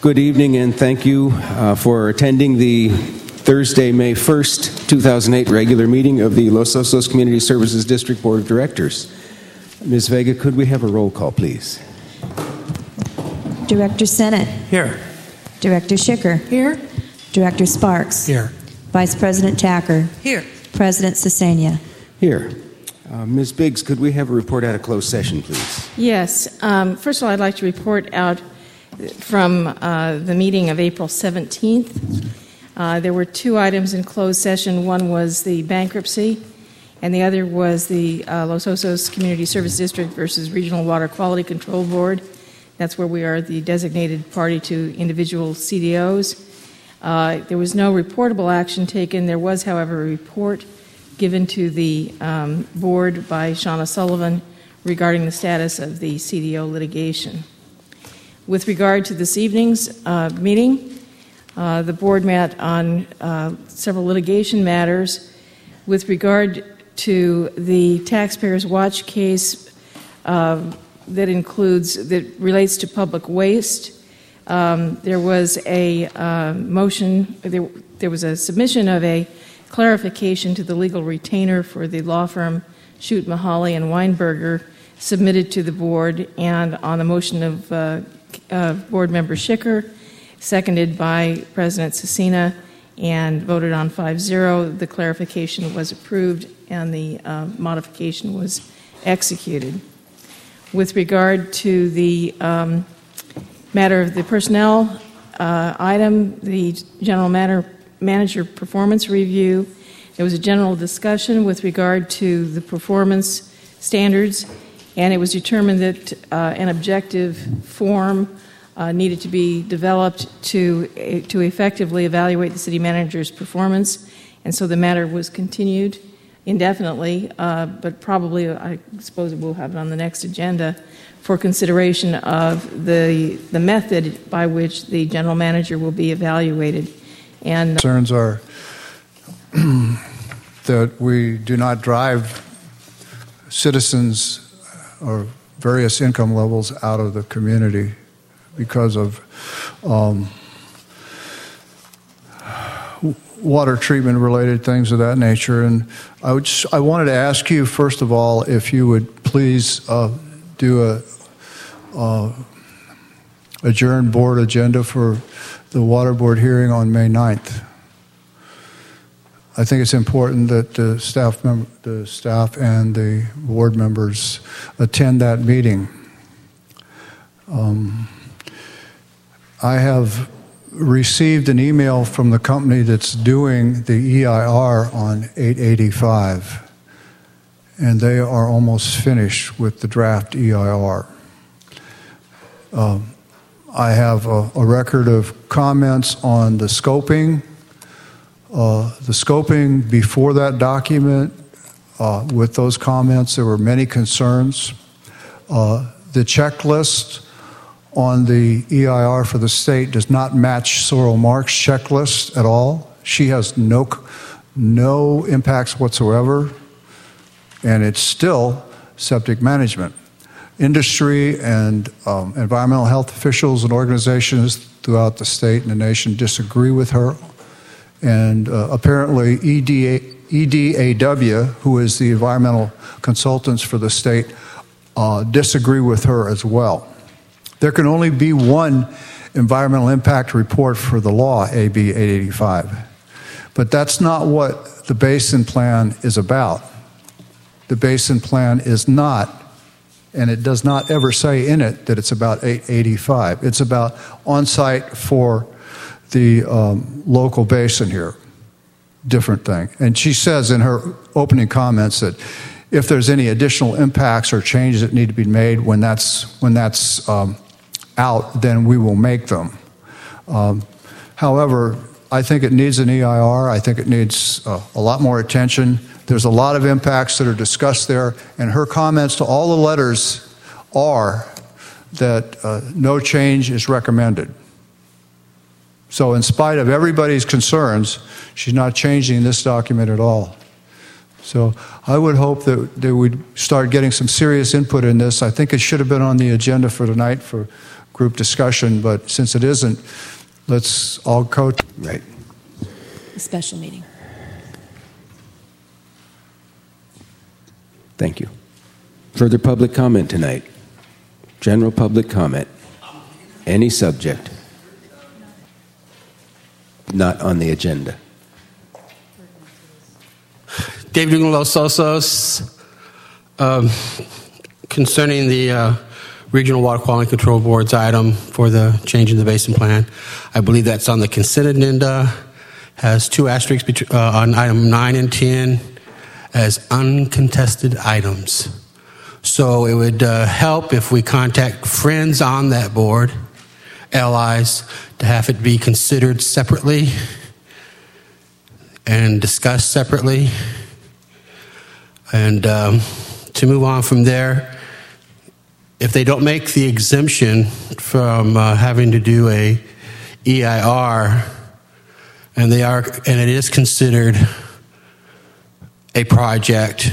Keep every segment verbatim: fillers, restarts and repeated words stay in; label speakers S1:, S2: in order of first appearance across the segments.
S1: Good evening, and thank you uh, for attending the Thursday, May first, two thousand eight regular meeting of the Los Osos Community Services District Board of Directors. Miz Vega, could we have a roll call, please?
S2: Director Sennett.
S3: Here.
S2: Director Schicker.
S4: Here.
S2: Director Sparks.
S3: Here.
S2: Vice President Tacker.
S4: Here.
S2: President Cesenia.
S1: Here. Uh, Miz Biggs, could we have a report out of closed session, please?
S4: Yes. Um, first of all, I'd like to report out from uh, the meeting of April seventeenth. Uh, there were two items in closed session. One was the bankruptcy, and the other was the uh, Los Osos Community Service District versus Regional Water Quality Control Board. That's where we are the designated party to individual C D Os. Uh, there was no reportable action taken. There was, however, a report given to the um, board by Shauna Sullivan regarding the status of the C D O litigation. With regard to this evening's uh, meeting, uh, the board met on uh, several litigation matters. With regard to the Taxpayers Watch case uh, that includes, that relates to public waste, um, there was a uh, motion, there, there was a submission of a clarification to the legal retainer for the law firm Shute, Mahaly and Weinberger submitted to the board, and on the motion of uh, uh, board member Schicker, seconded by President Cecina, and voted on five zero, the clarification was approved and the uh, modification was executed. With regard to the um, matter of the personnel uh, item, the general matter manager performance review, there was a general discussion with regard to the performance standards, and it was determined that uh, an objective form uh, needed to be developed to uh, to effectively evaluate the city manager's performance, and so the matter was continued indefinitely, uh, but probably, I suppose we'll have it on the next agenda for consideration of the the method by which the general manager will be evaluated. And
S3: concerns are that we do not drive citizens or various income levels out of the community because of um, water treatment related things of that nature. And I would just, I wanted to ask you, first of all, if you would please uh, do a uh, adjourn board agenda for the water board hearing on May ninth. I think it's important that the staff, mem- the staff and the board members attend that meeting. Um, I have received an email from the company that's doing the E I R on eight eighty-five, and they are almost finished with the draft E I R. Um, I have a, a record of comments on the scoping. Uh, the scoping before that document, uh, with those comments, there were many concerns. Uh, the checklist on the E I R for the state does not match Sorrel Mark's checklist at all. She has no, no impacts whatsoever, and it's still septic management. Industry and um, environmental health officials and organizations throughout the state and the nation disagree with her. And uh, apparently E D A, E D A W, who is the environmental consultants for the state, uh, disagree with her as well. There can only be one environmental impact report for the law, A B eight eighty-five. But that's not what the Basin Plan is about. The Basin Plan is not, and it does not ever say in it that it's about eight eighty-five. It's about on-site for the um, local basin here. Different thing. And she says in her opening comments that if there's any additional impacts or changes that need to be made when that's when that's um, out, then we will make them. Um, however, I think it needs an E I R. I think it needs uh, a lot more attention. There's a lot of impacts that are discussed there, and her comments to all the letters are that uh, no change is recommended. So in spite of everybody's concerns, she's not changing this document at all. So I would hope that they would start getting some serious input in this. I think it should have been on the agenda for tonight for group discussion, but since it isn't, let's all go.
S1: Right.
S2: A special meeting.
S1: Thank you. Further public comment tonight? General public comment. Any subject not on the agenda.
S5: David Dugan Los Osos, um, concerning the uh, Regional Water Quality Control Board's item for the change in the basin plan. I believe that's on the consent agenda, has two asterisks between, uh, on item nine and ten as uncontested items. So it would uh, help if we contact friends on that board, allies, to have it be considered separately and discussed separately. And um, to move on from there, if they don't make the exemption from uh, having to do a E I R, and they are, and it is considered a project,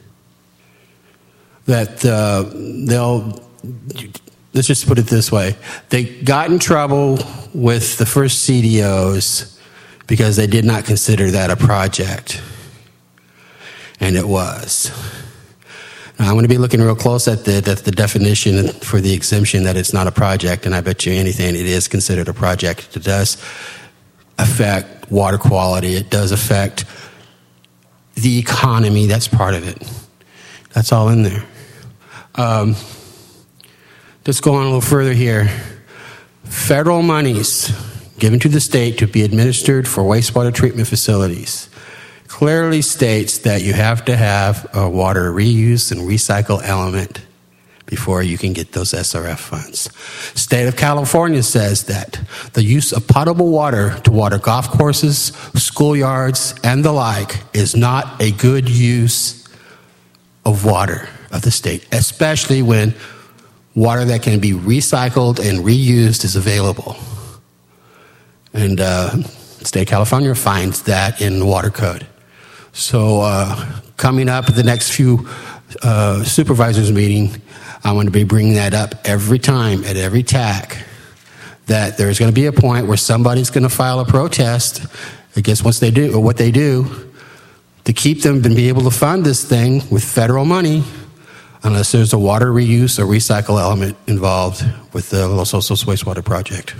S5: that uh, they'll, let's just put it this way, they got in trouble with the first C D Os because they did not consider that a project. And it was. Now, I'm going to be looking real close at the, at the definition for the exemption that it's not a project, and I bet you anything it is considered a project. It does affect water quality. It does affect the economy. That's part of it. That's all in there. Um, let's go on a little further here. Federal monies given to the state to be administered for wastewater treatment facilities clearly states that you have to have a water reuse and recycle element before you can get those S R F funds. State of California says that the use of potable water to water golf courses, schoolyards, and the like is not a good use of water of the state, especially when water that can be recycled and reused is available. And uh, the state of California finds that in the water code. So uh, coming up at the next few uh, supervisors meeting, I'm going to be bringing that up every time at every T A C, that there's going to be a point where somebody's going to file a protest against what they do, or what they do to keep them and be able to fund this thing with federal money unless there's a water reuse or recycle element involved with the Los Osos wastewater project.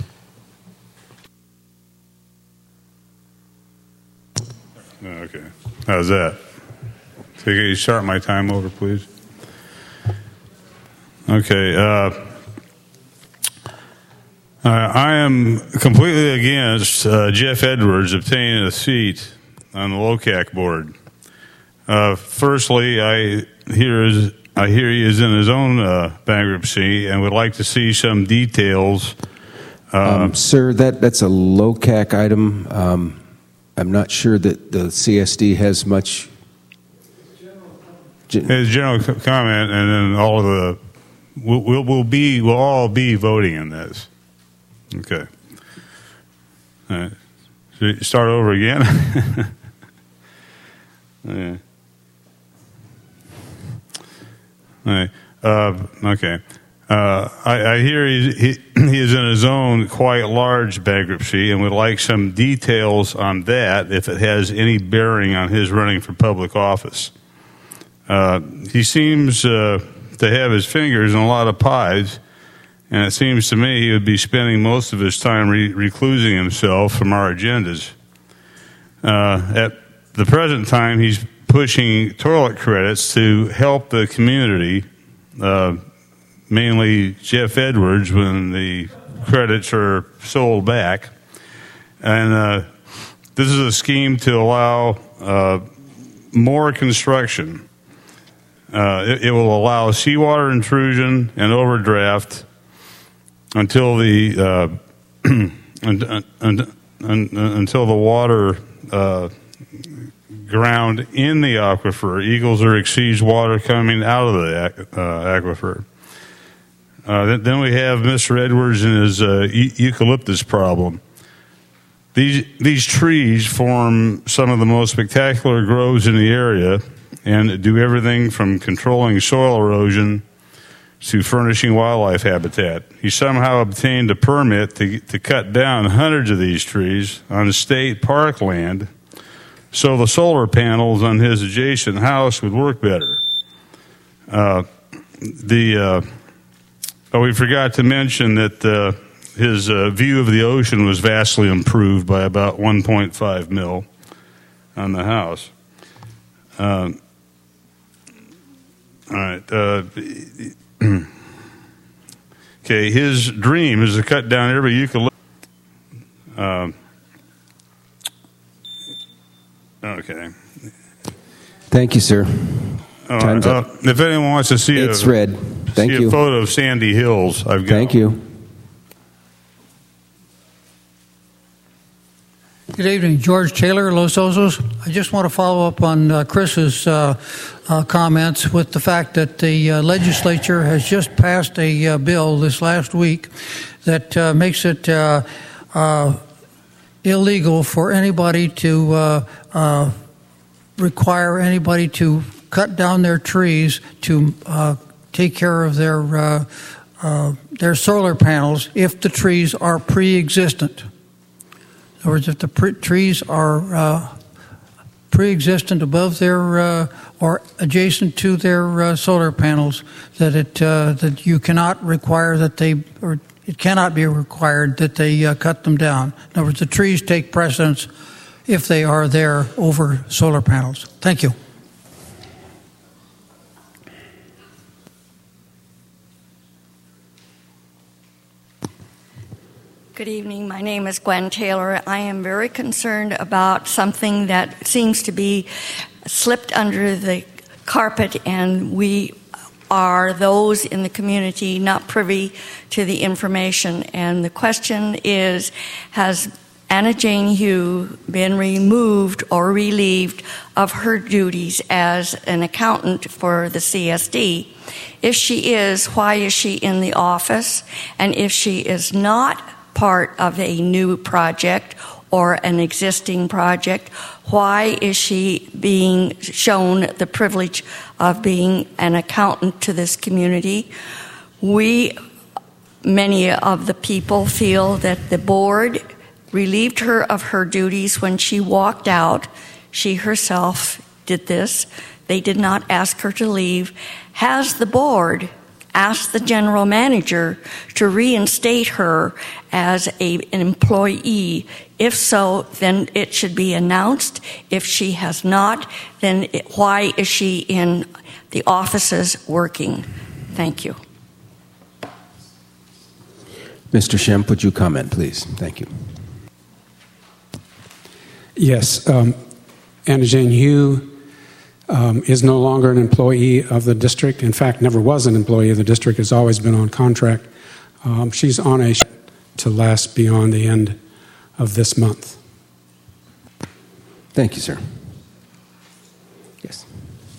S6: Okay. How's that? So can you start my time over, please? Okay. Uh, I am completely against uh, Jeff Edwards obtaining a seat on the L O C A C board. Uh, firstly, I hear, his, I hear he is in his own uh, bankruptcy and would like to see some details. Uh,
S1: Um, sir, that, that's a L O C A C item. Um, I'm not sure that the C S D has much.
S6: His general comment, and then all of the we'll, we'll, we'll be we'll all be voting in this. Okay. All right. Should we start over again? Yeah. All right. Uh, okay. Uh, I, I hear he, he, he is in his own quite large bankruptcy and would like some details on that if it has any bearing on his running for public office. Uh, he seems uh, to have his fingers in a lot of pies, and it seems to me he would be spending most of his time re- reclusing himself from our agendas. Uh, at the present time, he's pushing toilet credits to help the community, uh, mainly Jeff Edwards, when the credits are sold back. And uh, this is a scheme to allow uh, more construction. Uh, it, it will allow seawater intrusion and overdraft until the uh, un, un, un, un, until the water uh, ground in the aquifer equals or exceeds water coming out of the uh, aquifer. Uh, then we have Mister Edwards and his uh, eucalyptus problem. These these trees form some of the most spectacular groves in the area and do everything from controlling soil erosion to furnishing wildlife habitat. He somehow obtained a permit to, to cut down hundreds of these trees on state park land so the solar panels on his adjacent house would work better. Uh, the uh, oh, we forgot to mention that uh, his uh, view of the ocean was vastly improved by about one point five mil on the house. Uh, all right. Uh, okay, his dream is to cut down every eucalyptus. Uh, okay.
S1: Thank you, sir.
S6: All
S1: Time's
S6: right.
S1: up.
S6: Uh, if anyone wants to see
S1: It's
S6: a,
S1: red. Thank
S6: see
S1: you.
S6: a photo of Sandy Hills, I've got.
S1: Thank you.
S7: Good evening, George Taylor, Los Osos. I just want to follow up on uh, Chris's uh, uh, comments with the fact that the uh, legislature has just passed a uh, bill this last week that uh, makes it uh, uh, illegal for anybody to uh, uh, require anybody to cut down their trees to uh, take care of their uh, uh, their solar panels if the trees are pre-existent. In other words, if the pre- trees are uh, pre-existent above their uh, or adjacent to their uh, solar panels, that it uh, that you cannot require that they, or it cannot be required that they uh, cut them down. In other words, the trees take precedence if they are there over solar panels. Thank you.
S8: Good evening. My name is Gwen Taylor. I am very concerned about something that seems to be slipped under the carpet, and we are those in the community not privy to the information. And the question is, has Anna Jane Hugh been removed or relieved of her duties as an accountant for the C S D? If she is, why is she in the office? And if she is not part of a new project or an existing project, why is she being shown the privilege of being an accountant to this community? We, many of the people, feel that the board relieved her of her duties when she walked out. She herself did this. They did not ask her to leave. Has the board asked the general manager to reinstate her as a, an employee? If so, then it should be announced. If she has not, then it, why is she in the offices working? Thank you.
S1: Mister Schempp, would you comment, please? Thank you.
S9: Yes. Um, Anna Jane Hugh Um, is no longer an employee of the district. In fact, never was an employee of the district, has always been on contract. Um, she's on a to last beyond the end of this month.
S1: Thank you, sir. Yes.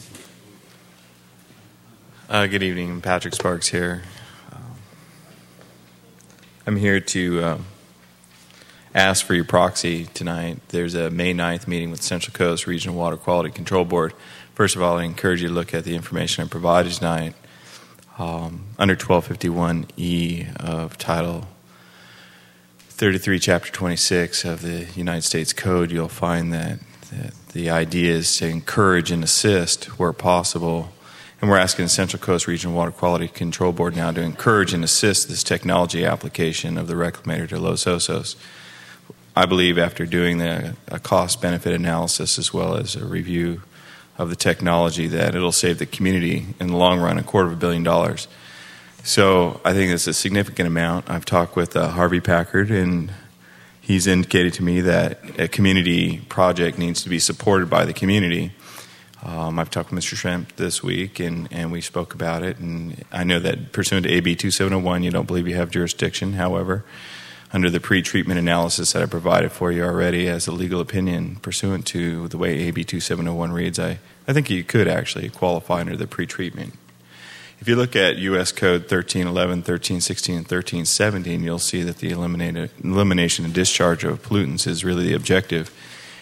S10: Uh, good evening. Patrick Sparks here. Um, I'm here to um, ask for your proxy tonight. There's a May ninth meeting with Central Coast Regional Water Quality Control Board. First of all, I encourage you to look at the information I provided tonight. Um, under twelve fifty-one E of Title thirty-three, Chapter twenty-six of the United States Code, you'll find that, that the idea is to encourage and assist where possible. And we're asking the Central Coast Regional Water Quality Control Board now to encourage and assist this technology application of the reclamator to Los Osos. I believe after doing the, a cost-benefit analysis as well as a review of the technology that it'll save the community in the long run a quarter of a billion dollars. So I think it's a significant amount. I've talked with uh, Harvey Packard, and he's indicated to me that a community project needs to be supported by the community. Um, I've talked with Mister Schempp this week, and, and we spoke about it. And I know that pursuant to A B twenty-seven oh one, you don't believe you have jurisdiction. However, under the pre-treatment analysis that I provided for you already as a legal opinion pursuant to the way A B twenty-seven oh one reads, I, I think you could actually qualify under the pre-treatment. If you look at U S Code thirteen eleven, thirteen sixteen, and thirteen seventeen, you'll see that the elimination and discharge of pollutants is really the objective.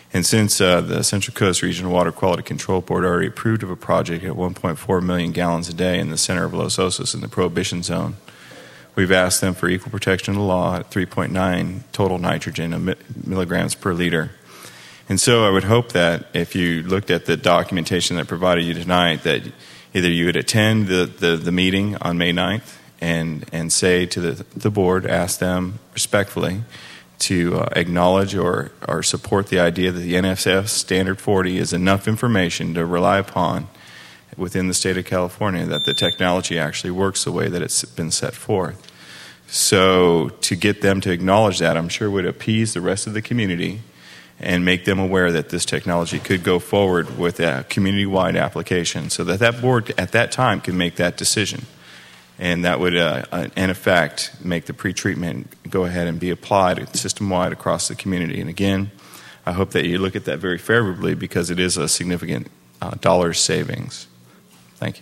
S10: And since uh, the Central Coast Regional Water Quality Control Board already approved of a project at one point four million gallons a day in the center of Los Osos in the Prohibition Zone, we've asked them for equal protection of the law at three point nine total nitrogen milligrams per liter. And so I would hope that if you looked at the documentation that I provided you tonight, that either you would attend the, the, the meeting on May ninth and, and say to the, the board, ask them respectfully to uh, acknowledge or, or support the idea that the N S F Standard forty is enough information to rely upon within the state of California, that the technology actually works the way that it's been set forth. So to get them to acknowledge that, I'm sure would appease the rest of the community and make them aware that this technology could go forward with a community-wide application so that that board at that time can make that decision. And that would, uh, in effect, make the pretreatment go ahead and be applied system-wide across the community. And again, I hope that you look at that very favorably because it is a significant uh, dollar savings. Thank you.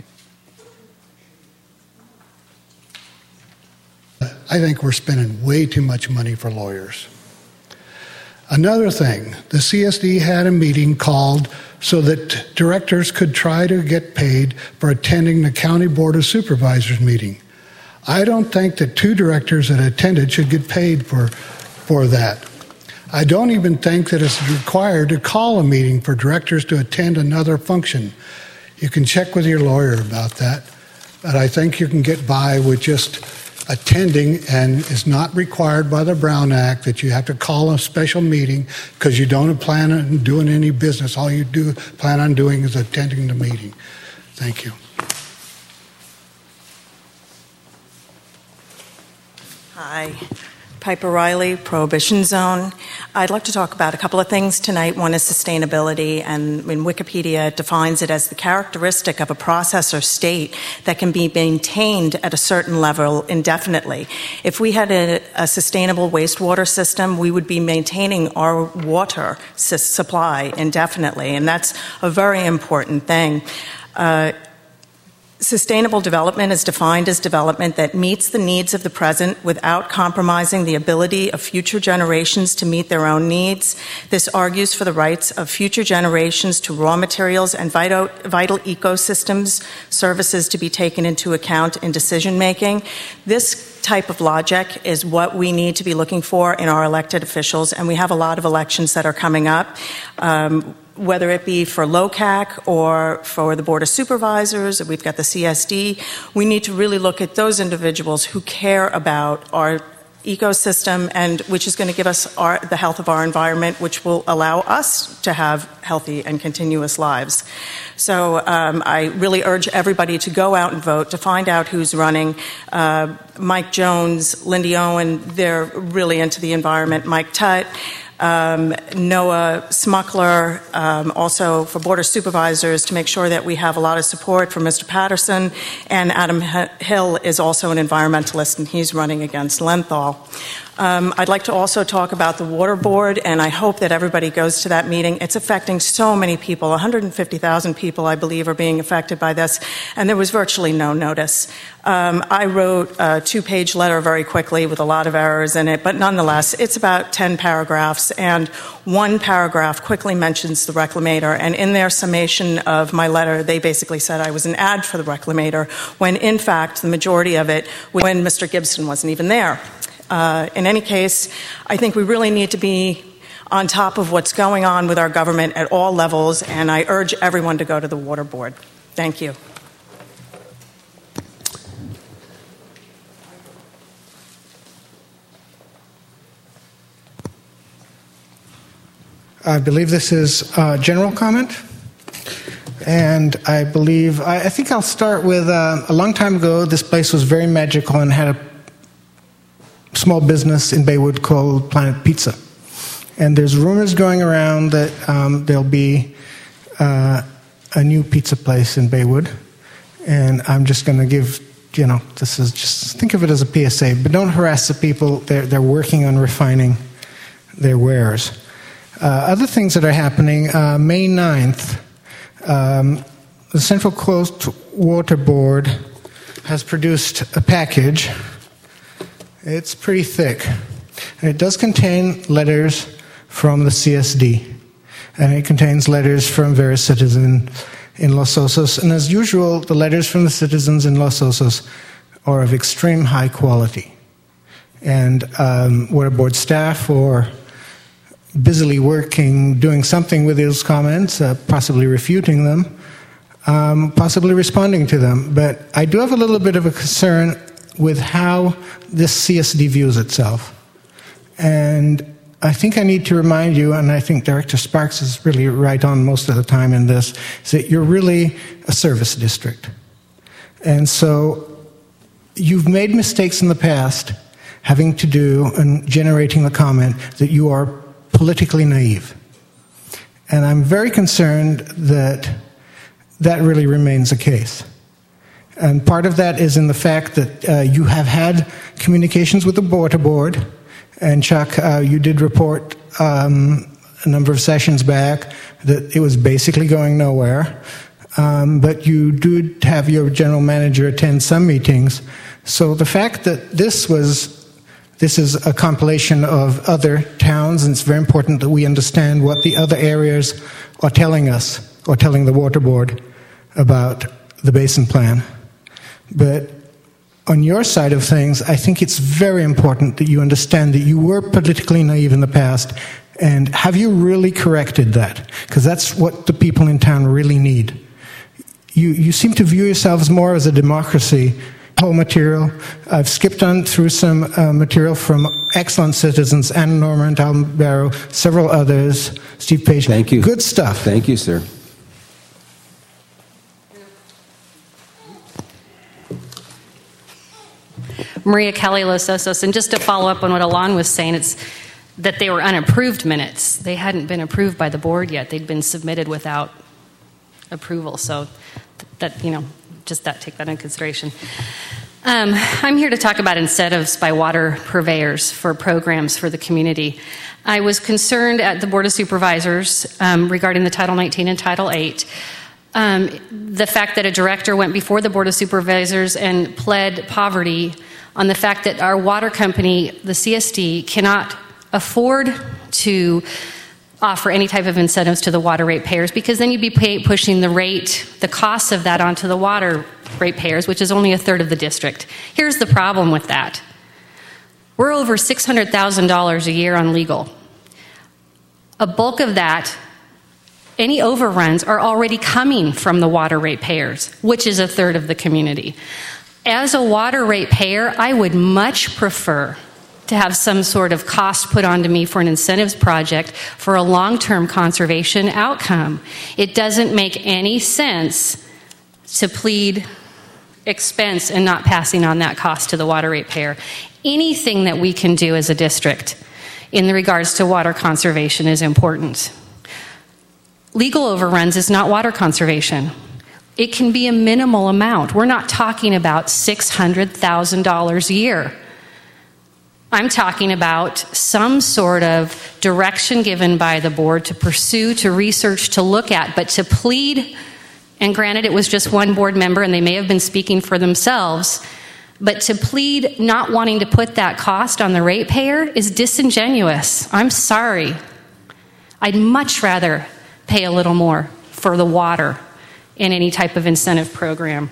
S11: I think we're spending way too much money for lawyers. Another thing, the C S D had a meeting called so that directors could try to get paid for attending the County Board of Supervisors meeting. I don't think that two directors that attended should get paid for, for that. I don't even think that it's required to call a meeting for directors to attend another function. You can check with your lawyer about that, but I think you can get by with just attending, and is not required by the Brown Act that you have to call a special meeting because you don't plan on doing any business. All you do plan on doing is attending the meeting. Thank you.
S12: Hi. Piper Riley, Prohibition Zone. I'd like to talk about a couple of things tonight. One is sustainability, and in Wikipedia it defines it as the characteristic of a process or state that can be maintained at a certain level indefinitely. If we had a, a sustainable wastewater system, we would be maintaining our water supply indefinitely, and that's a very important thing. Uh, Sustainable development is defined as development that meets the needs of the present without compromising the ability of future generations to meet their own needs. This argues for the rights of future generations to raw materials and vital, vital ecosystems, services to be taken into account in decision making. This type of logic is what we need to be looking for in our elected officials, and we have a lot of elections that are coming up. Um, whether it be for L O C A C or for the Board of Supervisors, or we've got the C S D, we need to really look at those individuals who care about our ecosystem, and which is going to give us our, the health of our environment, which will allow us to have healthy and continuous lives. So um, I really urge everybody to go out and vote, to find out who's running. Uh, Mike Jones, Lindy Owen, they're really into the environment. Mike Tutt, Um, Noah Smuckler, um, also for Board of Supervisors, to make sure that we have a lot of support for Mister Patterson, and Adam Hill is also an environmentalist, and he's running against Lenthal. Um, I'd like to also talk about the Water Board, and I hope that everybody goes to that meeting. It's affecting so many people. one hundred fifty thousand people, I believe, are being affected by this, and there was virtually no notice. Um, I wrote a two-page letter very quickly with a lot of errors in it, but nonetheless, it's about ten paragraphs, and one paragraph quickly mentions the Reclamator, and in their summation of my letter, they basically said I was an ad for the Reclamator, when in fact, the majority of it was when Mister Gibson wasn't even there. Uh, in any case, I think we really need to be on top of what's going on with our government at all levels, and I urge everyone to go to the Water Board. Thank you.
S13: I believe this is uh, general comment. And I believe, I, I think I'll start with uh, a long time ago, this place was very magical and had a small business in Baywood called Planet Pizza. And there's rumors going around that um, there'll be uh, a new pizza place in Baywood. And I'm just going to give, you know, this is just, think of it as a P S A, but don't harass the people. They're, they're working on refining their wares. Uh, other things that are happening, uh, May ninth, um, the Central Coast Water Board has produced a package. It's pretty thick, and it does contain letters from the C S D. and it contains letters from various citizens in Los Osos. And as usual, the letters from the citizens in Los Osos are of extreme high quality. And um, water board staff are busily working, doing something with those comments, uh, possibly refuting them, um, possibly responding to them. But I do have a little bit of a concern with how this C S D views itself. And I think I need to remind you, and I think Director Sparks is really right on most of the time in this, is that you're really a service district. And so you've made mistakes in the past having to do and generating the comment that you are politically naive. And I'm very concerned that that really remains the case. And part of that is in the fact that uh, you have had communications with the water board. And Chuck, uh, you did report um, a number of sessions back that it was basically going nowhere. Um, but you did have your general manager attend some meetings. So the fact that this was, this is a compilation of other towns, and it's very important that we understand what the other areas are telling us, or telling the water board about the basin plan. But on your side of things, I think it's very important that you understand that you were politically naive in the past, and have you really corrected that? Because that's what the people in town really need. You, you seem to view yourselves more as a democracy. Whole material. I've skipped on through some uh, material from excellent citizens, Anna Norman, Tal Barrow, several others, Steve Page.
S1: Thank you.
S13: Good stuff.
S1: Thank you, sir.
S14: Maria Kelly, Los Osos, and just to follow up on what Alon was saying, it's that they were unapproved minutes. They hadn't been approved by the board yet. They'd been submitted without approval. So that, you know, just that, take that into consideration. Um, I'm here to talk about incentives by water purveyors for programs for the community. I was concerned at the Board of Supervisors um, regarding the Title nineteen and Title eight. Um, the fact that a director went before the Board of Supervisors and pled poverty on the fact that our water company, the C S D, cannot afford to offer any type of incentives to the water rate payers, because then you'd be pay, pushing the rate, the cost of that onto the water rate payers, which is only a third of the district. Here's the problem with that. We're over six hundred thousand dollars a year on legal. A bulk of that, any overruns, are already coming from the water rate payers, which is a third of the community. As a water rate payer, I would much prefer to have some sort of cost put onto me for an incentives project for a long-term conservation outcome. It doesn't make any sense to plead expense and not passing on that cost to the water rate payer. Anything that we can do as a district in regards to water conservation is important. Legal overruns is not water conservation. It can be a minimal amount. We're not talking about six hundred thousand dollars a year. I'm talking about some sort of direction given by the board to pursue, to research, to look at, but to plead, and granted it was just one board member and they may have been speaking for themselves, but to plead not wanting to put that cost on the ratepayer is disingenuous. I'm sorry. I'd much rather pay a little more for the water in any type of incentive program.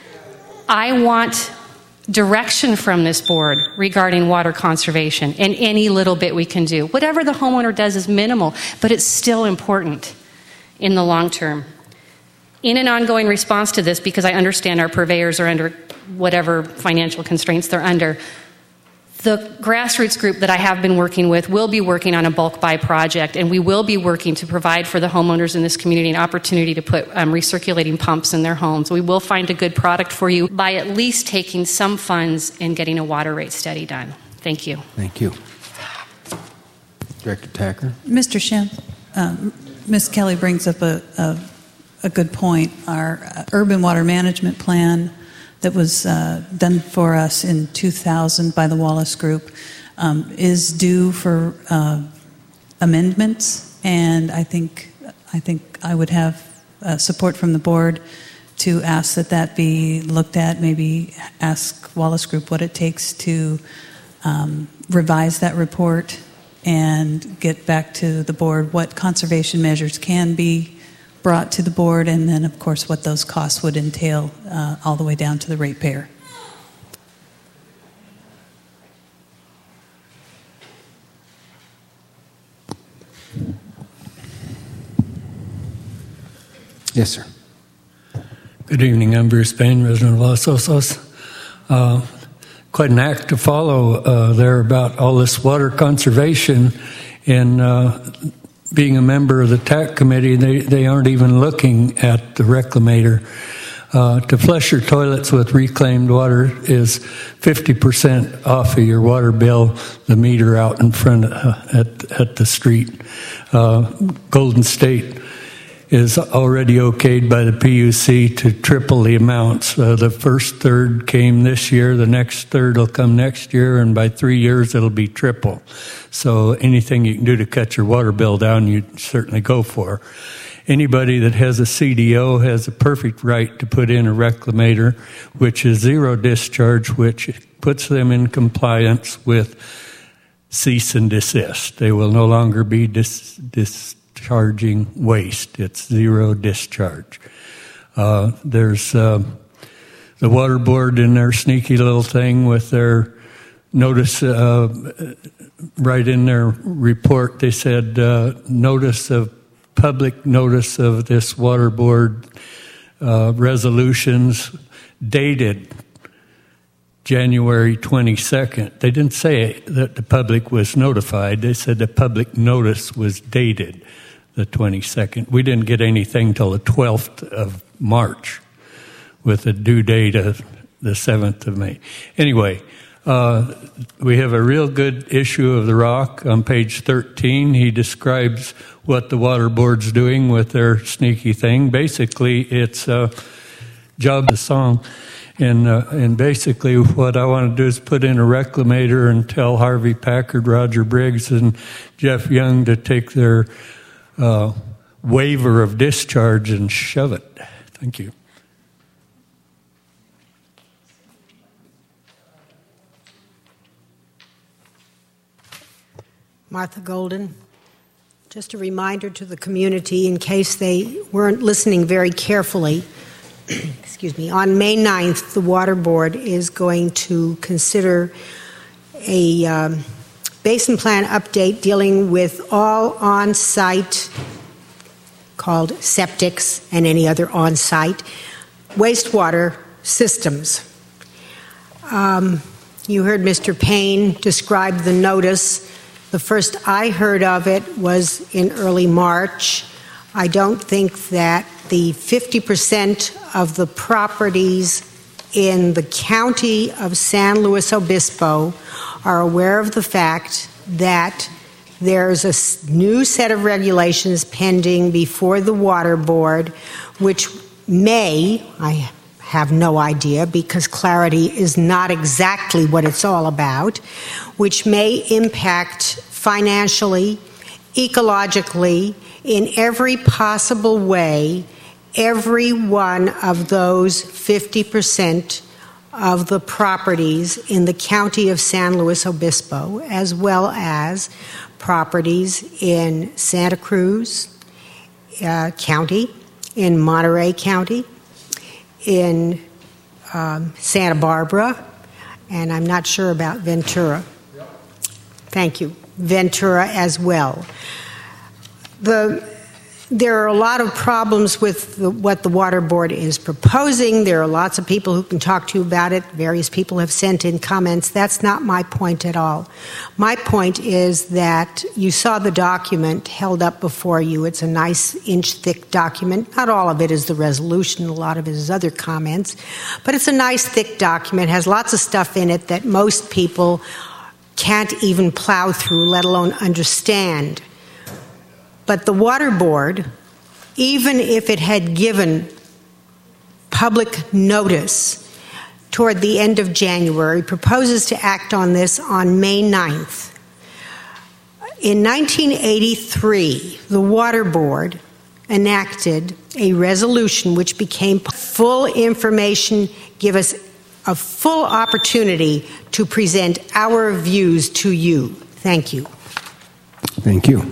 S14: I want direction from this board regarding water conservation and any little bit we can do. Whatever the homeowner does is minimal, but it's still important in the long term. In an ongoing response to this, because I understand our purveyors are under whatever financial constraints they're under, the grassroots group that I have been working with will be working on a bulk buy project, and we will be working to provide for the homeowners in this community an opportunity to put um, recirculating pumps in their homes. We will find a good product for you by at least taking some funds and getting a water rate study done. Thank you.
S1: Thank you. Director Tacker.
S2: Mister Schimpf, um, Miz Kelly brings up a, a, a good point. Our uh, urban water management plan that was uh, done for us in two thousand by the Wallace Group um, is due for uh, amendments, and I think I think I would have uh, support from the board to ask that that be looked at. Maybe ask Wallace Group what it takes to um, revise that report and get back to the board what conservation measures can be brought to the board, and then, of course, what those costs would entail uh, all the way down to the ratepayer.
S1: Yes, sir.
S15: Good evening. I'm Bruce Bain, resident of Los Osos. Uh, quite an act to follow uh, there about all this water conservation. And uh, being a member of the T A C committee, they, they aren't even looking at the reclamator. Uh, to flush your toilets with reclaimed water is fifty percent off of your water bill, the meter out in front uh, at, at the street. Uh, Golden State is already okayed by the P U C to triple the amounts. Uh, the first third came this year, the next third will come next year, and by three years it'll be triple. So anything you can do to cut your water bill down, you certainly go for. Anybody that has a C D O has a perfect right to put in a reclamator, which is zero discharge, which puts them in compliance with cease and desist. They will no longer be dis- dis- discharging waste. It's zero discharge. Uh, there's uh, the water board in their sneaky little thing with their notice, uh, right in their report, they said uh, notice of public notice of this water board uh, resolutions dated January twenty-second. They didn't say that the public was notified. They said the public notice was dated the twenty-second. We didn't get anything till the twelfth of March with a due date of the seventh of May. Anyway, uh, we have a real good issue of the rock on page thirteen. He describes what the water board's doing with their sneaky thing. Basically, it's a job of song. And, uh, and basically what I want to do is put in a reclamator and tell Harvey Packard, Roger Briggs, and Jeff Young to take their uh, waiver of discharge and shove it. Thank you.
S16: Martha Golden. Just a reminder to the community in case they weren't listening very carefully. Excuse me. On May ninth, the Water Board is going to consider a um, basin plan update dealing with all on-site, called septics and any other on-site, wastewater systems. Um, you heard Mister Payne describe the notice. The first I heard of it was in early March. I don't think that the fifty percent of the properties in the county of San Luis Obispo are aware of the fact that there's a new set of regulations pending before the Water Board, which may, I have no idea because clarity is not exactly what it's all about, which may impact financially, ecologically, in every possible way, every one of those fifty percent of the properties in the county of San Luis Obispo, as well as properties in Santa Cruz uh, County, in Monterey County, in um, Santa Barbara, and I'm not sure about Ventura. Thank you. Ventura as well. The, there are a lot of problems with the, what the Water Board is proposing. There are lots of people who can talk to you about it. Various people have sent in comments. That's not my point at all. My point is that you saw the document held up before you. It's a nice inch-thick document. Not all of it is the resolution. A lot of it is other comments. But it's a nice, thick document. It has lots of stuff in it that most people can't even plow through, let alone understand. But the Water Board, even if it had given public notice toward the end of January, proposes to act on this on May ninth. In nineteen eighty-three, the Water Board enacted a resolution which became full information, give us a full opportunity to present our views to you. Thank you.
S1: Thank you.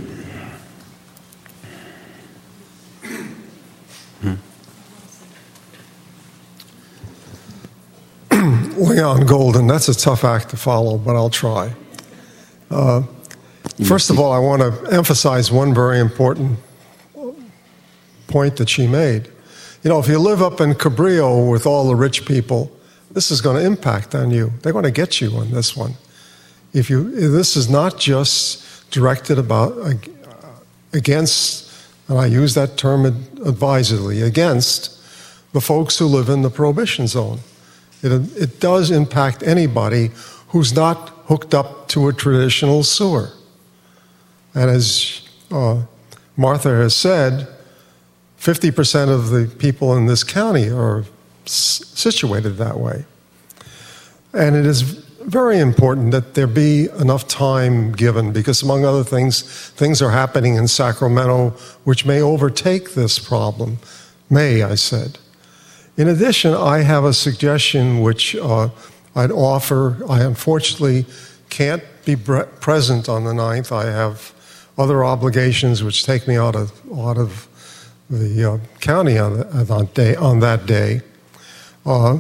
S17: Leon Golden, that's a tough act to follow, but I'll try. Uh, first of all, I want to emphasize one very important point that she made. You know, if you live up in Cabrillo with all the rich people, this is going to impact on you. They're going to get you on this one. If you, this is not just directed about uh, against, and I use that term advisedly, against the folks who live in the prohibition zone. It, it does impact anybody who's not hooked up to a traditional sewer. And as uh, Martha has said, fifty percent of the people in this county are s- situated that way. And it is very important that there be enough time given, because among other things, things are happening in Sacramento which may overtake this problem. May, I said. In addition, I have a suggestion which uh, I'd offer. I unfortunately can't be bre- present on the ninth. I have other obligations which take me out of out of the uh, county on, the, on, that day, on that day. Uh,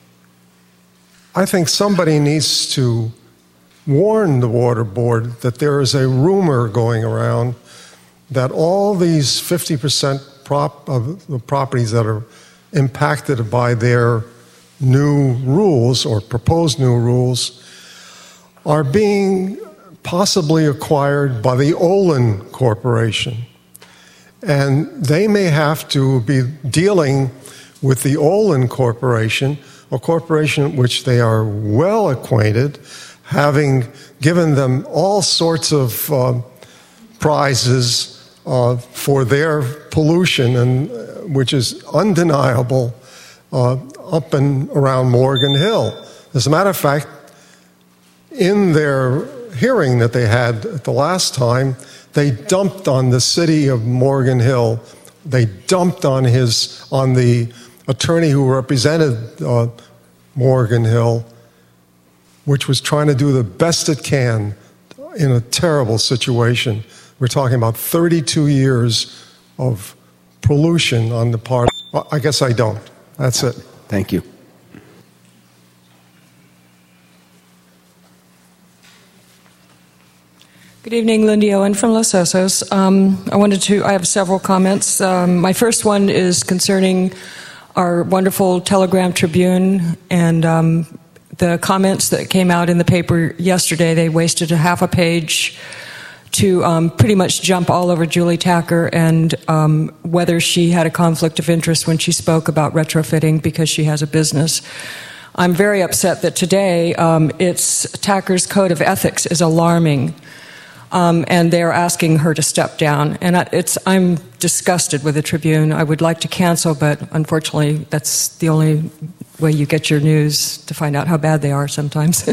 S17: I think somebody needs to warn the water board that there is a rumor going around that all these fifty percent prop of the properties that are impacted by their new rules or proposed new rules are being possibly acquired by the Olin Corporation. And they may have to be dealing with the Olin Corporation, a corporation which they are well acquainted, having given them all sorts of uh, prizes uh, for their pollution, and uh, which is undeniable uh, up and around Morgan Hill. As a matter of fact, in their hearing that they had at the last time, they dumped on the city of Morgan Hill. They dumped on his on the attorney who represented uh, Morgan Hill, which was trying to do the best it can in a terrible situation. We're talking about thirty-two years of pollution on the part. Well, I guess I don't. That's it.
S1: Thank you.
S18: Good evening, Lindy Owen from Los Osos. Um, I wanted to, I have several comments. Um, my first one is concerning our wonderful Telegram Tribune and um, the comments that came out in the paper yesterday. They wasted a half a page to um, pretty much jump all over Julie Tacker and um, whether she had a conflict of interest when she spoke about retrofitting because she has a business. I'm very upset that today um, it's Tacker's code of ethics is alarming. Um, and they're asking her to step down. And it's, I'm disgusted with the Tribune. I would like to cancel, but unfortunately, that's the only way you get your news, to find out how bad they are sometimes.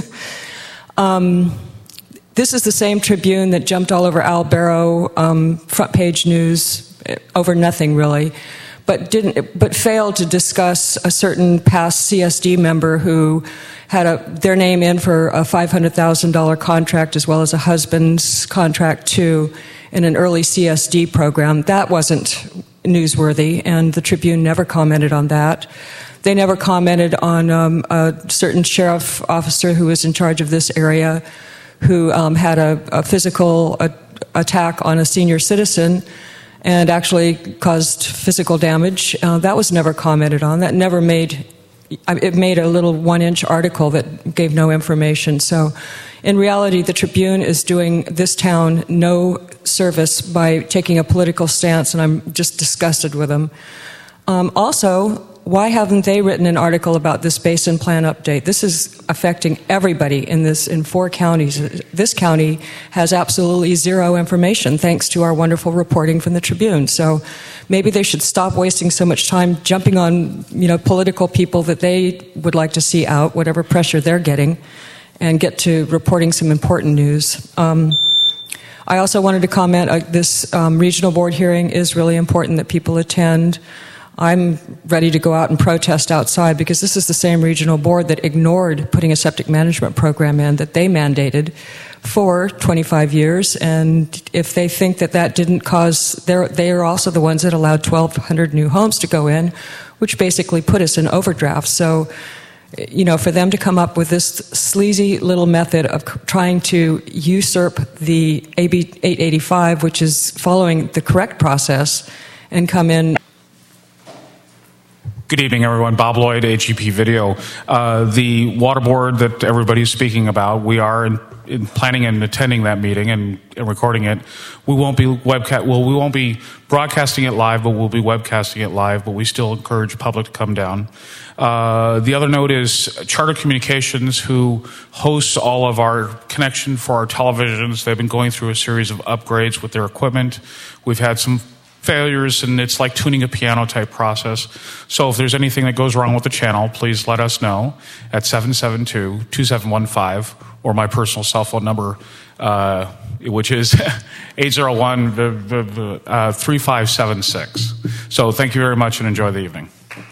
S18: um, this is the same Tribune that jumped all over Al Barrow, um, front page news, over nothing really, but didn't, but failed to discuss a certain past C S D member who had a, their name in for a five hundred thousand dollars contract as well as a husband's contract too in an early C S D program. That wasn't newsworthy, and the Tribune never commented on that. They never commented on um, a certain sheriff officer who was in charge of this area who um, had a, a physical a, attack on a senior citizen and actually caused physical damage. Uh, that was never commented on. That never made It made a little one-inch article that gave no information. So, in reality, the Tribune is doing this town no service by taking a political stance, and I'm just disgusted with them. Um, also, why haven't they written an article about this basin plan update? This is affecting everybody in this in four counties. This county has absolutely zero information, thanks to our wonderful reporting from the Tribune. So maybe they should stop wasting so much time jumping on, you know, political people that they would like to see out, whatever pressure they're getting, and get to reporting some important news. Um, I also wanted to comment, uh, this um, regional board hearing is really important that people attend. I'm ready to go out and protest outside because this is the same regional board that ignored putting a septic management program in that they mandated for twenty-five years. And if they think that that didn't cause, they're, they are also the ones that allowed twelve hundred new homes to go in, which basically put us in overdraft. So, you know, for them to come up with this sleazy little method of trying to usurp the A B eight eighty-five, which is following the correct process, and come in.
S19: Good evening, everyone. Bob Lloyd, H E P Video. Uh, the water board that everybody's speaking about, we are in, in planning and attending that meeting and, and recording it. We won't be webcast. Well, we won't be broadcasting it live, but we'll be webcasting it live. But we still encourage public to come down. Uh, the other note is Charter Communications, who hosts all of our connection for our televisions. They've been going through a series of upgrades with their equipment. We've had some failures, and it's like tuning a piano type process. So if there's anything that goes wrong with the channel, please let us know at seven seven two, two seven one five or my personal cell phone number, uh, which is eight zero one, three five seven six. So thank you very much and enjoy the evening.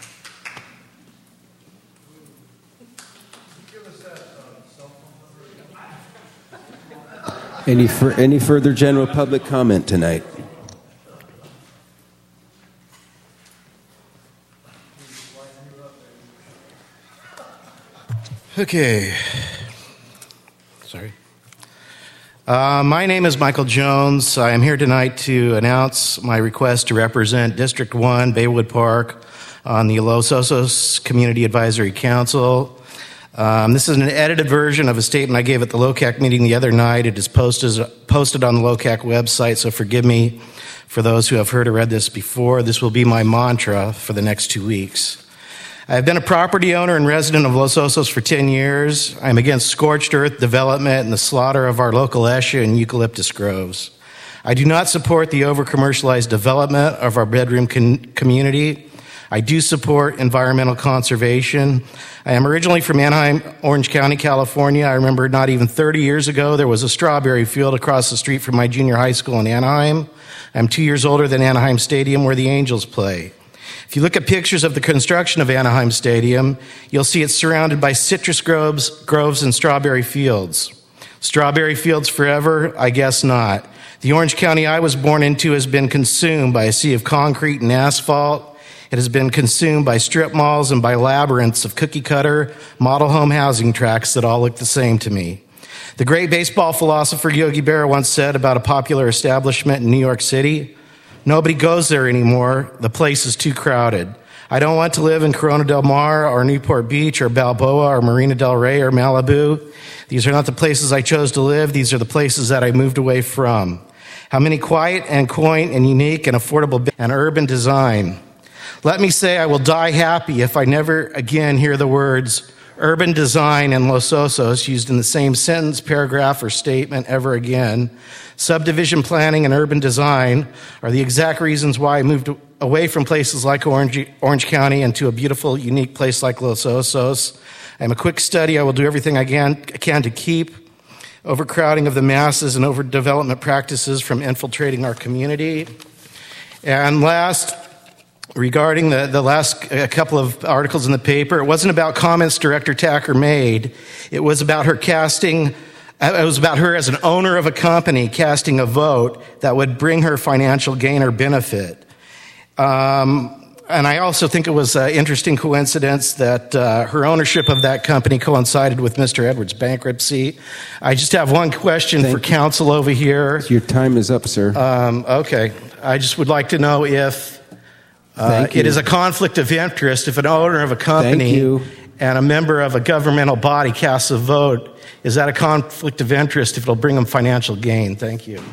S1: Any, for, any further general public comment tonight?
S20: Okay. Sorry. Uh, my name is Michael Jones. I am here tonight to announce my request to represent District one, Baywood Park, on the Los Osos Community Advisory Council. Um, this is an edited version of a statement I gave at the L O C A C meeting the other night. It is posted, posted on the L O C A C website, so forgive me for those who have heard or read this before. This will be my mantra for the next two weeks. I have been a property owner and resident of Los Osos for ten years. I am against scorched earth development and the slaughter of our local Esha and eucalyptus groves. I do not support the over-commercialized development of our bedroom con- community. I do support environmental conservation. I am originally from Anaheim, Orange County, California. I remember not even thirty years ago, there was a strawberry field across the street from my junior high school in Anaheim. I'm two years older than Anaheim Stadium, where the Angels play. If you look at pictures of the construction of Anaheim Stadium, you'll see it's surrounded by citrus groves, groves and strawberry fields. Strawberry fields forever? I guess not. The Orange County I was born into has been consumed by a sea of concrete and asphalt. It has been consumed by strip malls and by labyrinths of cookie-cutter model home housing tracts that all look the same to me. The great baseball philosopher Yogi Berra once said about a popular establishment in New York City, "Nobody goes there anymore. The place is too crowded." I don't want to live in Corona del Mar or Newport Beach or Balboa or Marina del Rey or Malibu. These are not the places I chose to live. These are the places that I moved away from. How many quiet and quaint and unique and affordable and urban design. Let me say I will die happy if I never again hear the words urban design and Los Osos used in the same sentence, paragraph, or statement ever again. Subdivision planning and urban design are the exact reasons why I moved away from places like Orange, Orange County and to a beautiful, unique place like Los Osos. I'm a quick study. I will do everything I can, I can to keep overcrowding of the masses and overdevelopment practices from infiltrating our community. And last, regarding the, the last a couple of articles in the paper, it wasn't about comments Director Tacker made. It was about her casting It was about her as an owner of a company casting a vote that would bring her financial gain or benefit. Um, and I also think it was an interesting coincidence that uh, her ownership of that company coincided with Mister Edwards' bankruptcy. I just have one question Thank for you. counsel over here.
S1: Your time is up, sir.
S20: Um, okay. I just would like to know if uh, it is a conflict of interest if an owner of a company and a member of a governmental body casts a vote. Is that a conflict of interest if it'll bring them financial gain? Thank you.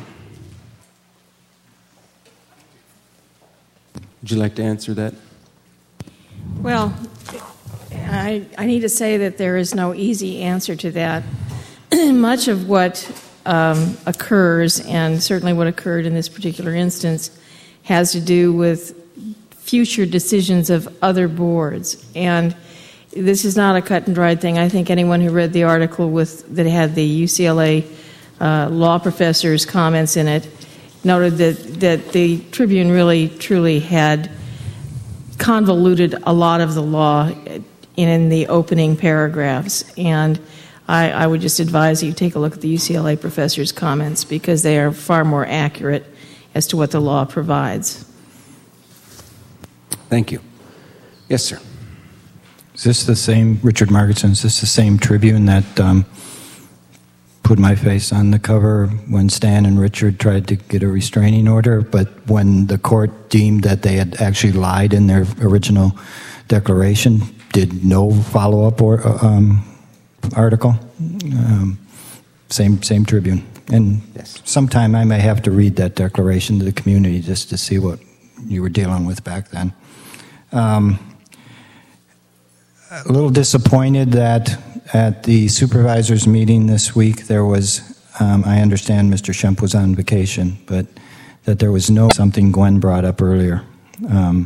S1: Would you like to answer that?
S4: Well, I, I need to say that there is no easy answer to that. Much of what um, occurs, and certainly what occurred in this particular instance, has to do with future decisions of other boards. And this is not a cut and dried thing. I think anyone who read the article with that had the U C L A uh, law professor's comments in it noted that, that the Tribune really, truly had convoluted a lot of the law in the opening paragraphs. And I, I would just advise you take a look at the U C L A professor's comments, because they are far more accurate as to what the law provides.
S1: Thank you. Yes, sir.
S21: Is this the same, Richard Margetson, is this the same Tribune that um, put my face on the cover when Stan and Richard tried to get a restraining order, but when the court deemed that they had actually lied in their original declaration, did no follow-up or um, article? Um, same same Tribune. And yes. Sometime I may have to read that declaration to the community just to see what you were dealing with back then. Um, a little disappointed that at the supervisors meeting this week there was, um, I understand Mister Schempp was on vacation, but that there was no, something Gwen brought up earlier. Um,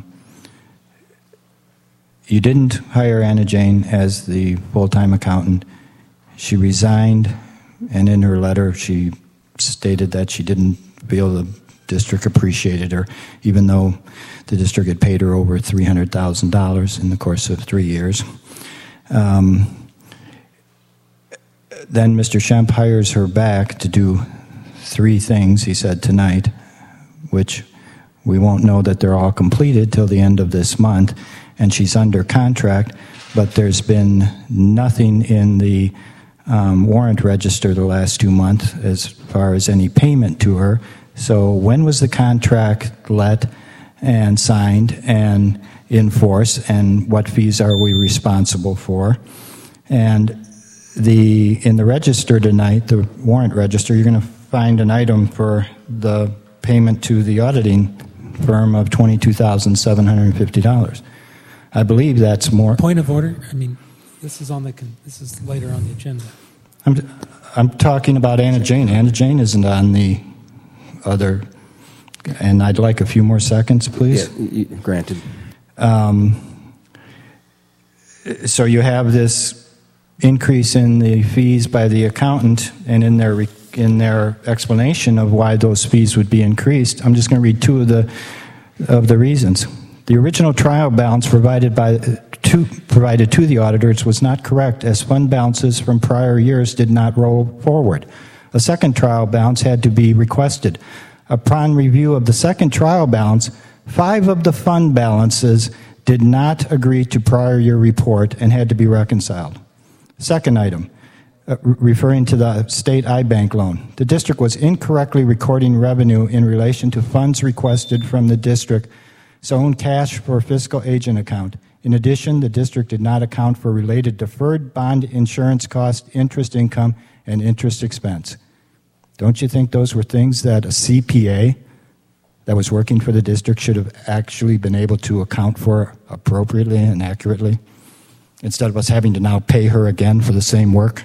S21: you didn't hire Anna Jane as the full-time accountant. She resigned, and in her letter she stated that she didn't feel the district appreciated her, even though the district had paid her over three hundred thousand dollars in the course of three years. Um, then Mister Schempp hires her back to do three things, he said tonight, which we won't know that they're all completed till the end of this month, and she's under contract, but there's been nothing in the um, warrant register the last two months as far as any payment to her. So when was the contract let and signed and in force, and what fees are we responsible for? And the in the register tonight, the warrant register, you're going to find an item for the payment to the auditing firm of twenty-two thousand seven hundred fifty dollars. I believe that's more.
S22: Point of order. I mean, this is on the this is later on the agenda.
S21: I'm I'm talking about Anna Jane. Anna Jane isn't on the other, and I'd like a few more seconds, please.
S1: Yeah, granted.
S21: Um, so you have this increase in the fees by the accountant, and in their in their explanation of why those fees would be increased, I'm just going to read two of the of the reasons. The original trial balance provided by to, provided to the auditors was not correct, as fund balances from prior years did not roll forward. A second trial balance had to be requested. Upon review of the second trial balance, five of the fund balances did not agree to prior year report and had to be reconciled. Second item, uh, referring to the state iBank loan. The district was incorrectly recording revenue in relation to funds requested from the district's own cash for fiscal agent account. In addition, the district did not account for related deferred bond insurance cost, interest income, and interest expense. Don't you think those were things that a C P A that was working for the district should have actually been able to account for appropriately and accurately, instead of us having to now pay her again for the same work?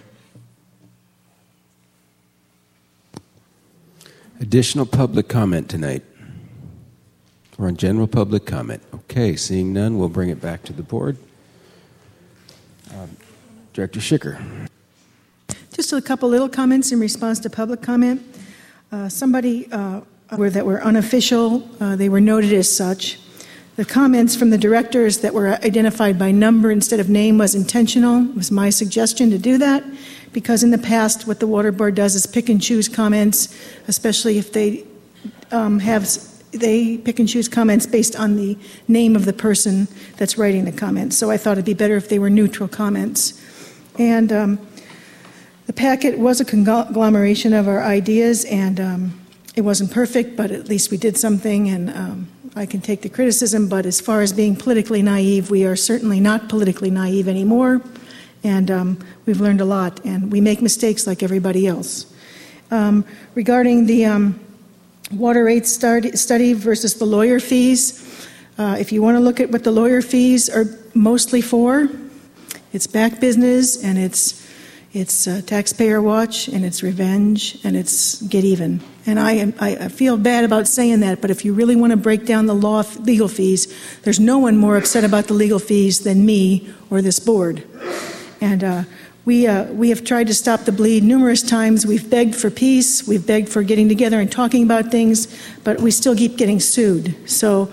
S1: Additional public comment tonight. We're on general public comment. Okay, seeing none, we'll bring it back to the board. Um, Director Schicker.
S23: Just a couple little comments in response to public comment. Uh, somebody uh, were, that were unofficial, uh, they were noted as such. The comments from the directors that were identified by number instead of name was intentional. It was my suggestion to do that, because in the past what the Water Board does is pick and choose comments, especially if they um, have, they pick and choose comments based on the name of the person that's writing the comments. So I thought it'd be better if they were neutral comments. And um, the packet was a conglomeration of our ideas, and um, it wasn't perfect, but at least we did something, and um, I can take the criticism. But as far as being politically naive, we are certainly not politically naive anymore, and um, we've learned a lot, and we make mistakes like everybody else. Um, regarding the um, water rate study versus the lawyer fees, uh, if you want to look at what the lawyer fees are mostly for, it's back business, and it's It's uh, taxpayer watch, and it's revenge, and it's get even. And I, I feel bad about saying that, but if you really want to break down the law legal fees, there's no one more upset about the legal fees than me or this board. And uh, we uh, we have tried to stop the bleed numerous times. We've begged for peace. We've begged for getting together and talking about things, but we still keep getting sued. So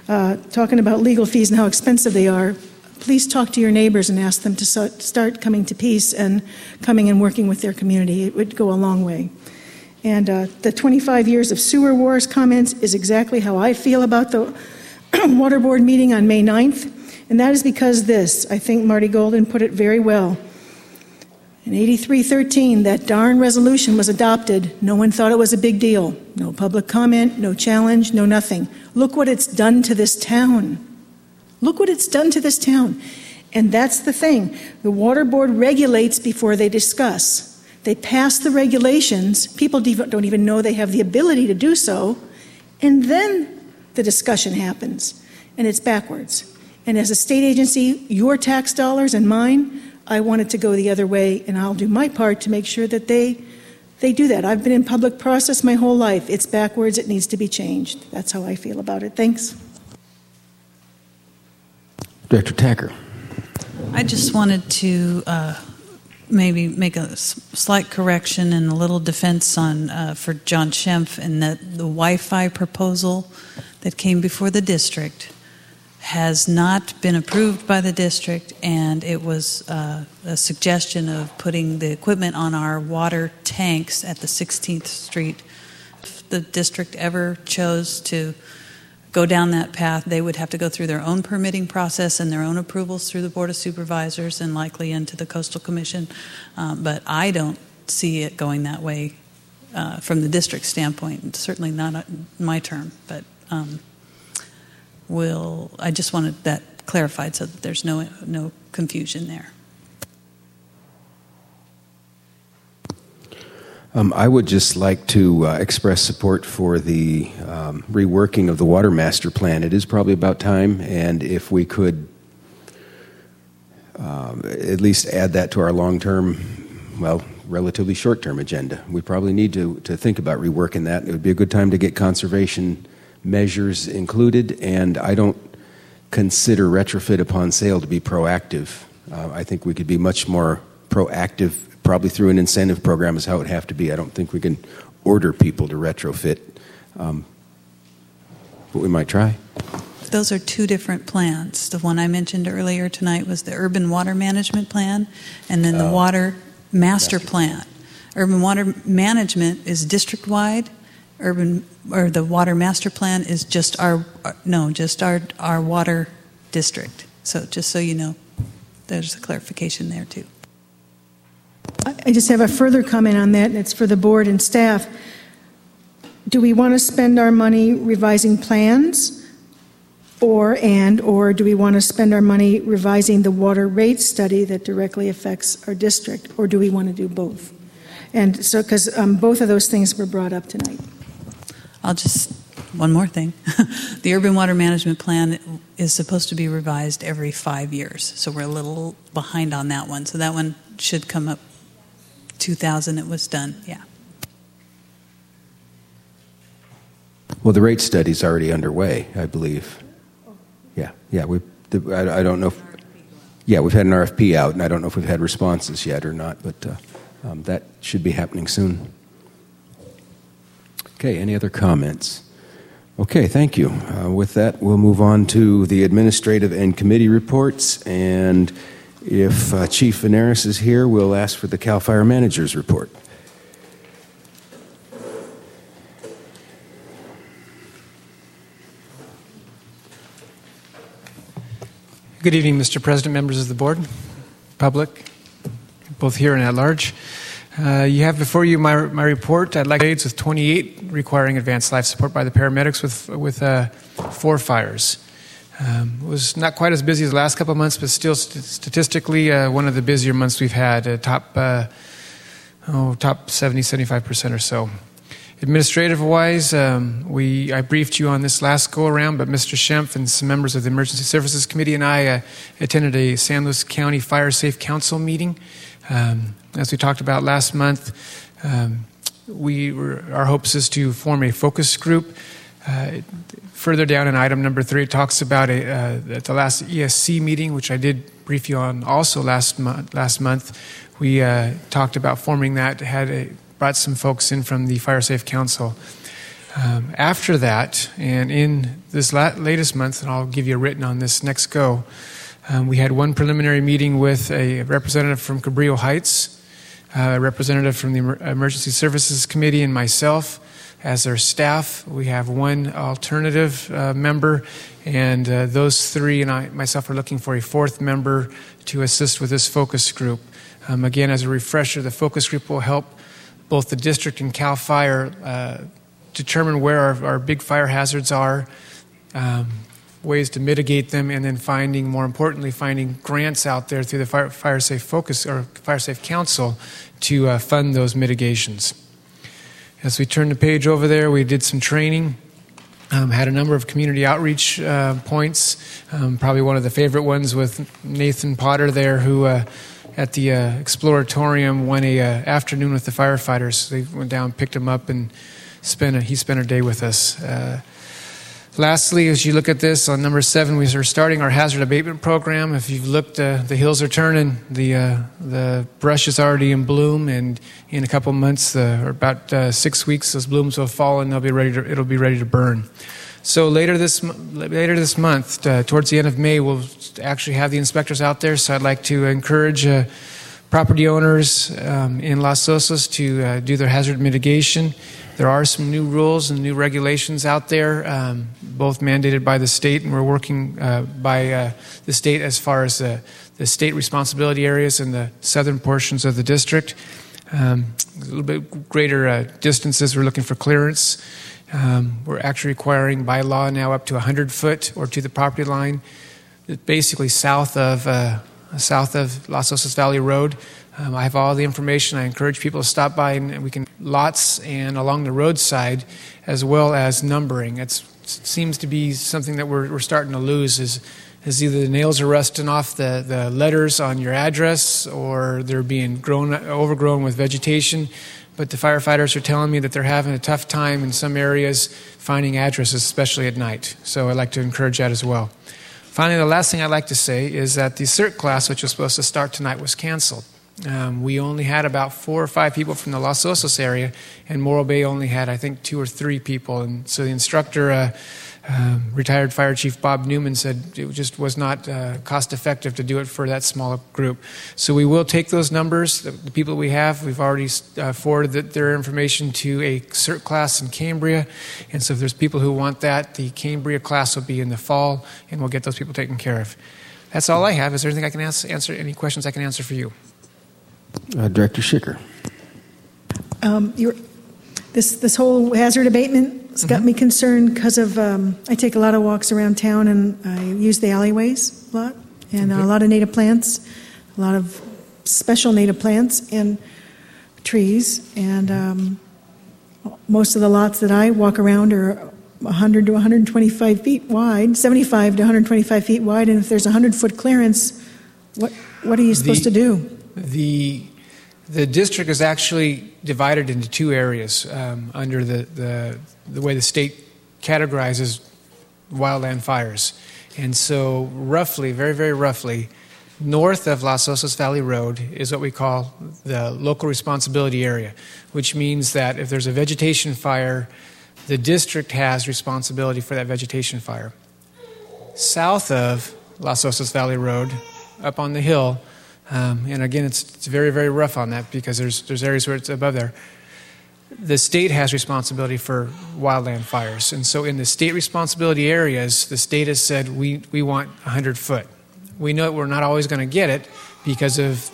S23: uh, talking about legal fees and how expensive they are. Please talk to your neighbors and ask them to start coming to peace and coming and working with their community. It would go a long way. And uh, the twenty-five years of sewer wars comments is exactly how I feel about the Water Board meeting on May ninth. And that is because this, I think Marty Golden put it very well. In eighty-three thirteen, that darn resolution was adopted. No one thought it was a big deal. No public comment, no challenge, no nothing. Look what it's done to this town. Look what it's done to this town. And that's the thing. The Water Board regulates before they discuss. They pass the regulations. People don't even know they have the ability to do so. And then the discussion happens. And it's backwards. And as a state agency, your tax dollars and mine, I want it to go the other way, and I'll do my part to make sure that they they do that. I've been in public process my whole life. It's backwards. It needs to be changed. That's how I feel about it. Thanks.
S1: Director Tacker.
S2: I just wanted to uh, maybe make a s- slight correction and a little defense on uh, for John Schempf, in that the Wi-Fi proposal that came before the district has not been approved by the district, and it was uh, a suggestion of putting the equipment on our water tanks at the sixteenth Street. If the district ever chose to go down that path, they would have to go through their own permitting process and their own approvals through the Board of Supervisors and likely into the Coastal Commission. Um, but I don't see it going that way uh, from the district standpoint, certainly not in my term. But um, we'll, I just wanted that clarified so that there's no no confusion there.
S1: Um, I would just like to uh, express support for the um, reworking of the Water Master Plan. It is probably about time, and if we could um, at least add that to our long-term, well, relatively short-term agenda. We probably need to, to think about reworking that. It would be a good time to get conservation measures included, and I don't consider retrofit upon sale to be proactive. Uh, I think we could be much more proactive, probably through an incentive program is how it would have to be. I don't think we can order people to retrofit, um, but we might try.
S2: Those are two different plans. The one I mentioned earlier tonight was the Urban Water Management Plan, and then the
S1: Oh.
S2: Water Master Plan. Urban Water Management is district-wide. Urban or the Water Master Plan is just our no, just our our water district. So just so you know, there's a clarification there too.
S23: I just have a further comment on that, and it's for the board and staff. Do we want to spend our money revising plans, or and or do we want to spend our money revising the water rate study that directly affects our district, or do we want to do both? And so, because um, both of those things were brought up tonight.
S2: I'll just one more thing. The Urban Water Management Plan is supposed to be revised every five years, so we're a little behind on that one. So that one should come up. two thousand it was done, yeah.
S1: Well, the rate study's already underway, I believe. Yeah, yeah. We, the, I, I don't know. If, yeah, we've had an R F P out, and I don't know if we've had responses yet or not, but uh, um, that should be happening soon. Okay. Any other comments? Okay. Thank you. Uh, with that, we'll move on to the administrative and committee reports, and if uh, Chief Veneris is here, we'll ask for the CAL FIRE Manager's report.
S22: Good evening, Mister President, members of the board, public, both here and at large. Uh, you have before you my, my report. I'd like to with twenty-eight requiring advanced life support by the paramedics with, with uh, four fires. Um, it was not quite as busy as the last couple of months, but still st- statistically uh, one of the busier months we've had, uh, top uh, oh, top seventy, seventy-five percent or so. Administrative-wise, um, we I briefed you on this last go-around, but Mister Schempf and some members of the Emergency Services Committee and I uh, attended a San Luis County Fire Safe Council meeting. Um, as we talked about last month, um, we were, our hopes is to form a focus group. Uh, further down in item number three, it talks about a, uh, at the last E S C meeting, which I did brief you on also last month. Last month, we uh, talked about forming that. Had a, brought some folks in from the Fire Safe Council. Um, after that, and in this la- latest month, and I'll give you a written on this next go, um, we had one preliminary meeting with a representative from Cabrillo Heights, uh, a representative from the Emer- Emergency Services Committee, and myself as their staff. We have one alternative uh, member, and uh, those three and I myself are looking for a fourth member to assist with this focus group. Um, again, as a refresher, the focus group will help both the district and CAL FIRE uh, determine where our, our big fire hazards are, um, ways to mitigate them, and then finding, more importantly, finding grants out there through the Fire, Fire Safe Focus or Fire Safe Council to uh, fund those mitigations. As we turn the page over there, we did some training, um, had a number of community outreach uh, points, um, probably one of the favorite ones with Nathan Potter there, who uh, at the uh, Exploratorium won a uh, afternoon with the firefighters. They went down, picked him up, and spent a, he spent a day with us. Uh, lastly, as you look at this, on number seven, we are starting our hazard abatement program. If you've looked, uh, the hills are turning. The uh, the brush is already in bloom, and in a couple months, uh, or about uh, six weeks, those blooms will fall and they'll be ready to, it'll be ready to burn. So later this later this month, uh, towards the end of May, we'll actually have the inspectors out there. So I'd like to encourage uh, property owners um, in Los Osos to uh, do their hazard mitigation. There are some new rules and new regulations out there, um, both mandated by the state, and we're working uh, by uh, the state as far as uh, the state responsibility areas in the southern portions of the district. Um, a little bit greater uh, distances, we're looking for clearance. Um, we're actually requiring by law now up to one hundred foot or to the property line, basically south of uh, south of Los Osos Valley Road. Um, I have all the information. I encourage people to stop by, and we can lots and along the roadside, as well as numbering. It's, it seems to be something that we're, we're starting to lose. Is is either the nails are rusting off the, the letters on your address, or they're being grown overgrown with vegetation. But the firefighters are telling me that they're having a tough time in some areas finding addresses, especially at night. So I'd like to encourage that as well. Finally, the last thing I'd like to say is that the CERT class, which was supposed to start tonight, was canceled. Um, we only had about four or five people from the Los Osos area, and Morro Bay only had, I think, two or three people. And so the instructor, uh, uh, retired Fire Chief Bob Newman, said it just was not uh, cost-effective to do it for that small group. So we will take those numbers, the, the people we have. We've already uh, forwarded the, their information to a CERT class in Cambria. And so if there's people who want that, the Cambria class will be in the fall, and we'll get those people taken care of. That's all I have. Is there anything I can ask, answer, any questions I can answer for you?
S1: Uh, Director Schicker.
S23: Um, you're, this this whole hazard abatement has got mm-hmm. me concerned because of um, I take a lot of walks around town, and I use the alleyways a lot, and okay. a lot of native plants, a lot of special native plants and trees, and um, most of the lots that I walk around are one hundred to one hundred twenty-five feet wide, seventy-five to one hundred twenty-five feet wide, and if there's a one hundred foot clearance, what what are you supposed
S22: the,
S23: to do?
S22: The the district is actually divided into two areas um, under the, the the way the state categorizes wildland fires. And so roughly, very, very roughly, north of Los Osos Valley Road is what we call the local responsibility area, which means that if there's a vegetation fire, the district has responsibility for that vegetation fire. South of Los Osos Valley Road, up on the hill, Um, and again, it's, it's very, very rough on that because there's there's areas where it's above there. The state has responsibility for wildland fires. And so in the state responsibility areas, the state has said we, we want one hundred foot. We know that we're not always going to get it because of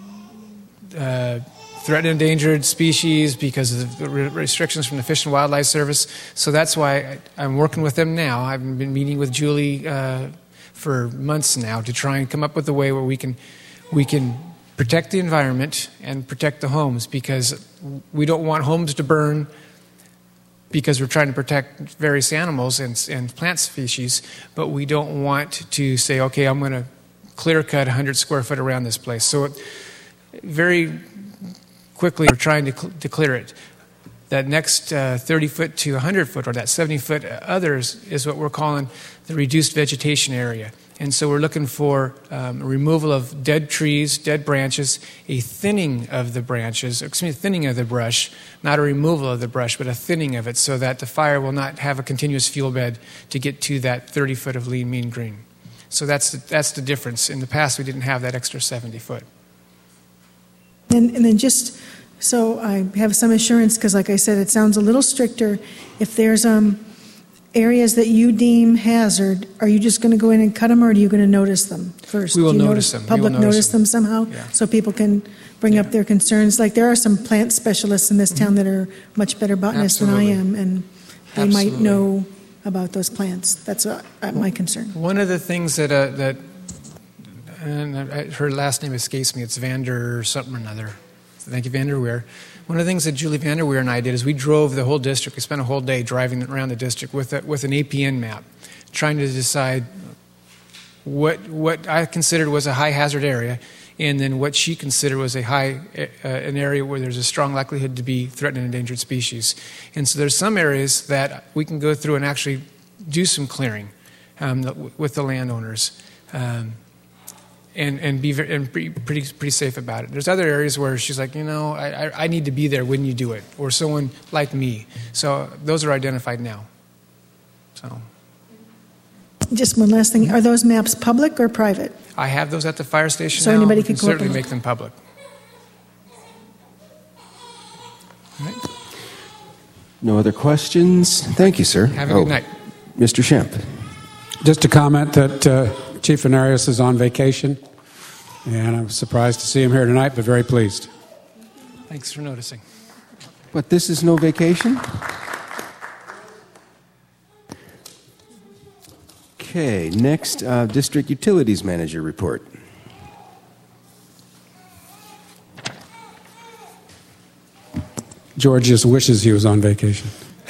S22: uh, threatened endangered species, because of the restrictions from the Fish and Wildlife Service. So that's why I, I'm working with them now. I've been meeting with Julie uh, for months now to try and come up with a way where we can we can protect the environment and protect the homes, because we don't want homes to burn because we're trying to protect various animals and, and plant species, but we don't want to say, okay, I'm going to clear cut one hundred square foot around this place. So it, very quickly we're trying to, cl- to clear it. That next uh, thirty foot to one hundred foot, or that seventy foot others, is what we're calling the reduced vegetation area. And so we're looking for um, removal of dead trees, dead branches, a thinning of the branches, excuse me, a thinning of the brush, not a removal of the brush, but a thinning of it so that the fire will not have a continuous fuel bed to get to that thirty foot of lean, mean green. So that's the, that's the difference. In the past, we didn't have that extra seventy foot.
S23: And, and then just so I have some assurance, because like I said, it sounds a little stricter. If there's um, areas that you deem hazard, are you just going to go in and cut them, or are you going to notice them first?
S22: We will
S23: Do you
S22: notice them. We
S23: Public
S22: will
S23: notice,
S22: notice
S23: them, somehow,
S22: Yeah.
S23: so people can bring up their concerns. Like there are some plant specialists in this town that are much better botanists
S22: Absolutely.
S23: than I am, and they
S22: Absolutely.
S23: might know about those plants. That's uh, my concern.
S22: One of the things that uh, that and I, her last name escapes me. It's Vander something or another. Thank you, Vanderweer. One of the things that Julie Vanderweer and I did is we drove the whole district. We spent a whole day driving around the district with a, with an A P N map, trying to decide what what I considered was a high hazard area, and then what she considered was a high uh, an area where there's a strong likelihood to be threatened and endangered species. And so there's some areas that we can go through and actually do some clearing um, with the landowners. Um, And, and be very, and pretty, pretty pretty safe about it. There's other areas where she's like, you know, I, I, I need to be there when you do it, or someone like me. So those are identified now. So
S23: Just one last thing. Are those maps public or private?
S22: I have those at the fire station
S23: So
S22: now.
S23: anybody
S22: We
S23: can
S22: can
S23: go up
S22: certainly
S23: and
S22: make them public. All right.
S1: No other questions? Thank you, sir.
S22: Have a good night.
S1: Mister Schempp.
S9: Just a comment that uh, Chief Anarias is on vacation, and I'm surprised to see him here tonight, but very pleased.
S22: Thanks for noticing.
S1: But this is no vacation? Okay, next, uh, District Utilities Manager report.
S9: George just wishes he was on vacation.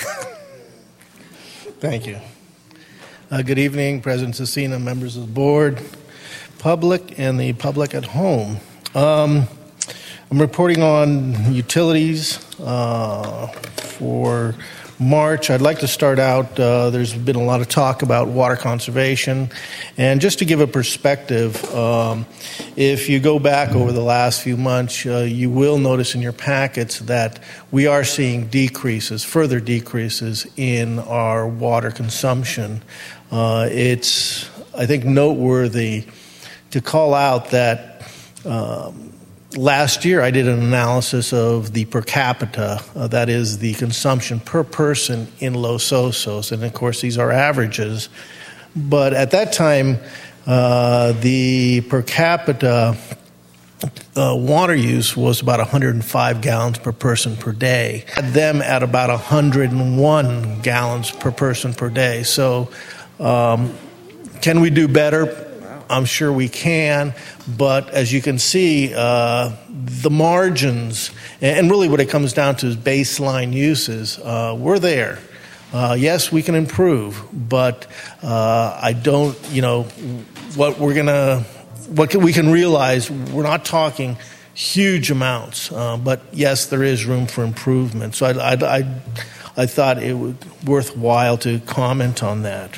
S3: Thank you. Uh, good evening, President Cecina, members of the board, public, and the public at home. Um, I'm reporting on utilities uh, for March. I'd like to start out, uh, there's been a lot of talk about water conservation, and just to give a perspective, um, if you go back over the last few months, uh, you will notice in your packets that we are seeing decreases, further decreases in our water consumption. Uh, it's, I think, noteworthy to call out that um, last year I did an analysis of the per capita, uh, that is the consumption per person in Los Osos, and of course these are averages. But at that time, uh, the per capita uh, water use was about one hundred five gallons per person per day. Had them at about one hundred one gallons per person per day. So um, can we do better? I'm sure we can, but as you can see, uh, the margins, and really what it comes down to is baseline uses, uh, we're there. Uh, yes, we can improve, but uh, I don't, you know, what we're going to, what can, we can realize, we're not talking huge amounts, uh, but yes, there is room for improvement. So I, I, I, I thought it was worthwhile to comment on that.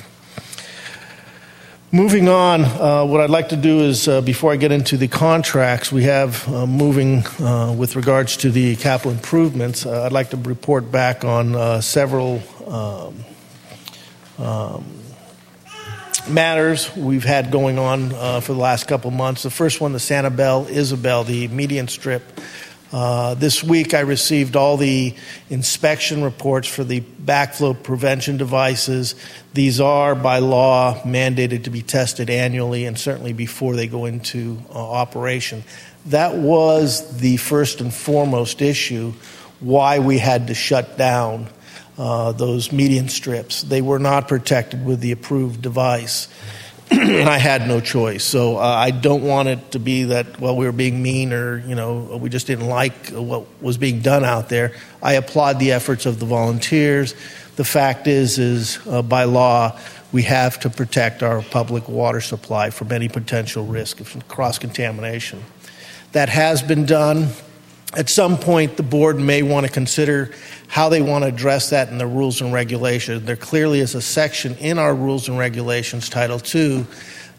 S3: Moving on, uh, what I'd like to do is, uh, before I get into the contracts we have uh, moving uh, with regards to the capital improvements, uh, I'd like to report back on uh, several um, um, matters we've had going on uh, for the last couple of months. The first one, the Sanibel Isabel, the median strip. Uh, this week I received all the inspection reports for the backflow prevention devices. These are, by law, mandated to be tested annually and certainly before they go into uh, operation. That was the first and foremost issue why we had to shut down uh, those median strips. They were not protected with the approved device. And I had no choice. So uh, I don't want it to be that, well, we were being mean or, you know, we just didn't like what was being done out there. I applaud the efforts of the volunteers. The fact is, is uh, by law, we have to protect our public water supply from any potential risk of cross-contamination. That has been done. At some point, the board may want to consider how they want to address that in the rules and regulations. There clearly is a section in our rules and regulations, Title two,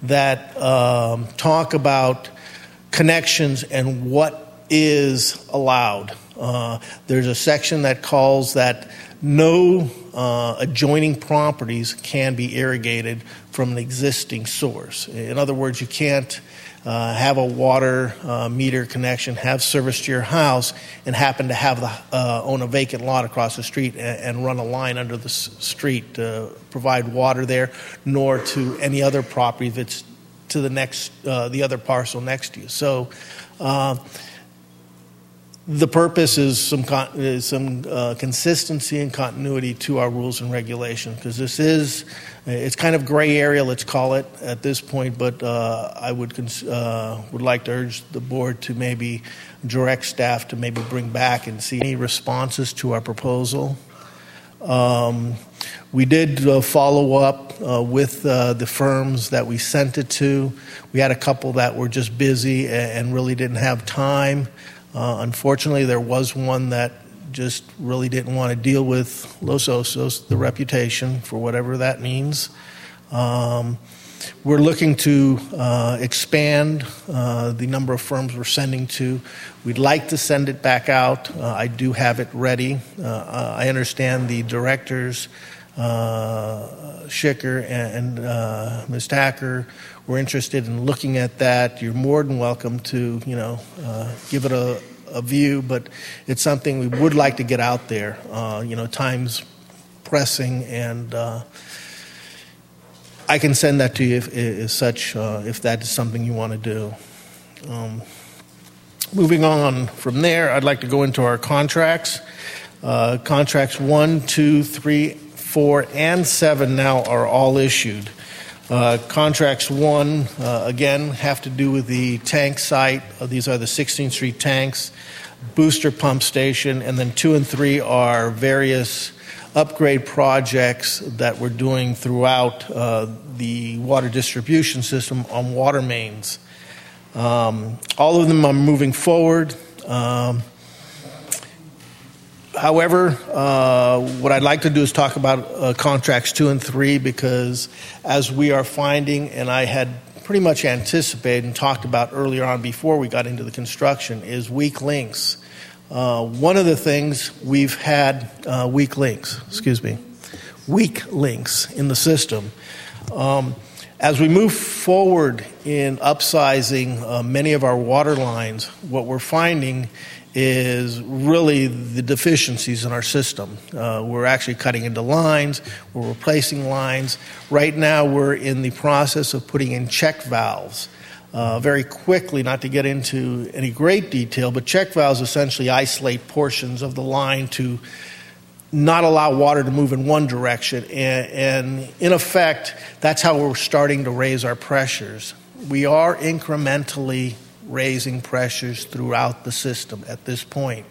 S3: that um, talk about connections and what is allowed. Uh, there's a section that calls that no uh, adjoining properties can be irrigated from an existing source. In other words, you can't uh, have a water uh, meter connection, have service to your house, and happen to have the uh, own a vacant lot across the street and, and run a line under the s- street to provide water there, nor to any other property that's to the next, uh, the other parcel next to you. So. Uh, The purpose is some con- is some uh, consistency and continuity to our rules and regulations, because this is it's kind of gray area, let's call it at this point. But uh, I would cons- uh, would like to urge the board to maybe direct staff to maybe bring back and see any responses to our proposal. Um, we did uh, follow up uh, with uh, the firms that we sent it to. We had a couple that were just busy and, and really didn't have time. Uh, unfortunately, there was one that just really didn't want to deal with Los Osos, the reputation, for whatever that means. Um, we're looking to uh, expand uh, the number of firms we're sending to. We'd like to send it back out. Uh, I do have it ready. Uh, I understand the directors, uh, Schicker and uh, Miz Tacker, we're interested in looking at that. You're more than welcome to, you know, uh, give it a, a view, but it's something we would like to get out there. Uh, you know, time's pressing, and uh, I can send that to you if, if such, uh, if that is something you want to do. Um, moving on from there, I'd like to go into our contracts. Uh, contracts one, two, three, four, and seven now are all issued. Uh, contracts one, uh, again, have to do with the tank site. Uh, these are the sixteenth Street tanks, booster pump station, and then two and three are various upgrade projects that we're doing throughout uh, the water distribution system on water mains. Um, all of them are moving forward. Um, However, uh, what I'd like to do is talk about uh, contracts two and three, because as we are finding, and I had pretty much anticipated and talked about earlier on before we got into the construction, is weak links. Uh, one of the things we've had uh, weak links, excuse me, weak links in the system. Um, as we move forward in upsizing uh, many of our water lines, what we're finding is really the deficiencies in our system. Uh, we're actually cutting into lines, we're replacing lines. Right now we're in the process of putting in check valves. Uh, very quickly, not to get into any great detail, but check valves essentially isolate portions of the line to not allow water to move in one direction. And, and in effect, that's how we're starting to raise our pressures. We are incrementally raising pressures throughout the system at this point.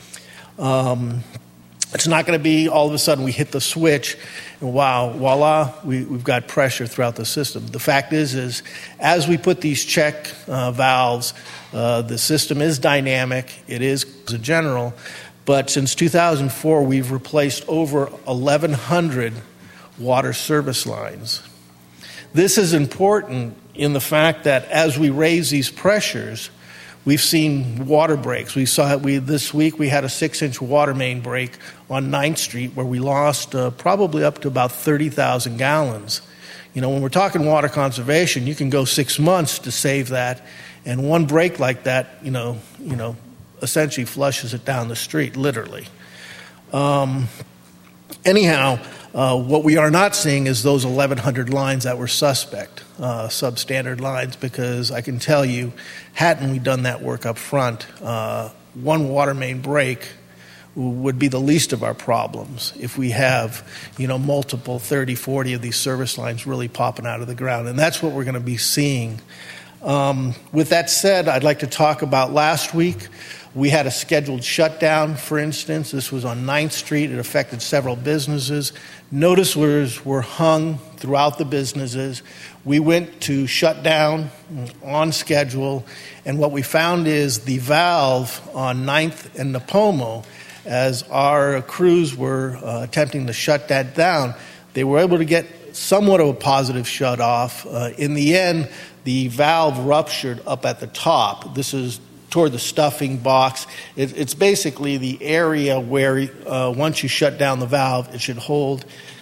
S3: Um, it's not going to be all of a sudden we hit the switch and wow, voila, we, we've got pressure throughout the system. The fact is, is as we put these check uh, valves, uh, the system is dynamic. It is a general, but since two thousand four, we've replaced over eleven hundred water service lines. This is important in the fact that as we raise these pressures, we've seen water breaks. We saw we this week we had a six-inch water main break on ninth Street where we lost uh, probably up to about thirty thousand gallons. You know, when we're talking water conservation, you can go six months to save that, and one break like that, you know, you know, essentially flushes it down the street, literally. Um, anyhow. Uh, what we are not seeing is those eleven hundred lines that were suspect, uh, substandard lines, because I can tell you, hadn't we done that work up front, uh, one water main break would be the least of our problems if we have, you know, multiple thirty, forty of these service lines really popping out of the ground. And that's what we're going to be seeing. Um, with that said, I'd like to talk about last week. We had a scheduled shutdown, for instance. This was on ninth Street. It affected several businesses. Notice orders were hung throughout the businesses. We went to shut down on schedule, and what we found is the valve on ninth and Napomo, as our crews were uh, attempting to shut that down, they were able to get somewhat of a positive shut-off. Uh, in the end, the valve ruptured up at the top. This is toward the stuffing box. It, it's basically the area where uh, once you shut down the valve, it should hold.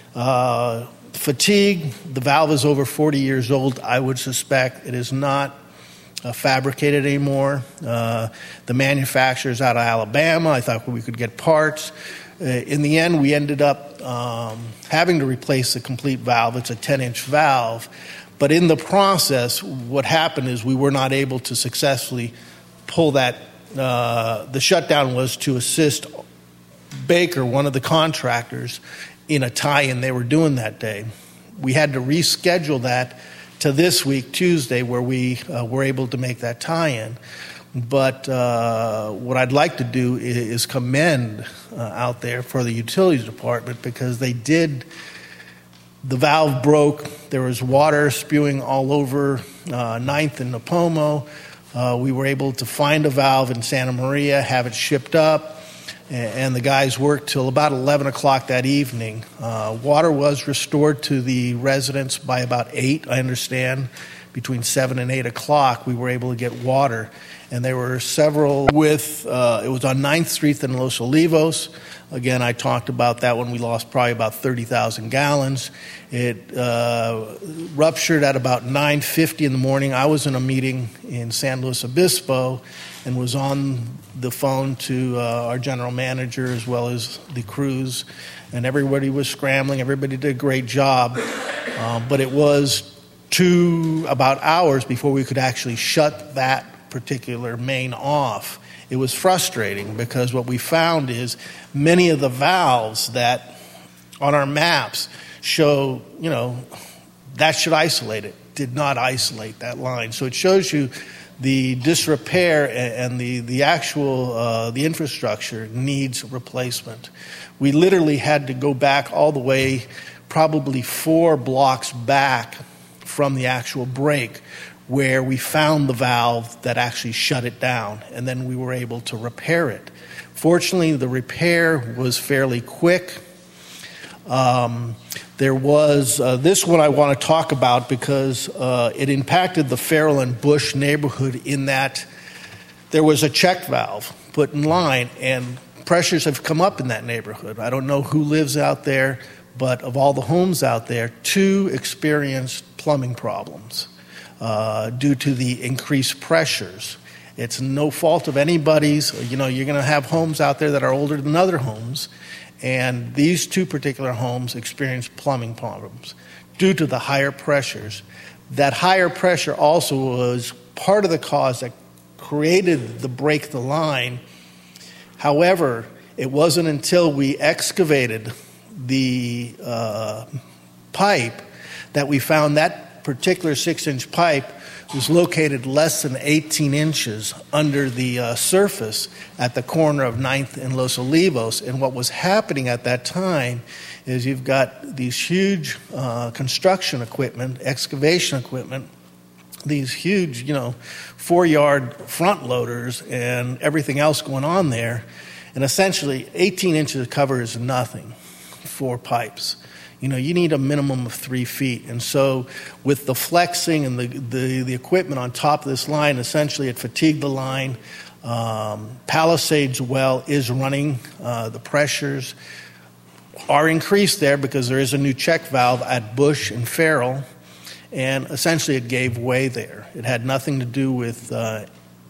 S3: Uh, fatigue, the valve is over forty years old, I would suspect. It is not uh, fabricated anymore. Uh, the manufacturer's out of Alabama. I thought we could get parts. Uh, in the end, we ended up um, having to replace the complete valve. It's a ten-inch valve. But in the process, what happened is we were not able to successfully pull that. Uh, the shutdown was to assist Baker, one of the contractors, in a tie-in they were doing that day. We had to reschedule that to this week, Tuesday, where we uh, were able to make that tie-in. But uh, what I'd like to do is, is commend uh, out there for the utilities department, because they did, the valve broke, there was water spewing all over uh, ninth and Napomo. Uh, we were able to find a valve in Santa Maria, have it shipped up, and, and the guys worked till about eleven o'clock that evening. Uh, water was restored to the residents by about eight, I understand. Between seven and eight o'clock, we were able to get water. And there were several with, uh, it was on ninth Street in Los Olivos. Again, I talked about that when we lost probably about thirty thousand gallons. It uh, ruptured at about nine fifty in the morning. I was in a meeting in San Luis Obispo and was on the phone to uh, our general manager as well as the crews. And everybody was scrambling. Everybody did a great job. Uh, but it was two about hours before we could actually shut that particular main off. It was frustrating because what we found is many of the valves that on our maps show, you know, that should isolate it, did not isolate that line. So it shows you the disrepair and the, the actual, uh, the infrastructure needs replacement. We literally had to go back all the way, probably four blocks back from the actual break, where we found the valve that actually shut it down, and then we were able to repair it. Fortunately, the repair was fairly quick. Um, there was, uh, this one I want to talk about because uh, it impacted the Farrell and Bush neighborhood in that there was a check valve put in line, and pressures have come up in that neighborhood. I don't know who lives out there, but of all the homes out there, two experienced plumbing problems. Uh, due to the increased pressures. It's no fault of anybody's. You know, you're going to have homes out there that are older than other homes, and these two particular homes experienced plumbing problems due to the higher pressures. That higher pressure also was part of the cause that created the break the line. However, it wasn't until we excavated the uh, pipe that we found that particular six-inch pipe was located less than eighteen inches under the uh, surface at the corner of ninth and Los Olivos. And what was happening at that time is you've got these huge uh, construction equipment, excavation equipment, these huge, you know, four-yard front loaders and everything else going on there. And essentially, eighteen inches of cover is nothing for pipes. You know, you need a minimum of three feet. And so with the flexing and the, the, the equipment on top of this line, essentially it fatigued the line. Um, Palisades well is running. Uh, the pressures are increased there because there is a new check valve at Bush and Farrell. And essentially it gave way there. It had nothing to do with... Uh,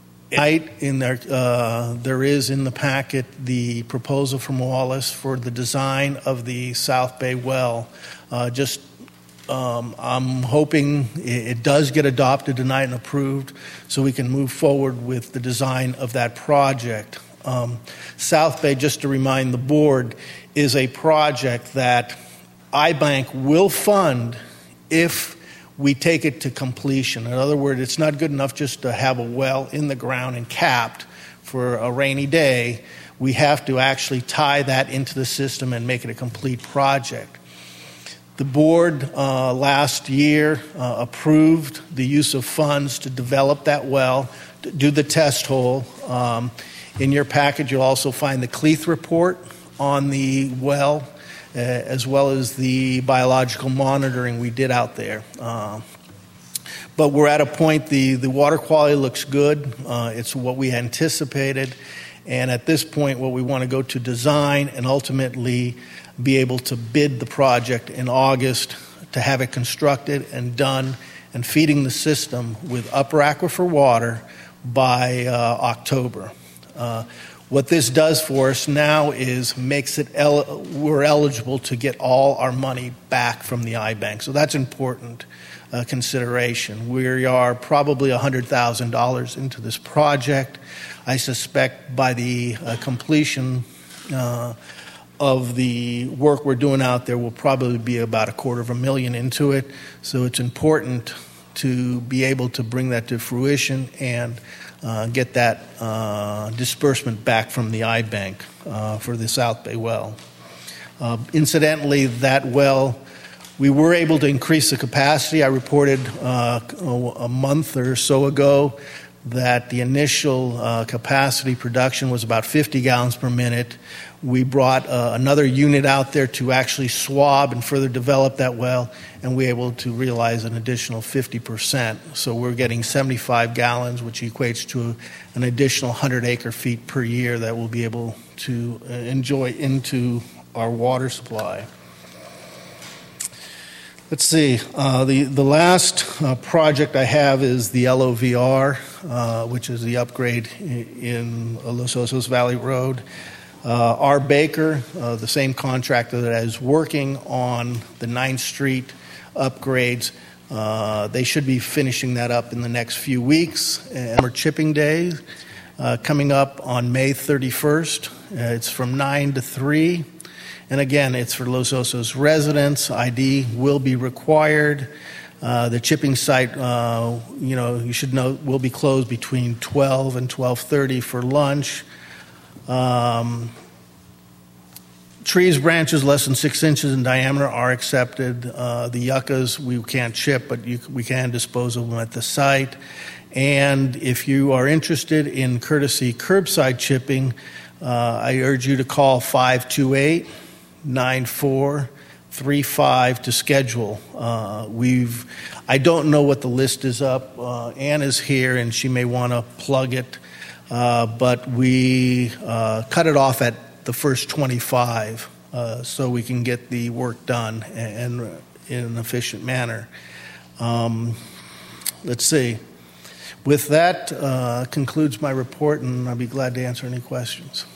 S3: in there, uh, there is in the packet the proposal from Wallace for the design of the South Bay well. Uh, just, um, I'm hoping it, it does get adopted tonight and approved so we can move forward with the design of that project. Um, South Bay, just to remind the board, is a project that I bank will fund if we take it to completion. In other words, it's not good enough just to have a well in the ground and capped for a rainy day. We have to actually tie that into the system and make it a complete project. The board uh, last year uh, approved the use of funds to develop that well, to do the test hole. Um, in your package, you'll also find the Cleath report on the well. uh, as well as the biological monitoring we did out there. Uh, but we're at a point, the, the water quality looks good. Uh, it's what we anticipated. And at this point, what we want to go to design and ultimately be able to bid the project in August to have it constructed and done and feeding the system with upper aquifer water by uh, October. Uh, what this does for us now is makes it el- we're eligible to get all our money back from the I bank. So that's important uh, consideration. We are probably one hundred thousand dollars into this project. I suspect by the uh, completion uh, of the work we're doing out there, we'll probably be about a quarter of a million into it. So it's important to be able to bring that to fruition and uh, get that uh, disbursement back from the I bank uh, for the South Bay well. Uh, incidentally, that well, we were able to increase the capacity. I reported uh, a month or so ago that the initial uh, capacity production was about fifty gallons per minute. We brought uh, another unit out there to actually swab and further develop that well, and we were able to realize an additional fifty percent. So we're getting seventy-five gallons, which equates to an additional one hundred acre feet per year that we'll be able to uh, enjoy into our water supply. Let's see. Uh, the the last uh, project I have is the L O V R, uh, which is the upgrade in, in Los Osos Valley Road. Uh, R. Baker, uh, the same contractor that is working on the ninth Street upgrades, uh, they should be finishing that up in the next few weeks. And we're chipping day uh, coming up on May thirty-first. Uh, it's from nine to three. And again, it's for Los Osos residents. I D will be required. Uh, the chipping site, uh, you know, you should know, will be closed between twelve and twelve thirty for lunch. Um, trees, branches less than six inches in diameter are accepted. Uh, the yuccas we can't chip, but you, we can dispose of them at the site. And if you are interested in courtesy curbside chipping, uh, I urge you to call five two eight, nine four three five to schedule. Uh, we've, I don't know what the list is up. Uh, Ann is here, and she may want to plug it. Uh, but we uh, cut it off at the first twenty-five uh, so we can get the work done and, and in an efficient manner. Um, let's see. With that, uh, concludes my report, and I'll be glad to answer any questions.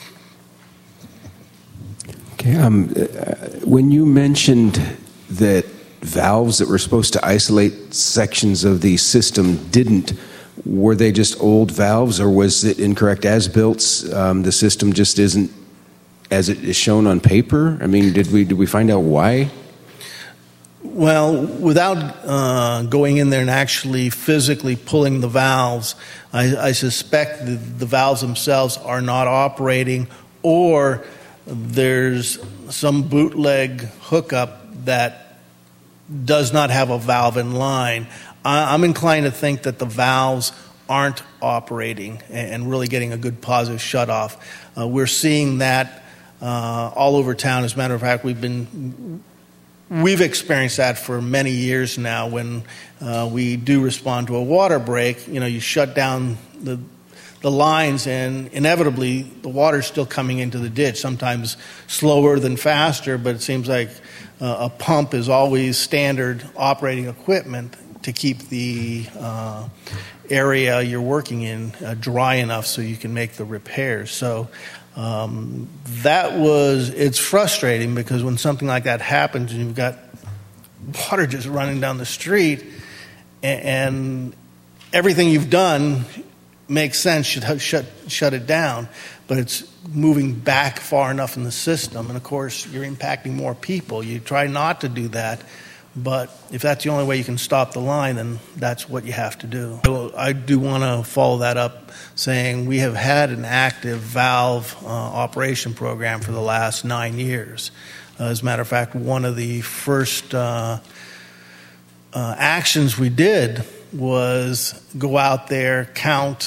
S1: Okay. Um, when you mentioned that valves that were supposed to isolate sections of the system didn't, were they just old valves, or was it incorrect as-built? Um, the system just isn't as it is shown on paper? I mean, did we did we find out why?
S3: Well, without uh, going in there and actually physically pulling the valves, I, I suspect that the valves themselves are not operating, or there's some bootleg hookup that does not have a valve in line. I'm inclined to think that the valves aren't operating and really getting a good positive shutoff. Uh, we're seeing that uh, all over town. As a matter of fact, we've been we've experienced that for many years now. When uh, we do respond to a water break, you know, you shut down the the lines, and inevitably the water's still coming into the ditch. Sometimes slower than faster, but it seems like uh, a pump is always standard operating equipment to keep the uh, area you're working in uh, dry enough so you can make the repairs. So um, that was, it's frustrating because when something like that happens and you've got water just running down the street and, and everything you've done makes sense, should shut, shut it down, but it's moving back far enough in the system. And of course, you're impacting more people. You try not to do that. But if that's the only way you can stop the line, then that's what you have to do. So I do want to follow that up saying we have had an active valve uh, operation program for the last nine years. Uh, as a matter of fact, one of the first uh, uh, actions we did was go out there, count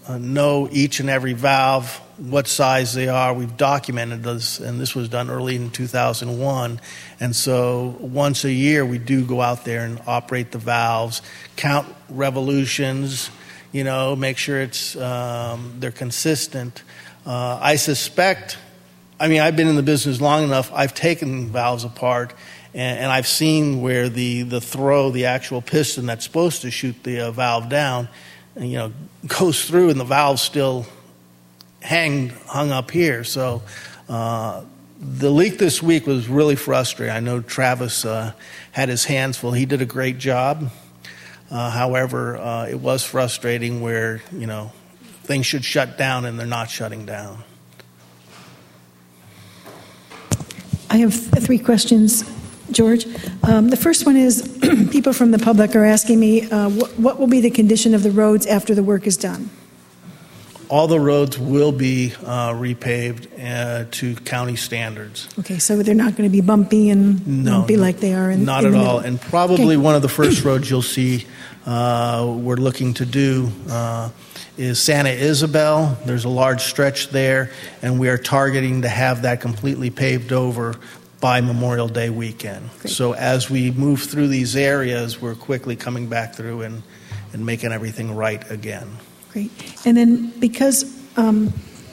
S3: uh, know each and every valve, what size they are. We've documented this, and this was done early in two thousand one. And so once a year, we do go out there and operate the valves, count revolutions, you know, make sure it's um, they're consistent. Uh, I suspect, I mean, I've been in the business long enough, I've taken valves apart, and, and I've seen where the, the throw, the actual piston that's supposed to shoot the uh, valve down, and, you know, goes through and the valve's still hang, hung up here. So uh, the leak this week was really frustrating. I know Travis uh, had his hands full. He did a great job. Uh, however, uh, it was frustrating where, you know, things should shut down and they're not shutting down.
S23: I have th- three questions, George. Um, the first one is people from the public are asking me uh, wh- what will be the condition of the roads after the work is done?
S3: All the roads will be uh, repaved uh, to county standards.
S23: Okay, so they're not going to be bumpy and
S3: No,
S23: bumpy like they are in
S3: Not
S23: in
S3: at
S23: the
S3: all.
S23: middle.
S3: And probably
S23: Okay.
S3: one of the first roads you'll see uh, we're looking to do uh, is Santa Isabel. There's a large stretch there, and we are targeting to have that completely paved over by Memorial Day weekend. So as we move through these areas, we're quickly coming back through and, and making everything right again.
S23: Great. And then because um,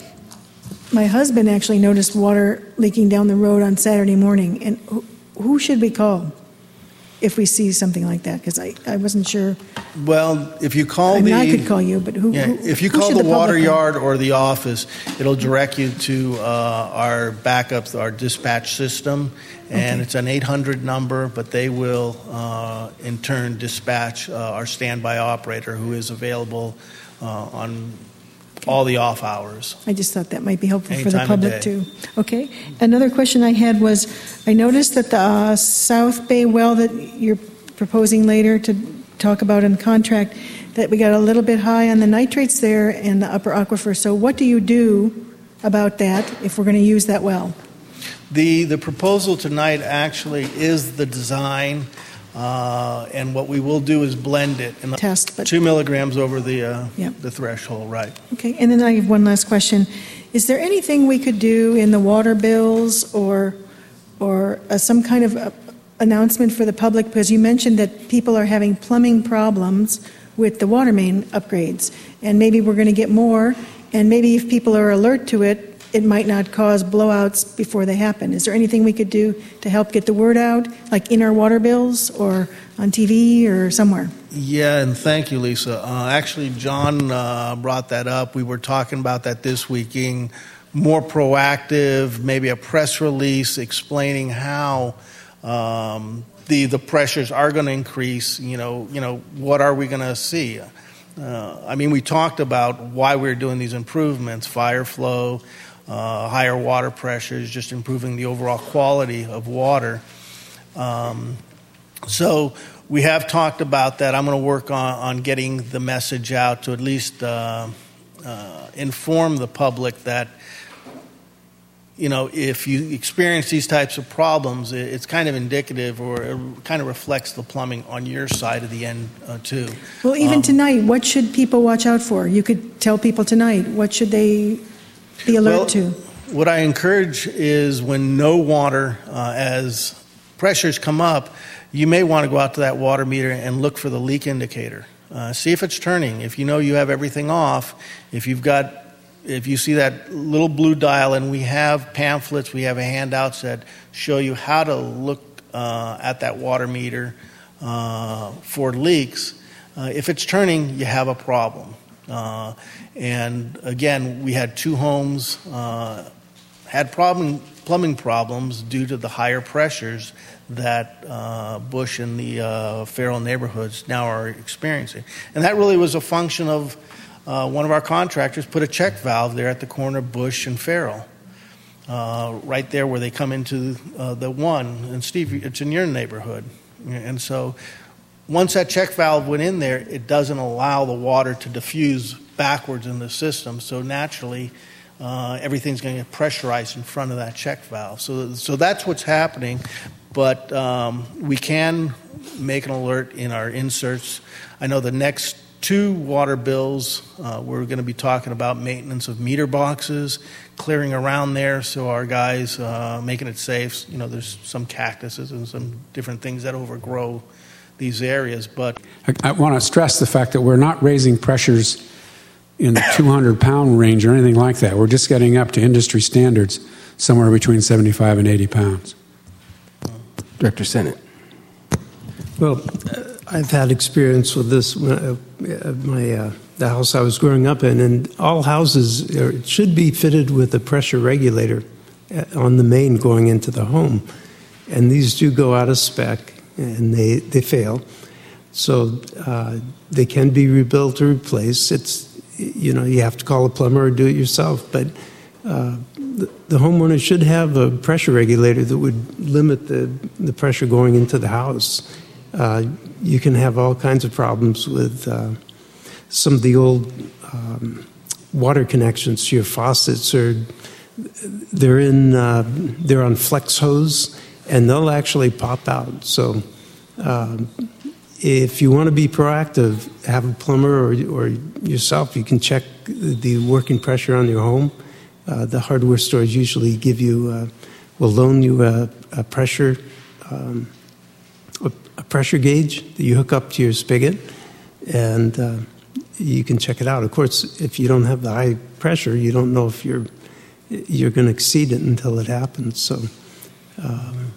S23: my husband actually noticed water leaking down the road on Saturday morning, and who, who should we call if we see something like that? Because I, I wasn't sure.
S3: Well, if you call
S23: I mean,
S3: the...
S23: I could call you, but who...
S3: Yeah,
S23: who
S3: if you
S23: who
S3: call
S23: should
S3: the water
S23: public call?
S3: yard or the office, it'll direct you to uh, our backup, our dispatch system, and
S23: Okay.
S3: it's an eight hundred number, but they will uh, in turn dispatch uh, our standby operator who is available uh, on all the off hours.
S23: I just thought that might be helpful for the
S3: Any time of
S23: public
S3: day.
S23: too. Okay. Another question I had was, I noticed that the uh, South Bay well that you're proposing later to talk about in contract, that we got a little bit high on the nitrates there in the upper aquifer. So what do you do about that if we're going to use that well?
S3: The the proposal tonight actually is the design, uh, and what we will do is blend it in
S23: Test, but-
S3: two milligrams over the uh,
S23: Yep.
S3: the threshold, right?
S23: Okay, and then I have one last question. Is there anything we could do in the water bills or, or uh, some kind of uh, announcement for the public? Because you mentioned that people are having plumbing problems with the water main upgrades, and maybe we're going to get more, and maybe if people are alert to it, it might not cause blowouts before they happen. Is there anything we could do to help get the word out, like in our water bills or on T V or somewhere?
S3: Yeah, and thank you, Lisa. Uh, actually, John uh, brought that up. We were talking about that this week, being more proactive, maybe a press release explaining how um, the the pressures are going to increase. You know, you know, what are we going to see? Uh, I mean, we talked about why we're doing these improvements: fire flow, uh, higher water pressures, just improving the overall quality of water. Um, so we have talked about that. I'm going to work on, on getting the message out to at least uh, uh, inform the public that, you know, if you experience these types of problems, it, it's kind of indicative, or it kind of reflects the plumbing on your side of the end uh, too.
S23: Well, even
S3: Um,
S23: tonight, what should people watch out for? You could tell people tonight, what should they be alert
S3: Well,
S23: to?
S3: What I encourage is when no water, uh, as pressures come up, you may want to go out to that water meter and look for the leak indicator. Uh, see if it's turning. If you know you have everything off, if you've got, if you see that little blue dial, and we have pamphlets, we have handouts that show you how to look uh, at that water meter uh, for leaks. Uh, if it's turning, you have a problem. Uh, and again, we had two homes uh, had problem, plumbing problems due to the higher pressures that uh, Bush and the uh, Farrell neighborhoods now are experiencing. And that really was a function of uh, one of our contractors put a check valve there at the corner of Bush and Farrell, uh, right there where they come into uh, the one. And Steve, it's in your neighborhood. And so once that check valve went in there, it doesn't allow the water to diffuse backwards in the system. So naturally, uh, everything's going to get pressurized in front of that check valve. So, so that's what's happening. But um, we can make an alert in our inserts. I know the next two water bills. Uh, we're going to be talking about maintenance of meter boxes, clearing around there so our guys uh, making it safe. You know, there's some cactuses and some different things that overgrow these areas. But
S9: I, I want to stress the fact that we're not raising pressures in the two hundred pound range or anything like that. We're just getting up to industry standards, somewhere between seventy-five and eighty pounds.
S1: Director Sennett.
S5: Well, uh, I've had experience with this. Uh, my uh, the house I was growing up in, and all houses are, should be fitted with a pressure regulator on the main going into the home, and these do go out of spec and they they fail. So uh, they can be rebuilt or replaced. It's you know you have to call a plumber or do it yourself, but. Uh, the, the homeowner should have a pressure regulator that would limit the, the pressure going into the house. Uh, you can have all kinds of problems with uh, some of the old um, water connections to your faucets, or they're in uh, they're on flex hose, and they'll actually pop out. So, uh, if you want to be proactive, have a plumber or, or yourself. You can check the working pressure on your home. Uh, the hardware stores usually give you uh, will loan you a, a pressure. Um, a pressure gauge that you hook up to your spigot, and uh, you can check it out. Of course, if you don't have the high pressure, you don't know if you're you're going to exceed it until it happens. So um,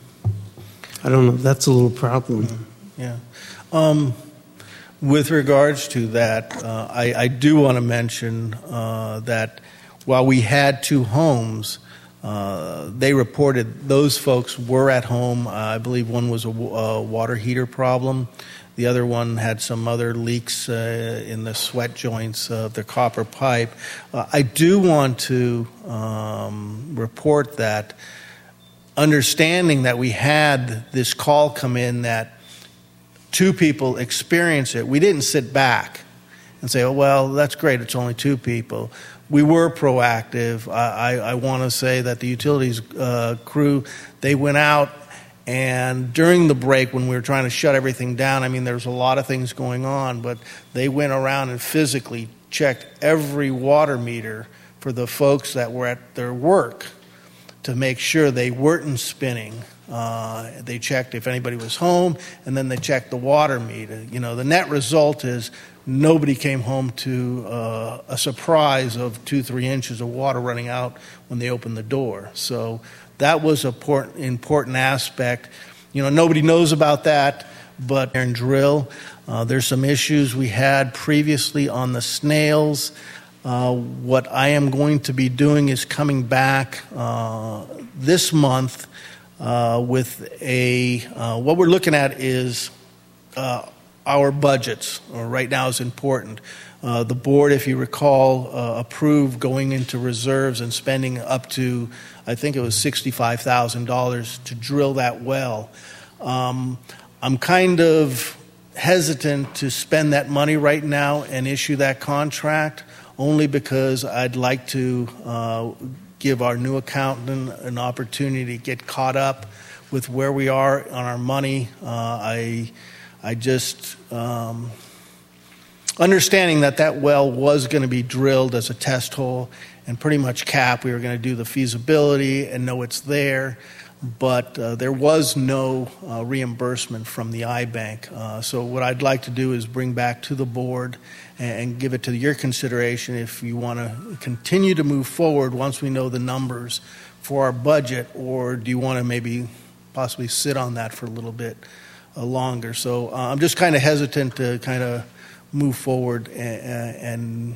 S5: I don't know. That's a little problem.
S3: Yeah. Um, with regards to that, uh, I, I do want to mention uh, that while we had two homes, Uh, they reported those folks were at home. Uh, I believe one was a, w- a water heater problem. The other one had some other leaks uh, in the sweat joints of the copper pipe. Uh, I do want to um, report that, understanding that we had this call come in that two people experienced it, we didn't sit back and say, oh, well, that's great, it's only two people. We were proactive. I, I, I want to say that the utilities uh, crew, they went out, and during the break when we were trying to shut everything down, I mean, there's a lot of things going on, but they went around and physically checked every water meter for the folks that were at their work to make sure they weren't spinning. Uh, they checked if anybody was home, and then they checked the water meter. You know, the net result is nobody came home to uh, a surprise of two, three inches of water running out when they opened the door. So that was an important, important aspect. You know, nobody knows about that, but and drill. Uh, there's some issues we had previously on the snails. Uh, what I am going to be doing is coming back uh, this month uh, with a, uh, what we're looking at is uh, our budgets. Uh, right now is important. Uh, the board, if you recall, uh, approved going into reserves and spending up to, I think it was sixty-five thousand dollars to drill that well. Um, I'm kind of hesitant to spend that money right now and issue that contract, only because I'd like to uh, give our new accountant an opportunity to get caught up with where we are on our money. Uh, I, I just, um, understanding that that well was going to be drilled as a test hole and pretty much cap, we were going to do the feasibility and know it's there. But uh, there was no uh, reimbursement from the I bank. Uh, so what I'd like to do is bring back to the board and, and give it to your consideration if you want to continue to move forward once we know the numbers for our budget, or do you want to maybe possibly sit on that for a little bit uh, longer. So uh, I'm just kind of hesitant to kind of move forward and, and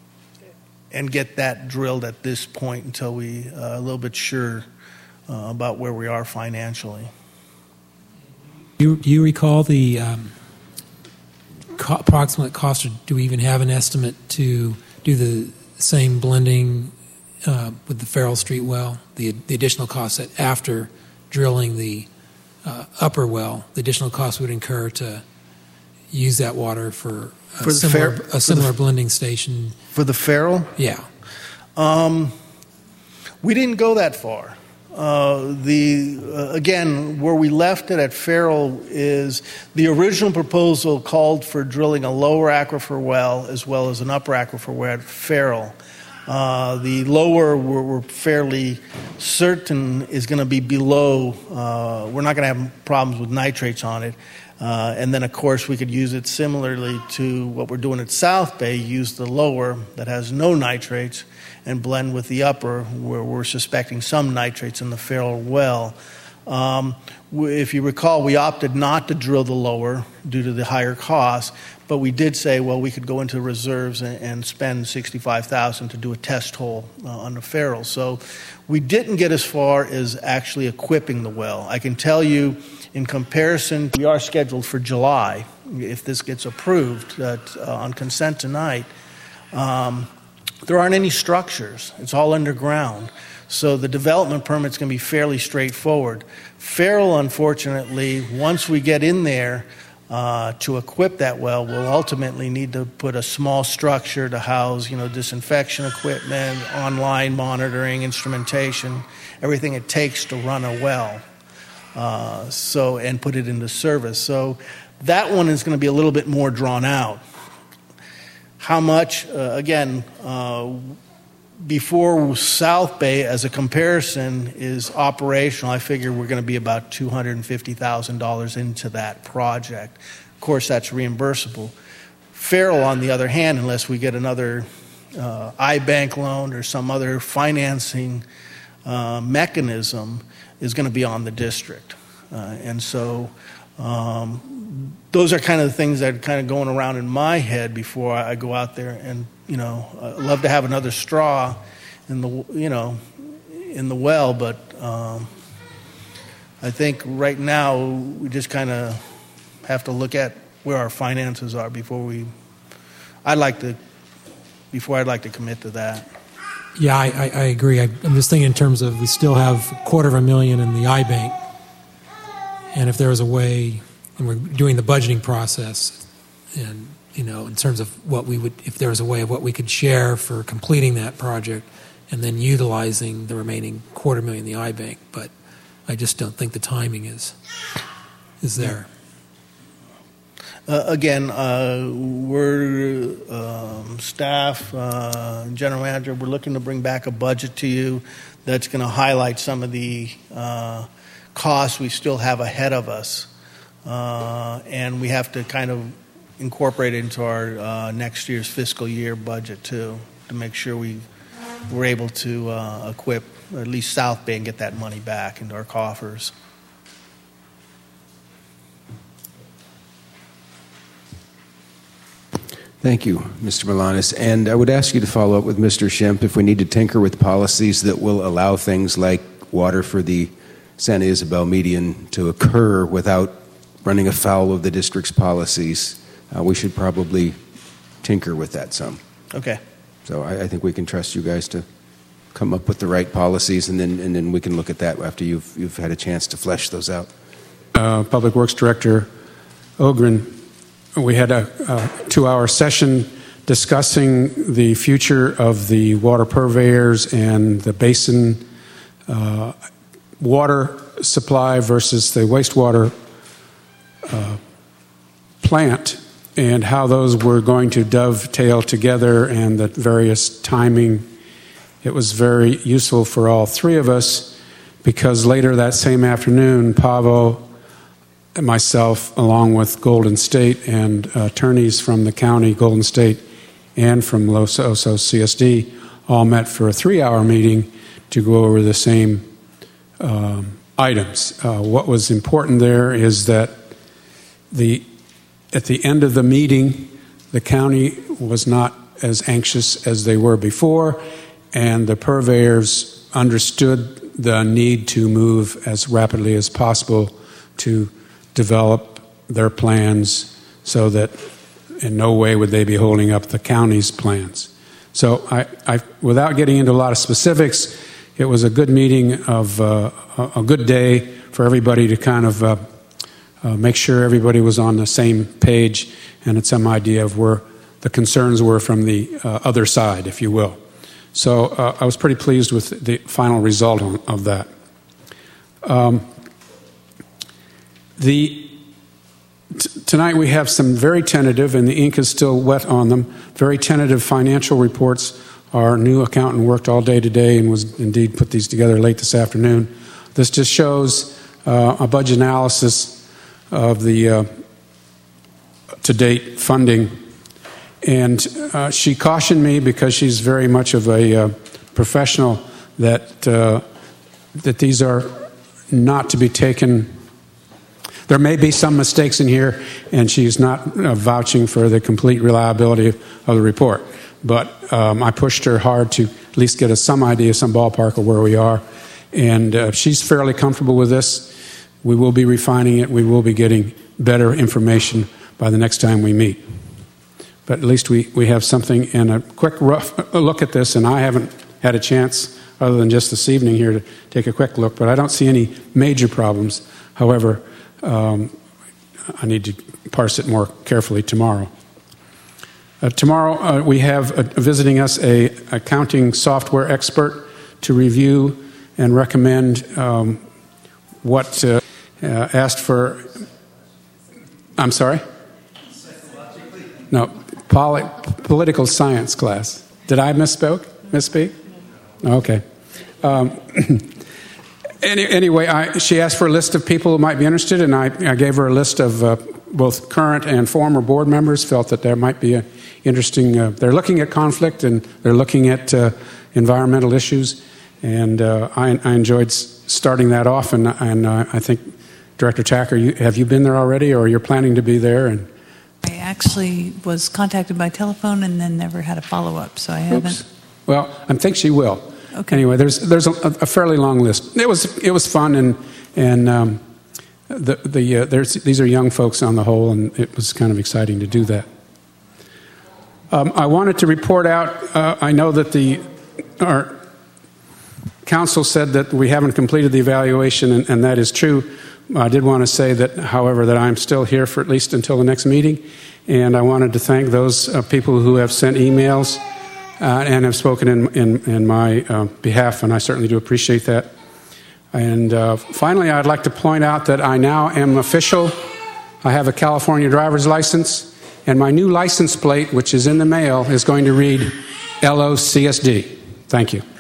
S3: and get that drilled at this point until we uh, a little bit sure Uh, about where we are financially.
S6: Do you, do you recall the um, co- approximate cost, or do we even have an estimate to do the same blending uh, with the Farrell Street well, the, the additional cost that after drilling the uh, upper well, the additional cost would incur to use that water for a
S3: for
S6: similar,
S3: Fer-
S6: a similar
S3: for the,
S6: blending station?
S3: For the Farrell?
S6: Yeah.
S3: Um, we didn't go that far. Uh, the uh, again, where we left it at Farrell is the original proposal called for drilling a lower aquifer well as well as an upper aquifer well at Farrell. Uh, the lower, we're, we're fairly certain, is going to be below. Uh, we're not going to have problems with nitrates on it. Uh, and then, of course, we could use it similarly to what we're doing at South Bay, use the lower that has no nitrates and blend with the upper where we're suspecting some nitrates in the Farrell well. Um, if you recall, we opted not to drill the lower due to the higher cost, but we did say, well, we could go into reserves and, and spend sixty-five thousand dollars to do a test hole uh, on the Farrell. So we didn't get as far as actually equipping the well. I can tell you, in comparison, we are scheduled for July, if this gets approved uh, uh, on consent tonight. Um, there aren't any structures. It's all underground. So the development permit's going to be fairly straightforward. Farrell, unfortunately, once we get in there uh, to equip that well, we'll ultimately need to put a small structure to house, you know, disinfection equipment, online monitoring, instrumentation, everything it takes to run a well. Uh, so and put it into service. So that one is going to be a little bit more drawn out. How much? Uh, again, uh, before South Bay, as a comparison, is operational, I figure we're going to be about two hundred fifty thousand dollars into that project. Of course, that's reimbursable. Farrell, on the other hand, unless we get another uh, I-bank loan or some other financing uh, mechanism, is going to be on the district. Uh, and so um, those are kind of the things that are kind of going around in my head before I go out there and, you know, I'd love to have another straw in the, you know, in the well, but um, I think right now we just kind of have to look at where our finances are before we, I'd like to, before I'd like to commit to that.
S6: Yeah, I, I, I agree. I, I'm just thinking in terms of we still have a quarter of a million in the I-bank, and if there was a way, and we're doing the budgeting process, and you know, in terms of what we would, if there was a way of what we could share for completing that project, and then utilizing the remaining quarter million in the I-bank, but I just don't think the timing is is there.
S3: Uh, again, uh, we're um, staff, uh, general manager. We're looking to bring back a budget to you that's going to highlight some of the uh, costs we still have ahead of us, uh, and we have to kind of incorporate it into our uh, next year's fiscal year budget too, to make sure we we're able to uh, equip at least South Bay and get that money back into our coffers.
S1: Thank you, Mister Milanes. And I would ask you to follow up with Mister Schempp if we need to tinker with policies that will allow things like water for the Santa Isabel median to occur without running afoul of the district's policies. Uh, we should probably tinker with that some.
S3: Okay.
S1: So I, I think we can trust you guys to come up with the right policies, and then and then we can look at that after you've you've had a chance to flesh those out.
S9: Uh, Public Works Director Ogren, we had a, a two-hour session discussing the future of the water purveyors and the basin uh, water supply versus the wastewater uh, plant, and how those were going to dovetail together and the various timing. It was very useful for all three of us, because later that same afternoon, Pavo and myself, along with Golden State and uh, attorneys from the county, Golden State, and from Los Osos C S D, all met for a three-hour meeting to go over the same um, items. Uh, what was important there is that the at the end of the meeting, the county was not as anxious as they were before, and the purveyors understood the need to move as rapidly as possible to develop their plans so that in no way would they be holding up the county's plans. So I, I, without getting into a lot of specifics, it was a good meeting of uh, a good day for everybody to kind of uh, uh, make sure everybody was on the same page and had some idea of where the concerns were from the uh, other side, if you will. So uh, I was pretty pleased with the final result on, of that. Um, the t- tonight we have some very tentative, and the ink is still wet on them, very tentative financial reports. Our new accountant worked all day today and was indeed put these together late this afternoon. This just shows uh, a budget analysis of the uh, to-date funding. And uh, she cautioned me, because she's very much of a uh, professional, that uh, that these are not to be taken. There may be some mistakes in here, and she's not uh, vouching for the complete reliability of, of the report. But um, I pushed her hard to at least get us some idea, some ballpark of where we are. And uh, she's fairly comfortable with this. We will be refining it. We will be getting better information by the next time we meet. But at least we, we have something. And a quick rough look at this, and I haven't had a chance, other than just this evening here, to take a quick look. But I don't see any major problems. However, um, I need to parse it more carefully tomorrow. Uh, tomorrow uh, we have uh, visiting us a accounting software expert to review and recommend um, what uh, uh, asked for. I'm sorry? No, poli- political science class. Did I misspoke? Misspeak? Okay. Um, any, anyway, I, she asked for a list of people who might be interested, and I, I gave her a list of uh, both current and former board members. Felt that there might be a interesting. Uh, they're looking at conflict, and they're looking at uh, environmental issues, and uh, I, I enjoyed s- starting that off. And, and uh, I think, Director Tacker, you, have you been there already, or you're planning to be there? And
S2: I actually was contacted by telephone and then never had a follow-up, so I haven't.
S9: Oops. Well, I think she will.
S2: Okay.
S9: Anyway, there's there's a, a fairly long list. It was it was fun, and and um, the the uh, there's these are young folks on the whole, and it was kind of exciting to do that. Um, I wanted to report out. Uh, I know that the our council said that we haven't completed the evaluation, and, and that is true. I did want to say that, however, that I'm still here for at least until the next meeting, and I wanted to thank those uh, people who have sent emails uh, and have spoken in, in, in my uh, behalf, and I certainly do appreciate that. And uh, finally, I'd like to point out that I now am official. I have a California driver's license, and my new license plate, which is in the mail, is going to read L O C S D. Thank you.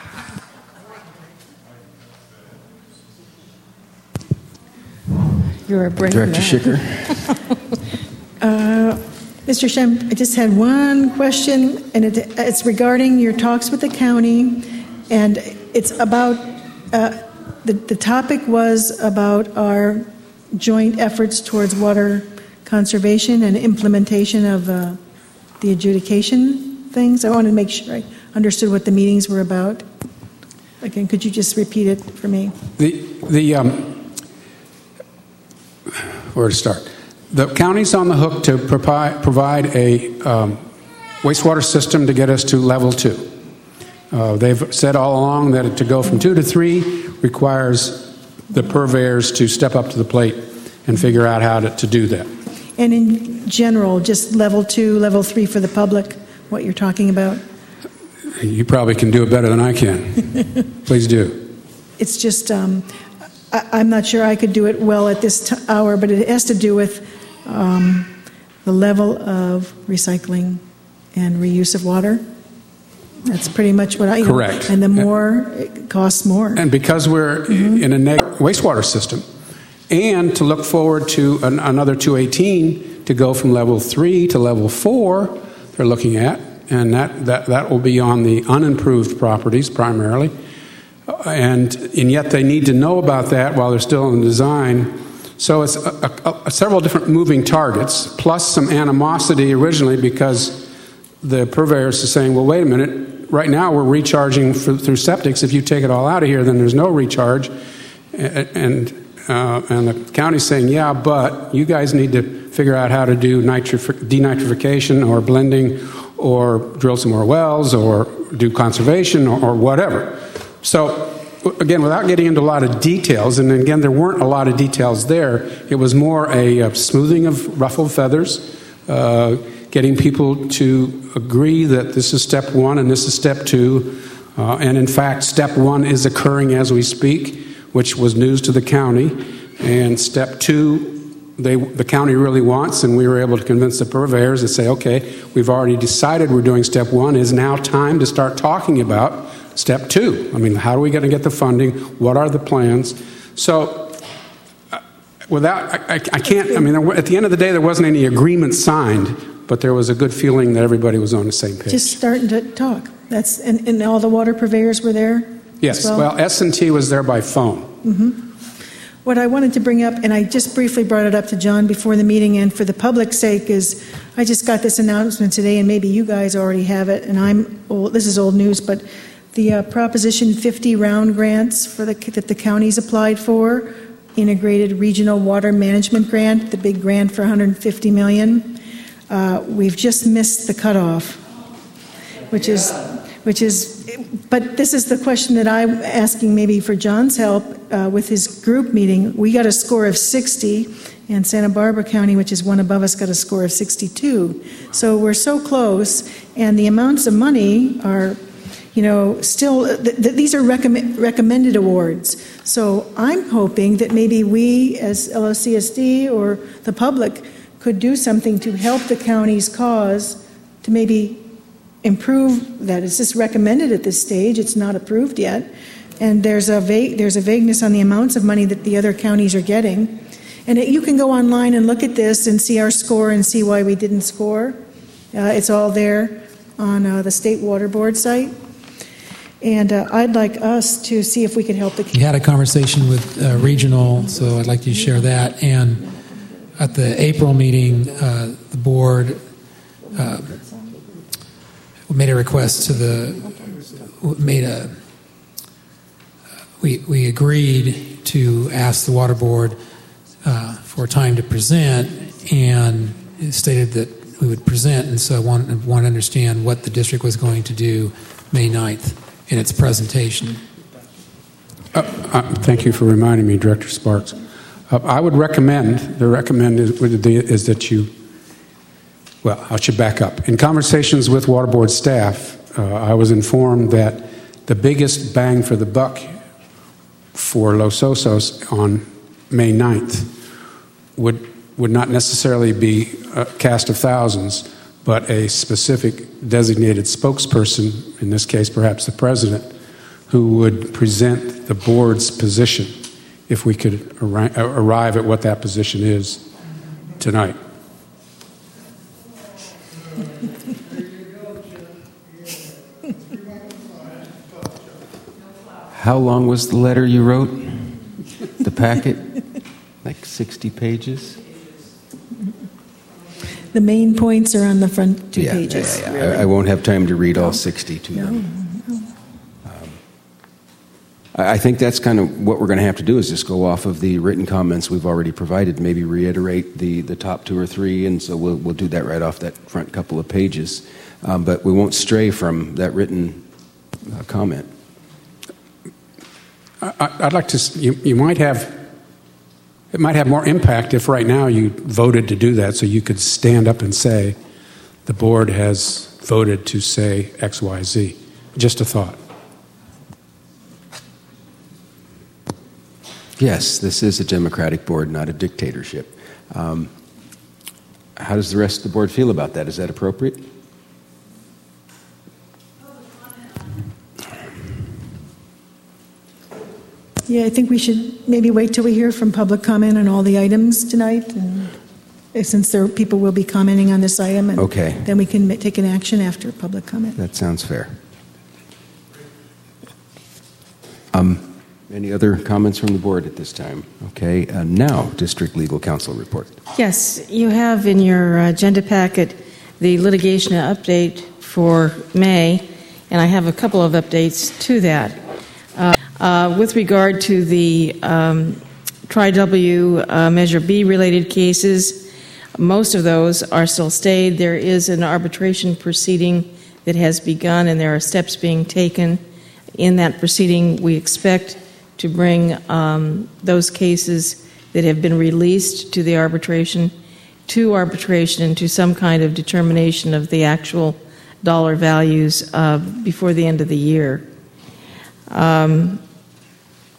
S23: You're a brave
S1: Director
S23: man.
S1: Schicker.
S23: uh, Mister Shem, I just had one question, and it, it's regarding your talks with the county, and it's about, uh, the, the topic was about our joint efforts towards water conservation and implementation of uh, the adjudication things. I wanted to make sure I understood what the meetings were about. Again, could you just repeat it for me?
S9: The, the, um, where to start? The county's on the hook to provide, provide a um, wastewater system to get us to level two. Uh, they've said all along that to go from two to three requires the purveyors to step up to the plate and figure out how to, to do that.
S23: And in general, just level two, level three for the public, what you're talking about?
S9: You probably can do it better than I can. Please do.
S23: It's just, um, I, I'm not sure I could do it well at this t- hour, but it has to do with um, the level of recycling and reuse of water. That's pretty much what I...
S9: Correct.
S23: Know, and the more, it costs more.
S9: And because we're mm-hmm. in a neg- wastewater system, and to look forward to an, another two eighteen to go from level three to level four, they're looking at, and that, that, that will be on the unimproved properties primarily. And, and yet they need to know about that while they're still in design. So it's a, a, a several different moving targets, plus some animosity originally because the purveyors are saying, well, wait a minute, right now we're recharging for, through septics. If you take it all out of here, then there's no recharge. And, and Uh, and the county's saying, yeah, but you guys need to figure out how to do nitrific- denitrification or blending or drill some more wells or do conservation or, or whatever. So, again, without getting into a lot of details, and again, there weren't a lot of details there, it was more a, a smoothing of ruffled feathers, uh, getting people to agree that this is step one and this is step two. Uh, and in fact, step one is occurring as we speak. which was news to the county. And step two, they, the county really wants, and we were able to convince the purveyors to say, okay, we've already decided we're doing step one. It is now time to start talking about step two. I mean, how are we going to get the funding? What are the plans? So uh, without, I, I, I can't, I mean, at the end of the day, there wasn't any agreement signed, but there was a good feeling that everybody was on the same page.
S23: Just starting to talk. That's and, and all the water purveyors were there?
S9: Yes.
S23: Well,
S9: well S and T was there by phone.
S23: Mm-hmm. What I wanted to bring up, and I just briefly brought it up to John before the meeting, and for the public's sake, is I just got this announcement today, and maybe you guys already have it, and I'm old, this is old news, but the uh, Proposition fifty round grants for the, that the counties applied for, Integrated Regional Water Management Grant, the big grant for one hundred fifty million dollars, uh, we've just missed the cutoff, which is, which is, but this is the question that I'm asking maybe for John's help uh, with his group meeting. We got a score of sixty, and Santa Barbara County, which is one above us, got a score of sixty-two. So we're so close, and the amounts of money are, you know, still, th- th- these are recommend- recommended awards. So I'm hoping that maybe we as L O C S D or the public could do something to help the county's cause to maybe improve that. It's just recommended at this stage. It's not approved yet. And there's a va- there's a vagueness on the amounts of money that the other counties are getting. And it, you can go online and look at this and see our score and see why we didn't score. Uh, it's all there on uh, the State Water Board site. And uh, I'd like us to see if we could help the
S6: You had a conversation with uh, regional, so I'd like you to share that. And at the April meeting, uh, the board uh, made a request to the made a we we agreed to ask the water board uh, for time to present, and it stated that we would present. And so I want want to understand what the district was going to do May ninth in its presentation.
S9: Uh, uh, thank you for reminding me, Director Sparks. Uh, I would recommend, the recommend is, is that you, well, I should back up. In conversations with Water Board staff, uh, I was informed that the biggest bang for the buck for Los Osos on May ninth would, would not necessarily be a cast of thousands, but a specific designated spokesperson, in this case perhaps the president, who would present the board's position if we could arri- arrive at what that position is tonight.
S1: How long was the letter you wrote? The packet? Like sixty pages?
S23: The main points are on the front two
S1: yeah,
S23: pages.
S1: Yeah, yeah. I, I won't have time to read all sixty to
S23: No.
S1: them. I think that's kind of what we're going to have to do is just go off of the written comments we've already provided, maybe reiterate the, the top two or three, and so we'll, we'll do that right off that front couple of pages. Um, but we won't stray from that written uh, comment.
S9: I, I'd like to, you, you might have, it might have more impact if right now you voted to do that, so you could stand up and say, the board has voted to say X, Y, Z. Just a thought.
S1: Yes, this is a democratic board, not a dictatorship. Um, how does the rest of the board feel about that? Is that appropriate?
S23: Yeah, I think we should maybe wait till we hear from public comment on all the items tonight, and since there people will be commenting on this item, and
S1: okay.
S23: then we can ma- take an action after public comment.
S1: That sounds fair. Um, any other comments from the board at this time? Okay, uh, now District Legal Counsel report.
S4: Yes, you have in your agenda packet the litigation update for May, and I have a couple of updates to that. Uh, uh, with regard to the um, Tri-W uh, Measure B related cases, most of those are still stayed. There is an arbitration proceeding that has begun, and there are steps being taken. In that proceeding, we expect to bring um, those cases that have been released to the arbitration to arbitration and to some kind of determination of the actual dollar values uh, before the end of the year. Um,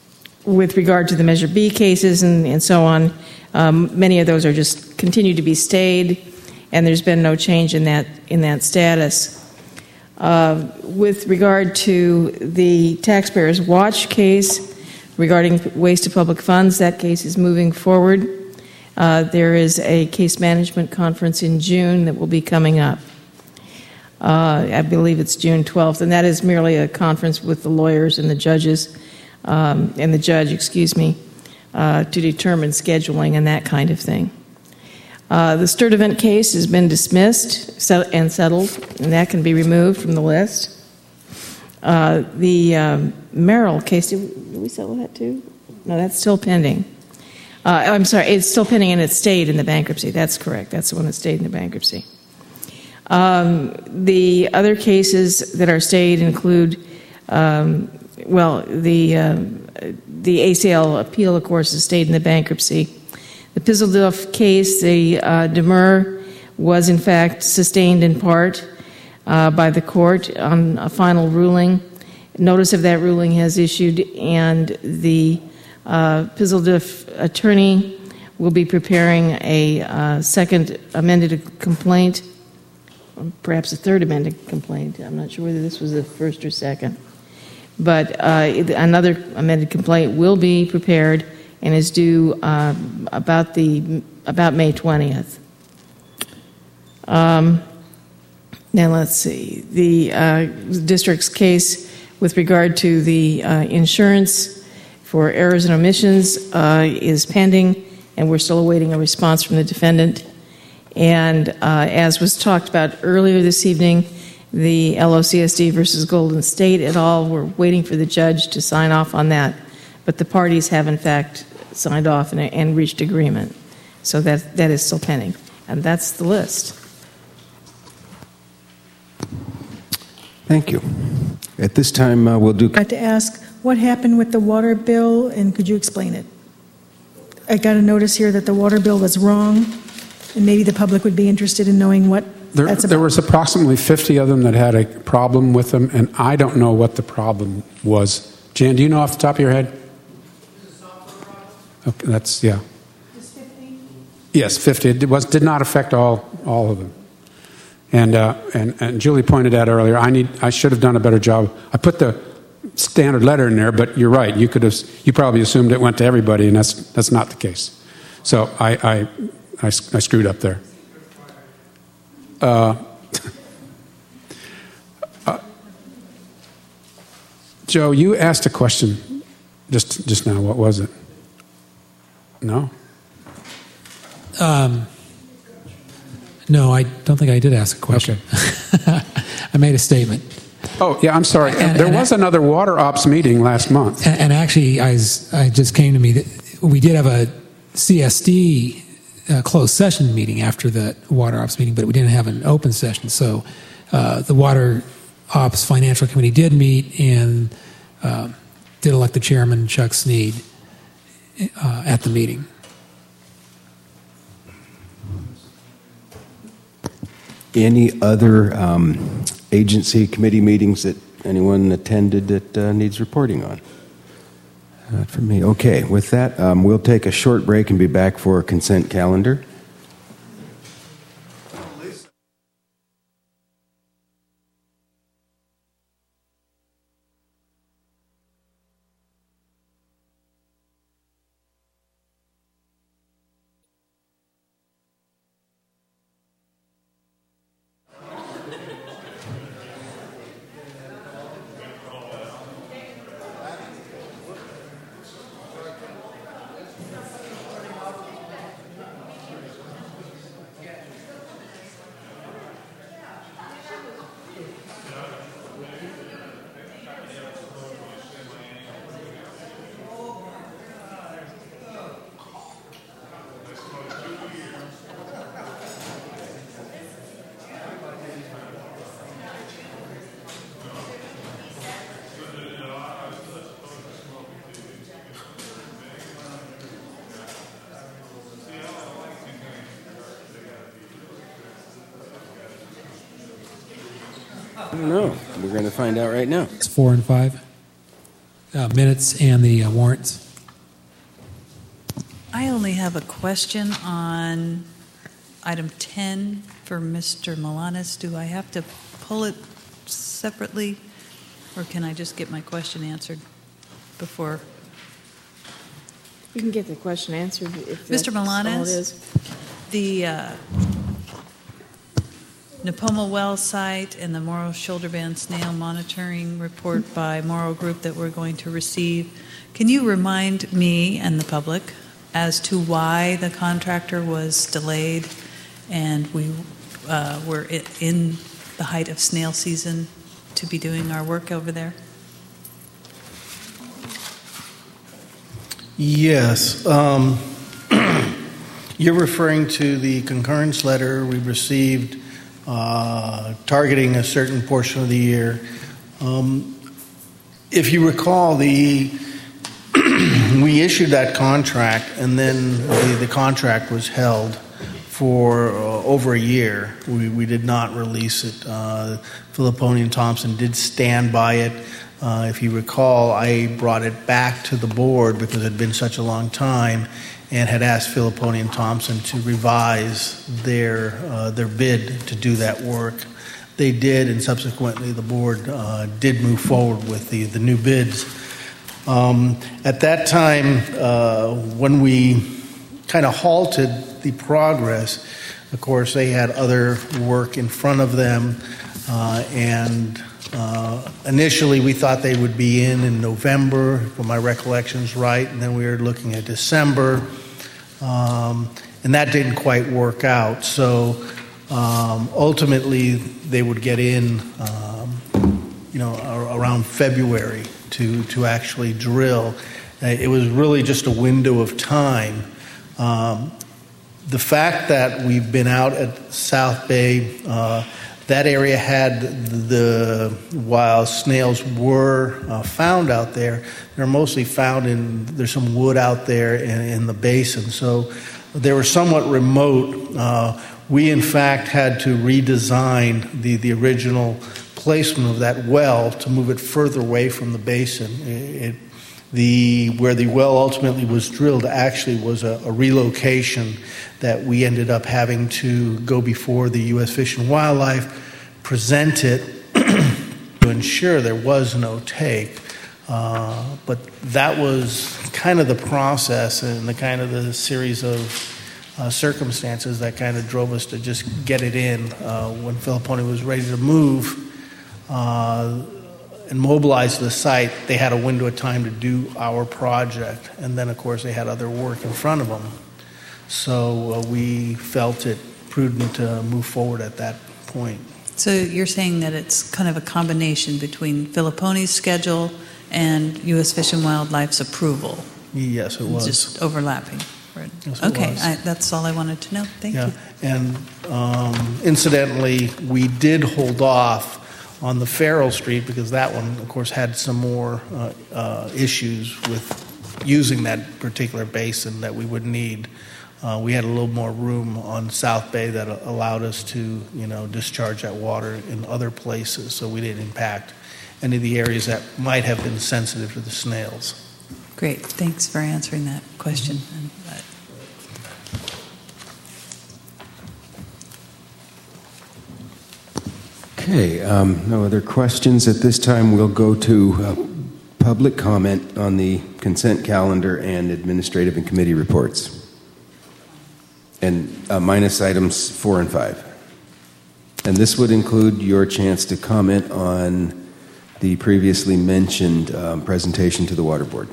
S4: with regard to the Measure B cases and, and so on, um, many of those are just continue to be stayed, and there's been no change in that in that status. Uh, with regard to the Taxpayers Watch case regarding waste of public funds, that case is moving forward. Uh, there is a case management conference in June that will be coming up. Uh, I believe it's June twelfth, and that is merely a conference with the lawyers and the judges, um, and the judge, excuse me, uh, to determine scheduling and that kind of thing. Uh, the Sturdivant case has been dismissed and settled, and that can be removed from the list. Uh, the um, Merrill case, did we, did we settle that too? No, that's still pending. Uh, I'm sorry, it's still pending and it stayed in the bankruptcy. That's correct. That's the one that stayed in the bankruptcy. Um, the other cases that are stayed include, um, well, the um, the A C L appeal, of course, has stayed in the bankruptcy. The Pizzleduff case, the uh, demur, was in fact sustained in part uh, by the court on a final ruling. Notice of that ruling has issued, and the uh, Pizzleduff attorney will be preparing a uh, second amended complaint, perhaps a third amended complaint. I'm not sure whether this was the first or second. But uh, another amended complaint will be prepared and is due uh, about the about May twentieth. Um, now let's see. The uh, district's case with regard to the uh, insurance for errors and omissions uh, is pending, and we're still awaiting a response from the defendant. And uh, as was talked about earlier this evening, the L O C S D versus Golden State et al. We're waiting for the judge to sign off on that, but the parties have in fact signed off and, and reached agreement. So that that is still pending, and that's the list.
S1: Thank you. At this time, uh, we'll do.
S23: I'd like to ask what happened with the water bill, and could you explain it? I got a notice here that the water bill was wrong, and maybe the public would be interested in knowing what
S9: There,
S23: that's about.
S9: there was approximately fifty of them that had a problem with them, and I don't know what the problem was. Jan, do you know off the top of your head? Okay, that's, yeah. Yes, fifty. It was, did not affect all, all of them. And, uh, and and Julie pointed out earlier, I need I should have done a better job. I put the standard letter in there, but you're right. You could have you probably assumed it went to everybody, and that's that's not the case. So I I, I, I screwed up there. Uh, uh, Joe, you asked a question just just now. What was it? No.
S6: Um, no, I don't think I did ask a question. Okay. I made a statement.
S9: Oh, yeah, I'm sorry.
S6: And,
S9: there
S6: and
S9: was
S6: I,
S9: another water ops meeting last month.
S6: And, and actually, I, was, I just came to me that we did have a C S D uh, closed session meeting after the water ops meeting, but we didn't have an open session. So uh, the water ops financial committee did meet and uh, did elect the chairman, Chuck Sneed, uh, at the meeting.
S1: Any other um, agency committee meetings that anyone attended that uh, needs reporting on? Not for me. Okay, with that, um, we'll take a short break and be back for a consent calendar. I don't know. We're going to find out right now.
S6: It's four and five uh, minutes and the uh, warrants.
S2: I only have a question on item ten for Mister Milanes. Do I have to pull it separately, or can I just get my question answered before?
S4: You can get the question answered if
S2: Mister
S4: that's all it
S2: Milanes,
S4: is.
S2: the uh, Napoma Well site and the Morrow Shoulder Band Snail Monitoring Report by Morrow Group that we're going to receive, can you remind me and the public as to why the contractor was delayed and we uh, were in the height of snail season to be doing our work over there?
S3: Yes. Um, you're referring to the concurrence letter we received uh, targeting a certain portion of the year. Um, if you recall, the we issued that contract, and then the, the contract was held for uh, over a year. We, we did not release it. Uh, Filipponi and Thompson did stand by it. Uh, if you recall, I brought it back to the board because it had been such a long time and had asked Filipponi and Thompson to revise their, uh, their bid to do that work. They did, and subsequently the board uh, did move forward with the, the new bids. Um, at that time, uh, when we kind of halted the progress, of course, they had other work in front of them, uh, and uh, initially we thought they would be in in November, if my recollection's right, and then we were looking at December, um, and that didn't quite work out. So um, ultimately, they would get in, um, you know, around February to to actually drill. Uh, it was really just a window of time. Um, the fact that we've been out at South Bay, uh, that area had the, while snails were uh, found out there, they're mostly found in, there's some wood out there in, in the basin. So they were somewhat remote. Uh, we, in fact, had to redesign the, the original placement of that well to move it further away from the basin. It, the where the well ultimately was drilled actually was a, a relocation that we ended up having to go before the U S Fish and Wildlife, present it to ensure there was no take. Uh, but that was kind of the process and the kind of the series of uh, circumstances that kind of drove us to just get it in. Uh, when Filipponi was ready to move uh, and mobilize the site, they had a window of time to do our project. And then, of course, they had other work in front of them. So uh, we felt it prudent to move forward at that point.
S2: So you're saying that it's kind of a combination between Filipponi's schedule and U S Fish and Wildlife's approval?
S3: Yes, it was.
S2: Just overlapping. Right.
S3: Yes, it
S2: okay,
S3: was.
S2: I, that's all I wanted to know. Thank
S3: yeah.
S2: you.
S3: And um, incidentally, we did hold off on the Farrell Street because that one, of course, had some more uh, uh, issues with using that particular basin that we would need. Uh, we had a little more room on South Bay that allowed us to, you know, discharge that water in other places, so we didn't impact any of the areas that might have been sensitive to the snails.
S2: Great. Thanks for answering that question. Mm-hmm.
S1: Okay, um, no other questions at this time. We'll go to uh, public comment on the consent calendar and administrative and committee reports, and uh, minus items four and five. And this would include your chance to comment on the previously mentioned um, presentation to the Water Board.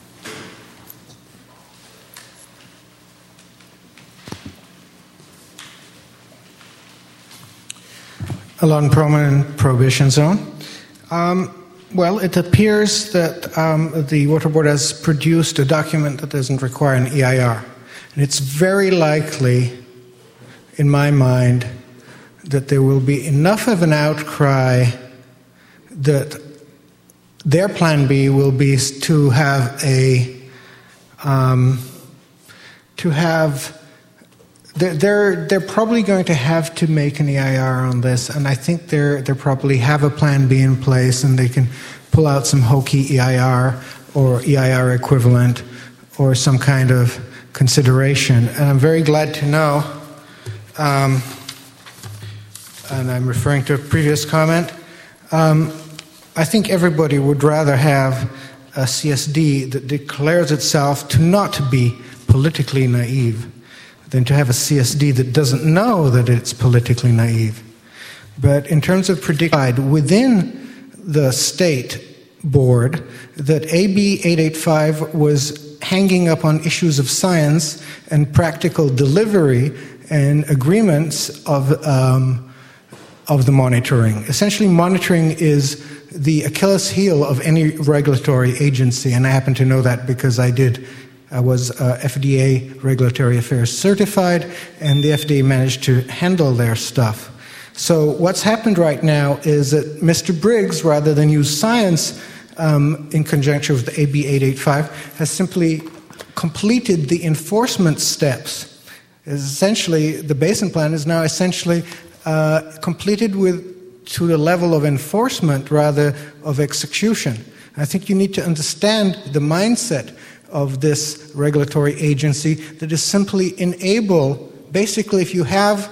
S13: Along Prominent Prohibition Zone. Um, well, it appears that um, the Water Board has produced a document that doesn't require an E I R. And it's very likely, in my mind, that there will be enough of an outcry that their plan B will be to have a, um, to have They're, they're they're probably going to have to make an E I R on this, and I think they're they probably have a plan B in place, and they can pull out some hokey E I R or E I R equivalent or some kind of consideration. And I'm very glad to know, um, and I'm referring to a previous comment, um, I think everybody would rather have a C S D that declares itself to not be politically naive than to have a C S D that doesn't know that it's politically naive. But in terms of prediction, within the state board, that A B eight eighty-five was hanging up on issues of science and practical delivery and agreements of, um, of the monitoring. Essentially, monitoring is the Achilles heel of any regulatory agency, and I happen to know that because I did. I was uh, F D A Regulatory Affairs certified, and the F D A managed to handle their stuff. So what's happened right now is that Mister Briggs, rather than use science um, in conjunction with the A B eight eighty-five, has simply completed the enforcement steps. Essentially, the basin plan is now essentially uh, completed with to the level of enforcement rather of execution. I think you need to understand the mindset of this regulatory agency that is simply enable, basically if you have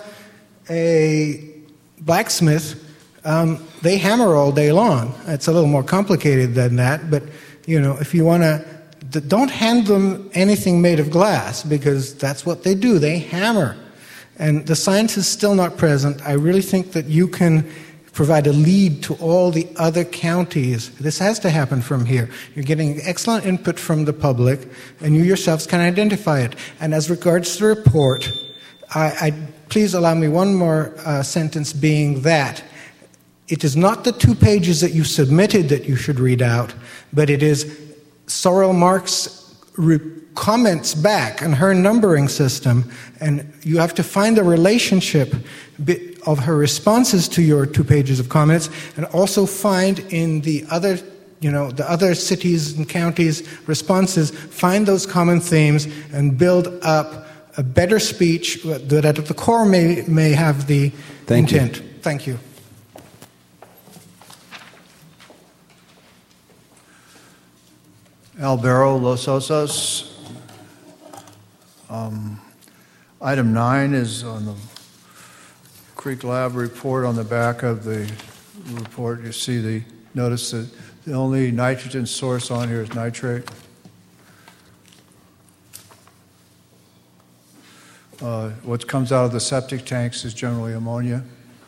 S13: a blacksmith, um, they hammer all day long. It's a little more complicated than that, but you know, if you want to, don't hand them anything made of glass because that's what they do, they hammer. And the science is still not present. I really think that you can provide a lead to all the other counties. This has to happen from here. You're getting excellent input from the public, and you yourselves can identify it. And as regards to the report, I, I please allow me one more uh, sentence, being that it is not the two pages that you submitted that you should read out, but it is Sorrel Marks' re- comments back and her numbering system, and you have to find the relationship of her responses to your two pages of comments, and also find in the other, you know, the other cities and counties' responses, find those common themes and build up a better speech that at the core may, may have the
S1: Thank
S13: intent.
S1: You.
S13: Thank you.
S7: Albero, Los Osos. Um, item nine is on the Creek Lab report. On the back of the report, you see the notice that the only nitrogen source on here is nitrate. Uh, what comes out of the septic tanks is generally ammonia.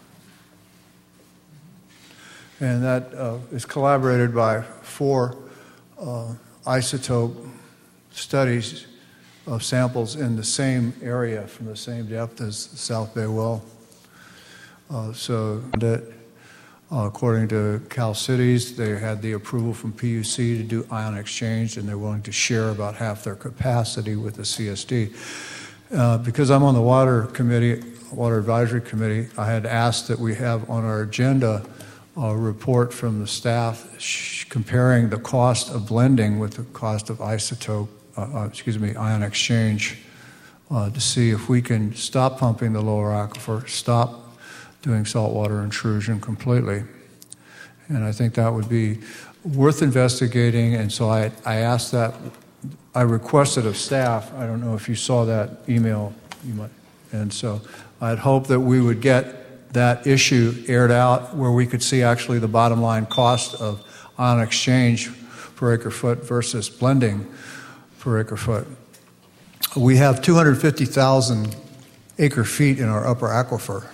S7: And that uh, is collaborated by four uh, isotope studies of samples in the same area from the same depth as the South Bay well. Uh, so that, uh, according to Cal Cities, they had the approval from P U C to do ion exchange, and they're willing to share about half their capacity with the C S D. Uh, because I'm on the Water Committee, Water Advisory Committee, I had asked that we have on our agenda a report from the staff sh- comparing the cost of blending with the cost of isotope, uh, uh, excuse me, ion exchange, uh, to see if we can stop pumping the lower aquifer, stop doing saltwater intrusion completely. And I think that would be worth investigating, and so I, I asked that, I requested of staff, I don't know if you saw that email, you might, and so I'd hope that we would get that issue aired out where we could see actually the bottom line cost of ion exchange per acre foot versus blending per acre foot. We have two hundred fifty thousand acre feet in our upper aquifer.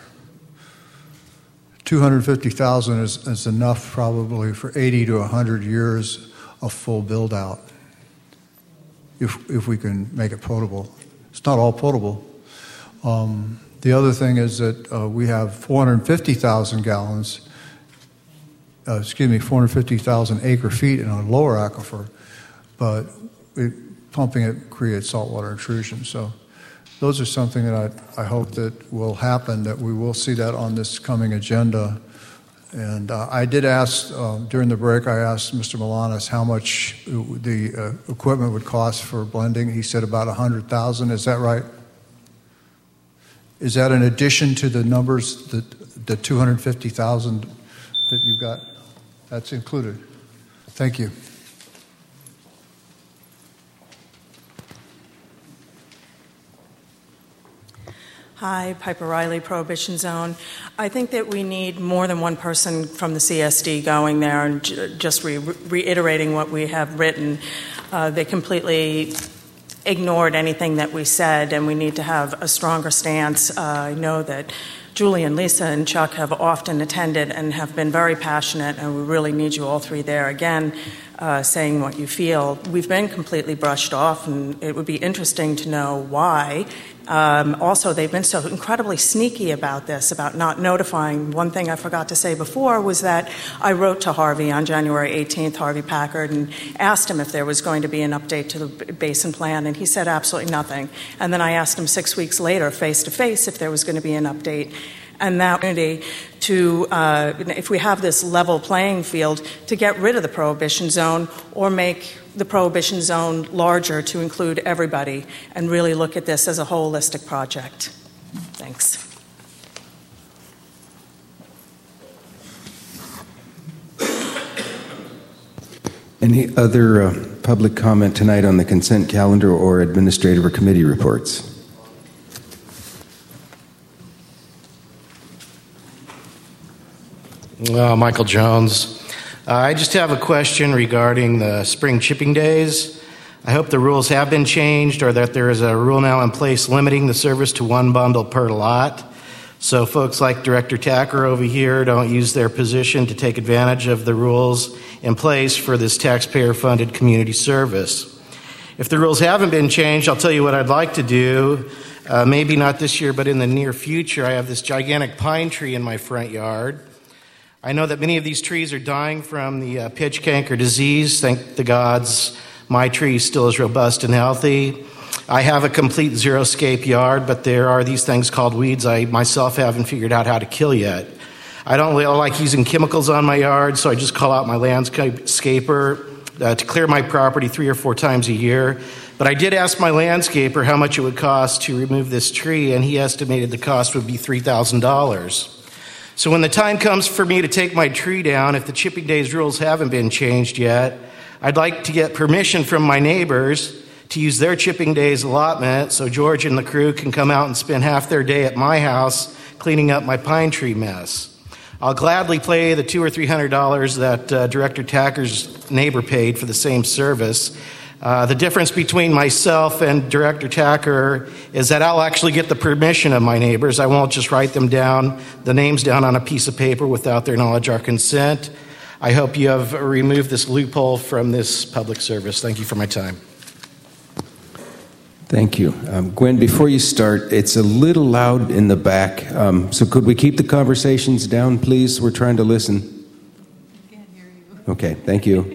S7: two hundred fifty thousand is, is enough probably for eighty to one hundred years of full build out if, if we can make it potable. It's not all potable. Um, The other thing is that uh, we have four hundred fifty thousand gallons, uh, excuse me, four hundred fifty thousand acre feet in our lower aquifer, but it, pumping it creates saltwater intrusion. So those are something that I, I hope that will happen, that we will see that on this coming agenda. And uh, I did ask, um, during the break, I asked Mister Milanes how much the uh, equipment would cost for blending. He said about one hundred thousand dollars. Is that right? Is that in addition to the numbers, that the two hundred fifty thousand that you've got? That's included. Thank you.
S12: Hi, Piper Riley, Prohibition Zone. I think that we need more than one person from the C S D going there and j- just re- reiterating what we have written. Uh, they completely ignored anything that we said, and we need to have a stronger stance. Uh, I know that Julie and Lisa and Chuck have often attended and have been very passionate, and we really need you all three there again, uh, saying what you feel. We've been completely brushed off, and it would be interesting to know why. Um, also, they've been so incredibly sneaky about this, about not notifying. One thing I forgot to say before was that I wrote to Harvey on January eighteenth, Harvey Packard, and asked him if there was going to be an update to the basin plan, and he said absolutely nothing. And then I asked him six weeks later, face-to-face, if there was going to be an update. And that opportunity to, uh, if we have this level playing field, to get rid of the prohibition zone or make the prohibition zone larger to include everybody and really look at this as a holistic project. Thanks.
S1: Any other uh, public comment tonight on the consent calendar or administrative or committee reports?
S20: Uh, Michael Jones. Uh, I just have a question regarding the spring chipping days. I hope the rules have been changed or that there is a rule now in place limiting the service to one bundle per lot. So folks like Director Tacker over here don't use their position to take advantage of the rules in place for this taxpayer-funded community service. If the rules haven't been changed, I'll tell you what I'd like to do. Uh, maybe not this year, but in the near future, I have this gigantic pine tree in my front yard. I know that many of these trees are dying from the uh, pitch canker disease. Thank the gods, my tree still is robust and healthy. I have a complete zero-scape yard, but there are these things called weeds I myself haven't figured out how to kill yet. I don't really like using chemicals on my yard, so I just call out my landscaper uh, to clear my property three or four times a year. But I did ask my landscaper how much it would cost to remove this tree, and he estimated the cost would be three thousand dollars. So when the time comes for me to take my tree down, if the chipping days rules haven't been changed yet, I'd like to get permission from my neighbors to use their chipping days allotment so George and the crew can come out and spend half their day at my house cleaning up my pine tree mess. I'll gladly pay the two or three hundred dollars that uh, Director Tacker's neighbor paid for the same service. Uh, the difference between myself and Director Tacker is that I'll actually get the permission of my neighbors. I won't just write them down, the names down on a piece of paper without their knowledge or consent. I hope you have removed this loophole from this public service. Thank you for my time.
S1: Thank you. Um, Gwen, before you start, it's a little loud in the back, um, so could we keep the conversations down, please? We're trying to listen. I can't hear you. Okay, thank you.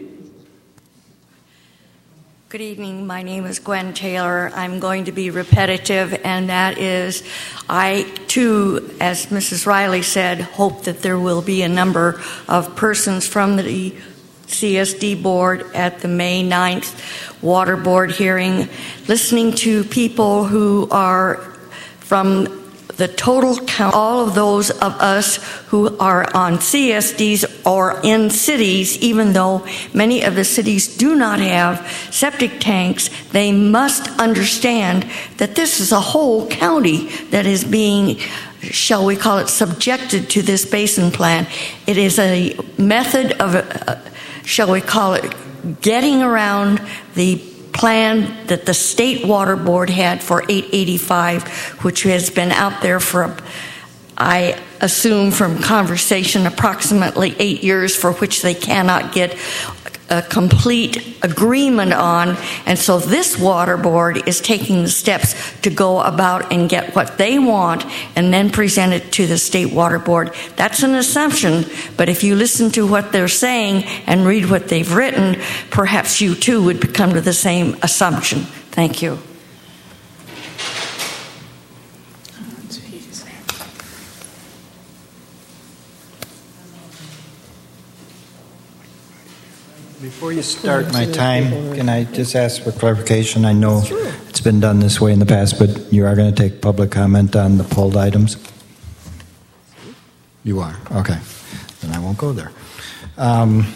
S8: Good evening. My name is Gwen Taylor. I'm going to be repetitive, and that is, I too, as Missus Riley said, hope that there will be a number of persons from the C S D board at the May ninth water board hearing, listening to people who are from the total count, all of those of us who are on C S Ds or in cities, even though many of the cities do not have septic tanks, they must understand that this is a whole county that is being, shall we call it, subjected to this basin plan. It is a method of, uh, shall we call it, getting around the plan that the state water board had for eight eighty-five, which has been out there for, I assume from conversation, approximately eight years, for which they cannot get a complete agreement on. And so this water board is taking the steps to go about and get what they want and then present it to the state water board. That's an assumption, but if you listen to what they're saying and read what they've written, perhaps you too would come to the same assumption. Thank you.
S21: Before you start my time, can I just ask for clarification? I know it's been done this way in the past, but you are going to take public comment on the pulled items? You are? Okay. Then I won't go there. Um,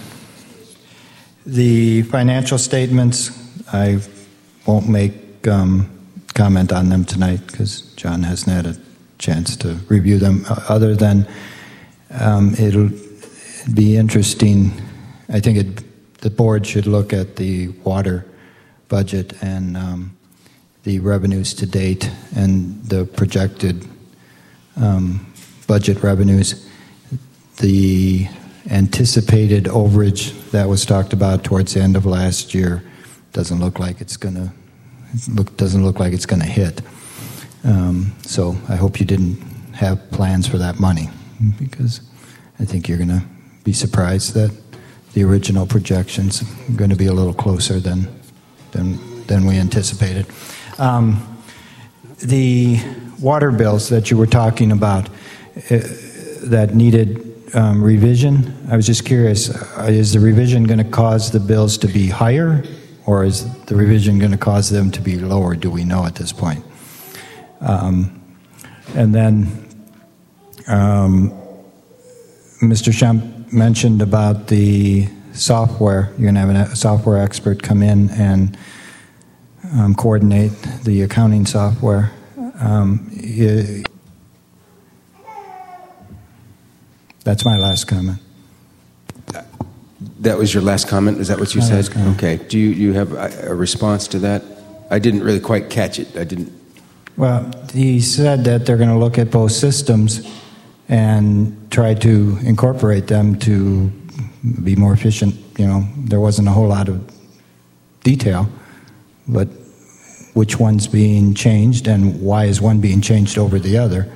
S21: the financial statements, I won't make um, comment on them tonight because John hasn't had a chance to review them. Other than um, it'll be interesting. I think it, the board should look at the water budget and um, the revenues to date and the projected um, budget revenues. The anticipated overage that was talked about towards the end of last year doesn't look like it's going to look doesn't look like it's going to hit. Um, so I hope you didn't have plans for that money, because I think you're going to be surprised that the original projections are going to be a little closer than than than we anticipated. Um, the water bills that you were talking about uh, that needed um, revision, I was just curious, uh, is the revision going to cause the bills to be higher, or is the revision going to cause them to be lower? Do we know at this point? Um, and then um, Mister Schempp mentioned about the software. You're going to have a software expert come in and um, coordinate the accounting software. Um, you, that's my last comment.
S1: That was your last comment? Is that what you
S21: My
S1: said?
S21: last comment.
S1: Okay. Do you, you have a, a response to that? I didn't really quite catch it. I didn't.
S21: Well, he said that they're going to look at both systems and try to incorporate them to be more efficient. You know, there wasn't a whole lot of detail, but which one's being changed and why is one being changed over the other?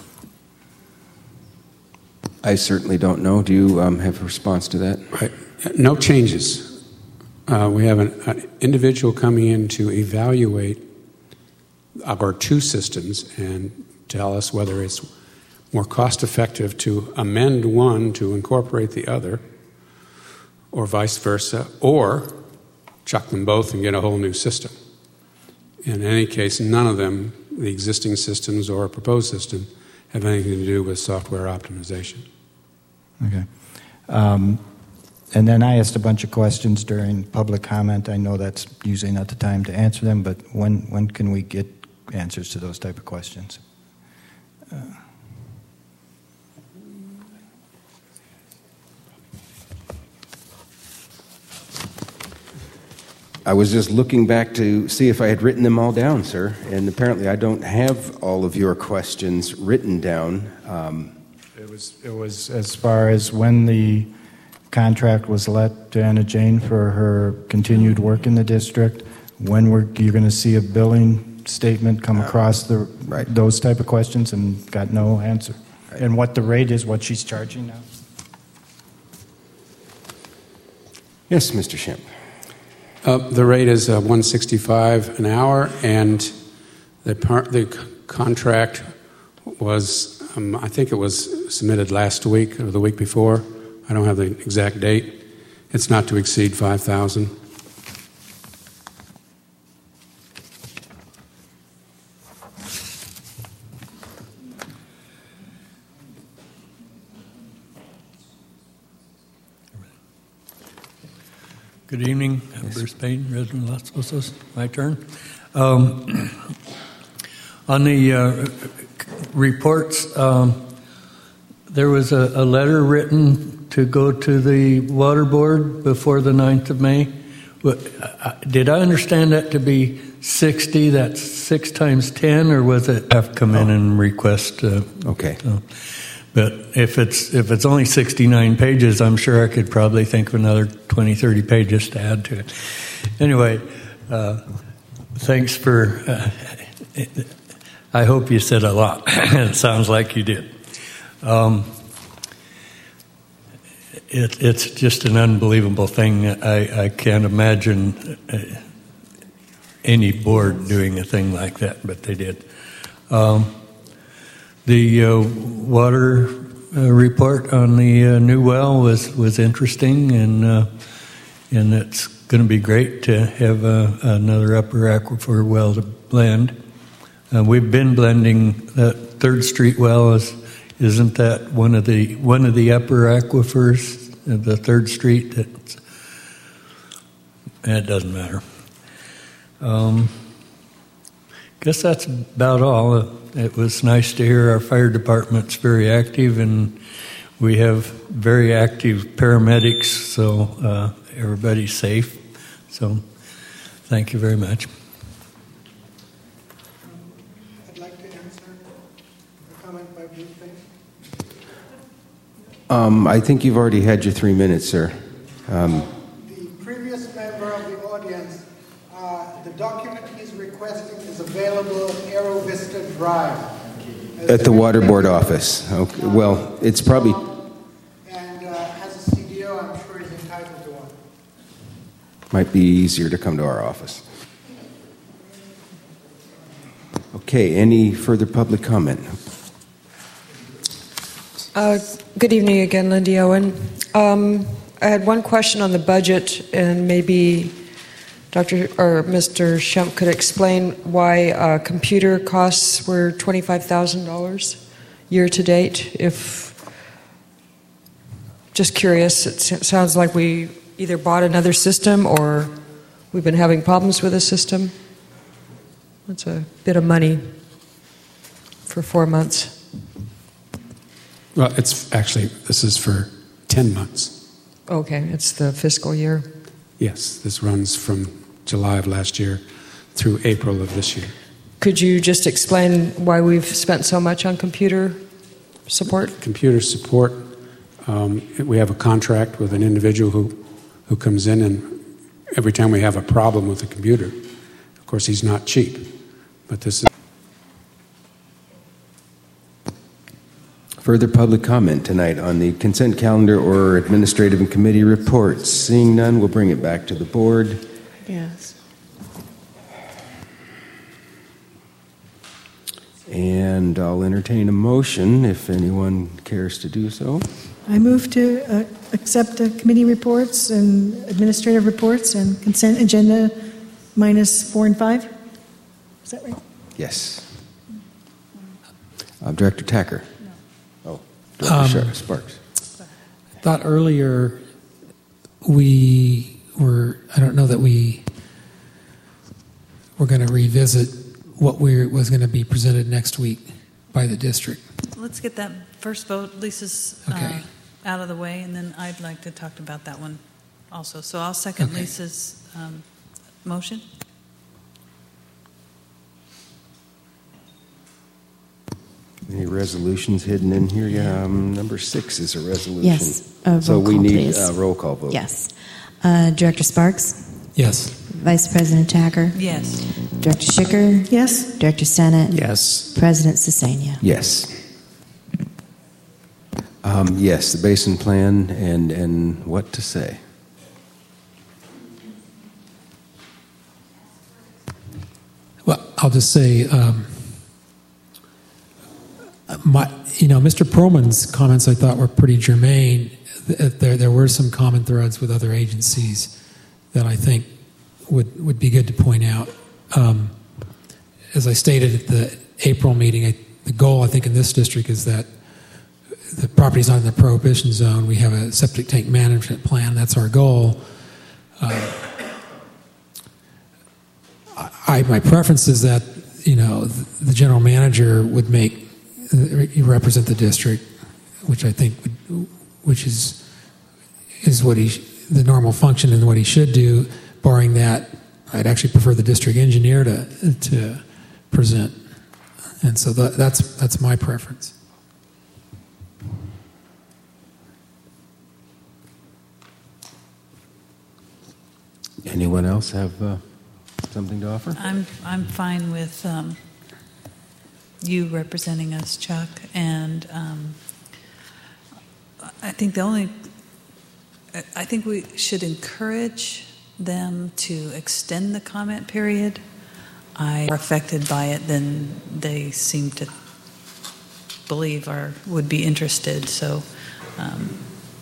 S1: I certainly don't know. Do you um, have a response to that?
S9: Right. No changes. Uh, we have an, an individual coming in to evaluate our two systems and tell us whether it's more cost effective to amend one to incorporate the other, or vice versa, or chuck them both and get a whole new system. In any case, none of them, the existing systems or a proposed system, have anything to do with software optimization.
S21: Okay. Um, and then I asked a bunch of questions during public comment. I know that's usually not the time to answer them, but when, when can we get answers to those type of questions? Uh,
S1: I was just looking back to see if I had written them all down, sir, and apparently I don't have all of your questions written down. Um,
S21: It was, it was as far as when the contract was let to Anna Jane for her continued work in the district, when we're, you're going to see a billing statement come across the
S1: right.
S21: those type of questions, and got no answer. Right. And what the rate is, what she's charging now?
S1: Yes, Mister Schempp.
S9: Uh, the rate is uh, one hundred sixty-five an hour, and the, par- the c- contract was, um, I think it was submitted last week or the week before. I don't have the exact date. It's not to exceed five thousand dollars.
S15: Good evening, yes. Bruce Payne, resident of Los Osos. My turn. Um, on the uh, reports, um, there was a, a letter written to go to the water board before the ninth of May. Did I understand that to be sixty? That's six times ten, or was it have come in and request? Uh,
S1: okay.
S15: Uh, But if it's if it's only sixty-nine pages, I'm sure I could probably think of another twenty, thirty pages to add to it. Anyway, uh, thanks for, uh, I hope you said a lot. It sounds like you did. Um, it, it's just an unbelievable thing. I, I can't imagine any board doing a thing like that, but they did. Um, The uh, water uh, report on the uh, new well was, was interesting, and uh, and it's going to be great to have uh, another upper aquifer well to blend. Uh, we've been blending that Third Street well. Is, isn't that one of the one of the upper aquifers of the Third Street? That's, it doesn't matter. Um, guess that's about all. Uh, It was nice to hear our fire department's very active, and we have very active paramedics, so uh, everybody's safe. So thank you very much.
S13: I'd like to answer a comment by Blue Face.
S1: Um, I think you've already had your three minutes, sir. Um,
S13: The previous member of the audience, uh, the document he's requesting is available at Aero Vista Drive.
S1: at the water board office. Okay. Well, it's probably...
S13: And uh, has a C D O, I'm sure he's entitled to one.
S1: Might be easier to come to our office. Okay, any further public comment?
S18: Uh, good evening again, Lindy Owen. Um, I had one question on the budget, and maybe Doctor or Mister Schempp could explain why uh, computer costs were twenty-five thousand dollars year to date. If just curious, it sounds like we either bought another system or we've been having problems with the system. That's a bit of money for four months.
S9: Well, it's actually, this is for ten months.
S18: Okay, it's the fiscal year.
S9: Yes, this runs from July of last year through April of this year.
S18: Could you just explain why we've spent so much on computer support?
S9: Computer support, um, we have a contract with an individual who, who comes in, and every time we have a problem with the computer, of course he's not cheap, but this is...
S1: Further public comment tonight on the consent calendar or administrative and committee reports. Seeing none, we'll bring it back to the board.
S4: Yes.
S1: And I'll entertain a motion if anyone cares to do so.
S23: I move to uh, accept the committee reports and administrative reports and consent agenda minus four and five. Is that right?
S1: Yes. Uh, Director Tacker. No. Oh, Director
S6: Um,
S1: Sparks.
S6: I thought earlier we were, I don't know that we were going to revisit what we was going to be presented next week by the district.
S2: Let's get that first vote, Lisa's uh,
S6: Okay.
S2: out of the way, and then I'd like to talk about that one also. So I'll second
S6: Okay.
S2: Lisa's um, motion.
S1: Any resolutions hidden in here? Yeah, um, number six is a resolution.
S10: Yes, a roll
S1: so we
S10: call,
S1: need
S10: please.
S1: a roll call vote.
S10: Yes. Uh, Director Sparks?
S6: Yes.
S10: Vice President Tacker?
S2: Yes.
S10: Director Schicker?
S23: Yes.
S10: Director Sennett?
S5: Yes.
S10: President Cesenia?
S1: Yes. Um, yes, the basin plan and, and what to say.
S6: Well, I'll just say, um, my, you know, Mister Perlman's comments I thought were pretty germane. There, there were some common threads with other agencies that I think would, would be good to point out. Um, as I stated at the April meeting, I, the goal I think in this district is that the property's not in the prohibition zone. We have a septic tank management plan. That's our goal. Uh, I, my preference is that, you know, the, the general manager would make, uh, represent the district, which I think would, which is is what he, the normal function and what he should do. Barring that, I'd actually prefer the district engineer to to present, and so that, that's that's my preference.
S1: Anyone else have uh, something to offer?
S2: I'm I'm fine with um, you representing us, Chuck, and um, I think the only I think we should encourage them to extend the comment period. I are affected by it than they seem to believe or would be interested. So, um,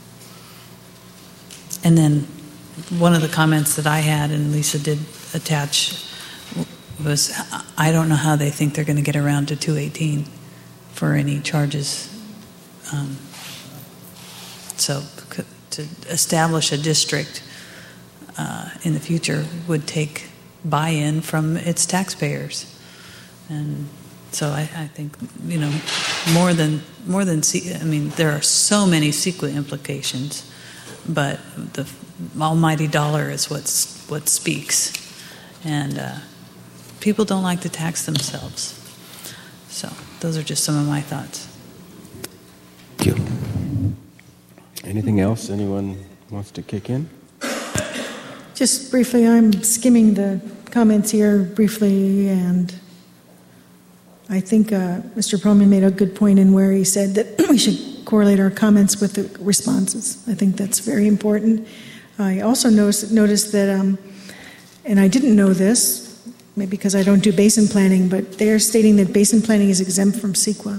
S2: and then one of the comments that I had, and Lisa did attach, was I don't know how they think they're going to get around to two eighteen for any charges. Um, so to establish a district uh, in the future would take buy-in from its taxpayers, and So I, I think, you know, more than more than C- I mean, there are so many CEQA implications, but the almighty dollar is what's what speaks, and uh, people don't like to tax themselves. So those are just some of my thoughts.
S1: Thank you. Anything else anyone wants to kick in?
S23: Just briefly, I'm skimming the comments here briefly, and I think uh, Mister Perlman made a good point in where he said that we should correlate our comments with the responses. I think that's very important. I also noticed, noticed that, um, and I didn't know this, maybe because I don't do basin planning, but they're stating that basin planning is exempt from CEQA.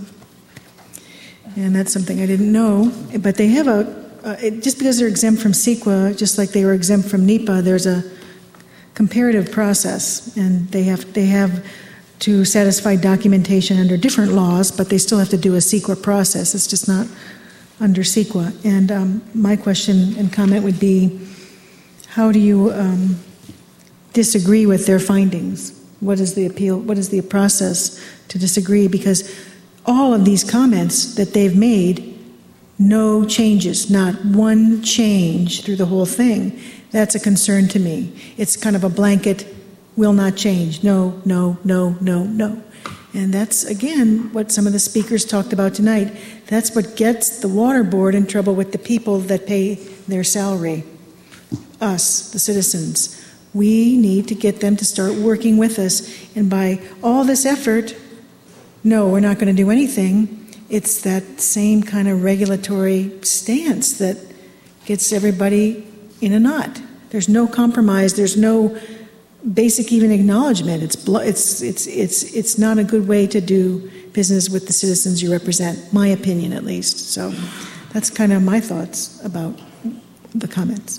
S23: And that's something I didn't know. But they have a, uh, it, just because they're exempt from CEQA, just like they were exempt from NEPA, there's a comparative process, and they have they have to satisfy documentation under different laws, but they still have to do a CEQA process. It's just not under CEQA. And um, my question and comment would be, how do you um, disagree with their findings? What is the appeal? What is the process to disagree? Because all of these comments that they've made, no changes, not one change through the whole thing. That's a concern to me. It's kind of a blanket, will not change. No, no, no, no, no. And that's, again, what some of the speakers talked about tonight. That's what gets the water board in trouble with the people that pay their salary, us, the citizens. We need to get them to start working with us. And by all this effort, no, we're not going to do anything. It's that same kind of regulatory stance that gets everybody in a knot. There's no compromise. There's no basic even acknowledgement. It's it's it's it's it's not a good way to do business with the citizens you represent. My opinion, at least. So that's kind of my thoughts about the comments.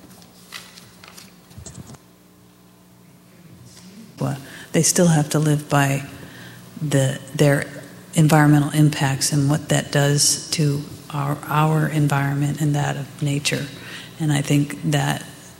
S2: Well, they still have to live by the their environmental impacts and what that does to our our environment and that of nature. And I think that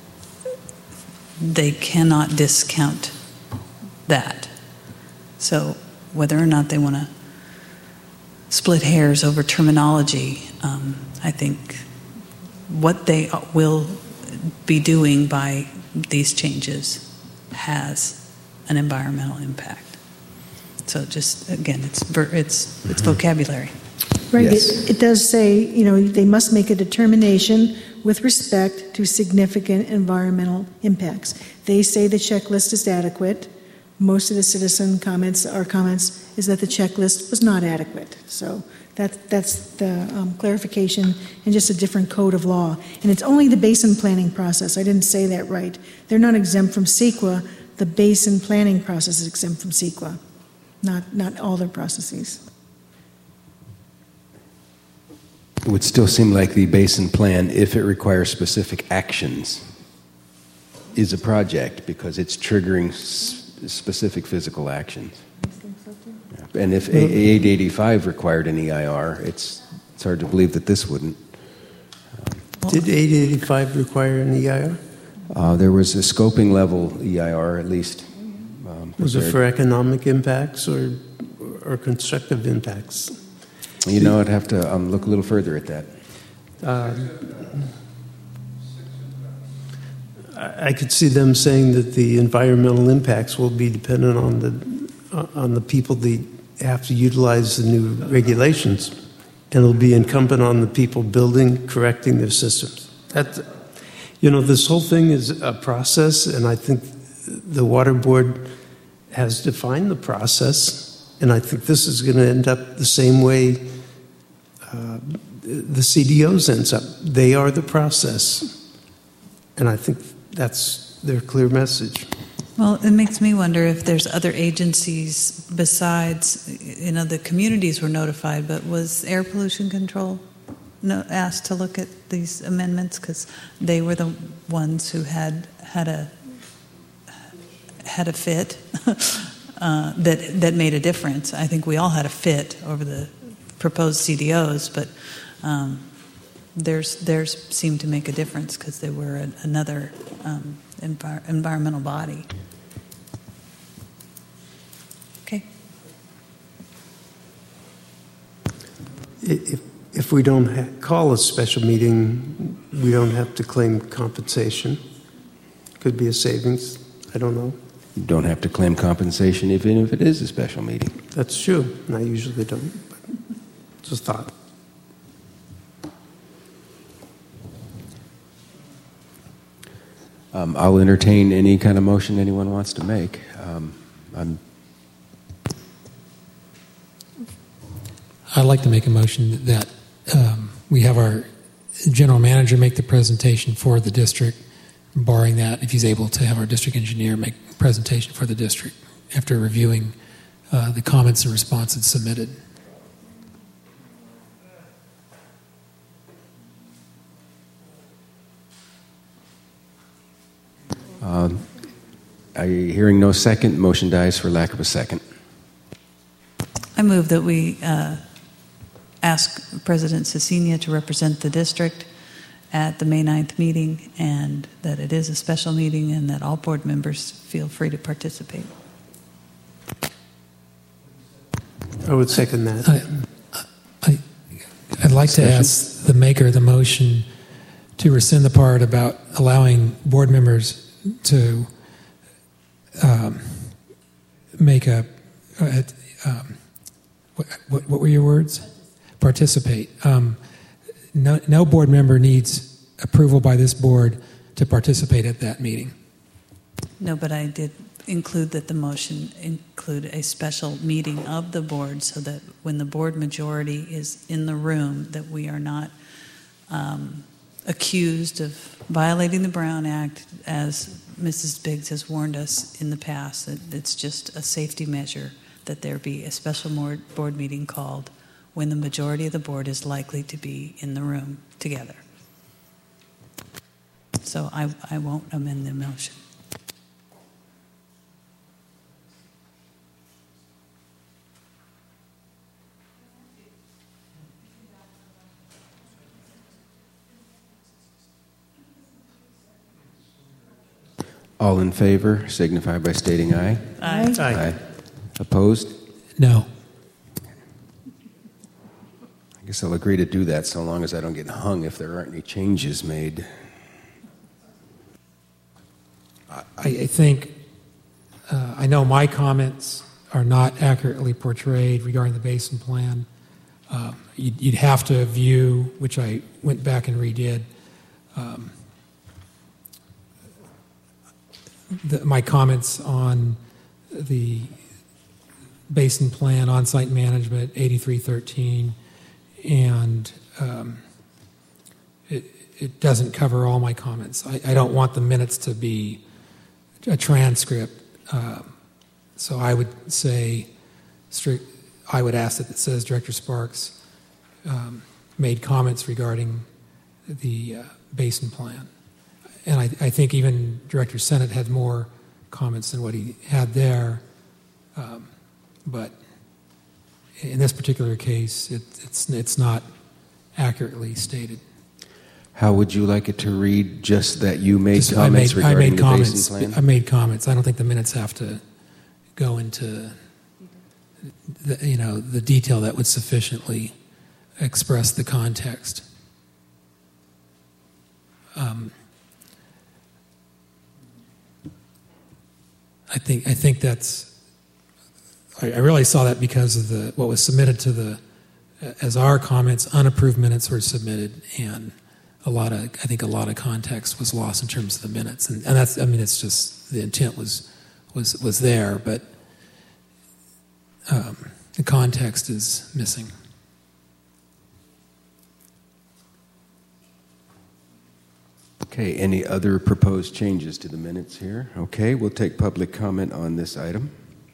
S2: they cannot discount that. So whether or not they want to split hairs over terminology, um, I think what they will be doing by these changes has an environmental impact. So just, again, it's it's it's vocabulary.
S23: Right.
S2: Yes.
S23: It, it does say, you know, they must make a determination with respect to significant environmental impacts. They say the checklist is adequate. Most of the citizen comments, our comments, is that the checklist was not adequate. So that that's the um, clarification and just a different code of law. And it's only the basin planning process. I didn't say that right. They're not exempt from CEQA. The basin planning process is exempt from CEQA, not not all their processes.
S1: It would still seem like the basin plan, if it requires specific actions, is a project because it's triggering s- specific physical actions. Yeah. And if eight eighty-five required an E I R, it's it's hard to believe that this wouldn't.
S5: Did eight eighty-five require an E I R?
S1: Uh, there was a scoping level E I R, at least. Um,
S5: was it for economic impacts or or constructive impacts?
S1: You know, I'd have to um, look a little further at that.
S5: Uh, I could see them saying that the environmental impacts will be dependent on the on the people that have to utilize the new regulations, and it'll be incumbent on the people building, correcting their systems. That, you know, this whole thing is a process, and I think the Water Board has defined the process, and I think this is going to end up the same way uh, the C D Os ends up. They are the process, and I think that's their clear message.
S2: Well, it makes me wonder if there's other agencies besides, you know, the communities were notified, but was air pollution control no, asked to look at these amendments because they were the ones who had had a had a fit uh, that that made a difference. I think we all had a fit over the proposed C D Os, but um, theirs theirs seemed to make a difference because they were a, another um, envir- environmental body. Okay.
S5: if, if we don't ha- call a special meeting, we don't have to claim compensation. Could be a savings. I don't know.
S1: You don't have to claim compensation even if it is a special meeting.
S5: That's true. And I usually don't. But just thought.
S1: Um, I'll entertain any kind of motion anyone wants to make. Um, I'm
S6: I'd like to make a motion that um, we have our general manager make the presentation for the district, barring that, if he's able to have our district engineer make a presentation for the district after reviewing uh, the comments and responses submitted.
S1: Um, I hearing no second, motion dies for lack of a second.
S2: I move that we uh, ask President Cecilia to represent the district at the May ninth meeting, and that it is a special meeting and that all board members feel free to participate.
S5: I would second that.
S6: I, I, I'd like to ask the maker of the motion to rescind the part about allowing board members to um, make a, a um, what, what, what were your words? Participate. Um, no, no board member needs approval by this board to participate at that meeting.
S2: No, but I did include that the motion include a special meeting of the board so that when the board majority is in the room, that we are not um, accused of violating the Brown Act, as Missus Biggs has warned us in the past. That it's just a safety measure that there be a special board meeting called when the majority of the board is likely to be in the room together. So I, I won't amend the motion.
S1: All in favor signify by stating aye.
S2: Aye.
S1: Aye. Aye. Opposed?
S6: No.
S1: I guess I'll agree to do that so long as I don't get hung if there aren't any changes made.
S6: I, I think, uh, I know my comments are not accurately portrayed regarding the basin plan. Uh, you'd, you'd have to view, which I went back and redid, um, the, my comments on the basin plan, on-site management, eighty-three thirteen, and um, it, it doesn't cover all my comments. I, I don't want the minutes to be a transcript, uh, so I would say, strict, I would ask that it says Director Sparks um, made comments regarding the uh, basin plan. And I, I think even Director Sennett had more comments than what he had there. Um, but in this particular case, it, it's, it's not accurately stated.
S1: How would you like it to read? Just that you made
S6: Just,
S1: comments
S6: I made,
S1: regarding
S6: I made
S1: the
S6: comments,
S1: basin plan?
S6: I made comments. I don't think the minutes have to go into the, you know, the detail that would sufficiently express the context. Um, I think I think that's. I, I really saw that because of the what was submitted to the as our comments. Unapproved minutes were submitted, and a lot of I think a lot of context was lost in terms of the minutes, and, and that's I mean it's just the intent was was was there, but um, the context is missing.
S1: Okay, any other proposed changes to the minutes here? Okay, we'll take public comment on this item.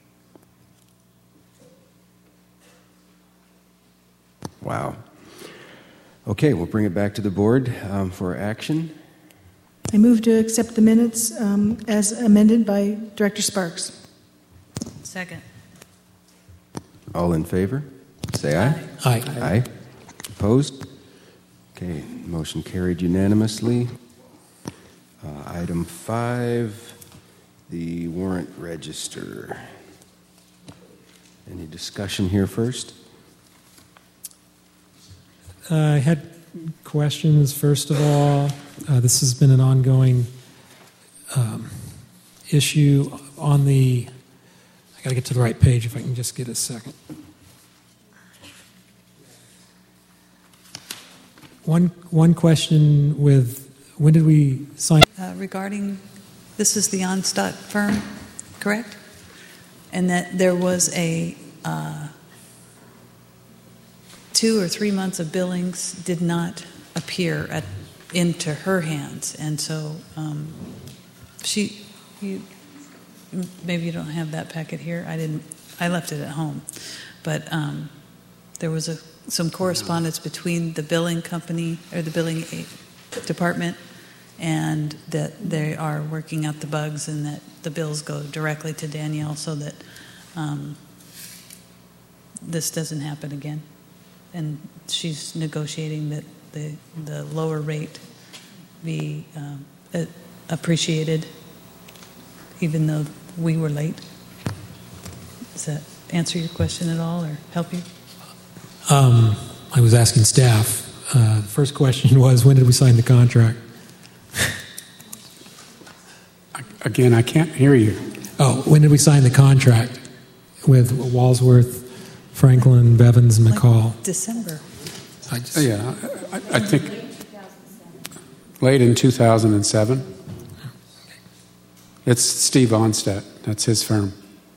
S1: Wow. Okay, we'll bring it back to the board um, for action.
S23: I move to accept the minutes um, as amended by Director Sparks.
S2: Second.
S1: All in favor? Say aye.
S6: Aye.
S1: Aye. Aye. Opposed? Okay, motion carried unanimously. Uh, item five, the warrant register. Any discussion here first?
S6: Uh, I had questions. First of all, uh, this has been an ongoing um, issue on the. I got to get to the right page if I can just get a second. One one question with when did we sign?
S2: Uh, regarding, this is the Onstadt firm, correct? And that there was a uh, two or three months of billings did not appear at into her hands, and so um, she, you, maybe you don't have that packet here. I didn't. I left it at home, but um, there was a some correspondence between the billing company or the billing department, and that they are working out the bugs, and that the bills go directly to Danielle, so that um, this doesn't happen again. And she's negotiating that the the lower rate be um, appreciated, even though we were late. Does that answer your question at all, or help you?
S6: Um, I was asking staff. Uh, the first question was, when did we sign the contract?
S9: Again, I can't hear you.
S6: Oh, when did we sign the contract with Walsworth, Franklin, Bevins, and McCall?
S2: Like December.
S6: I just,
S9: Oh, yeah, I, I think late in two thousand seven. It's Steve Onstadt. That's his firm.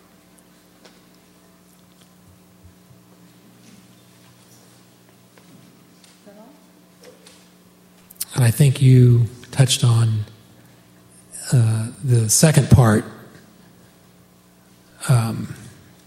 S6: And I think you touched on uh, the second part. Um,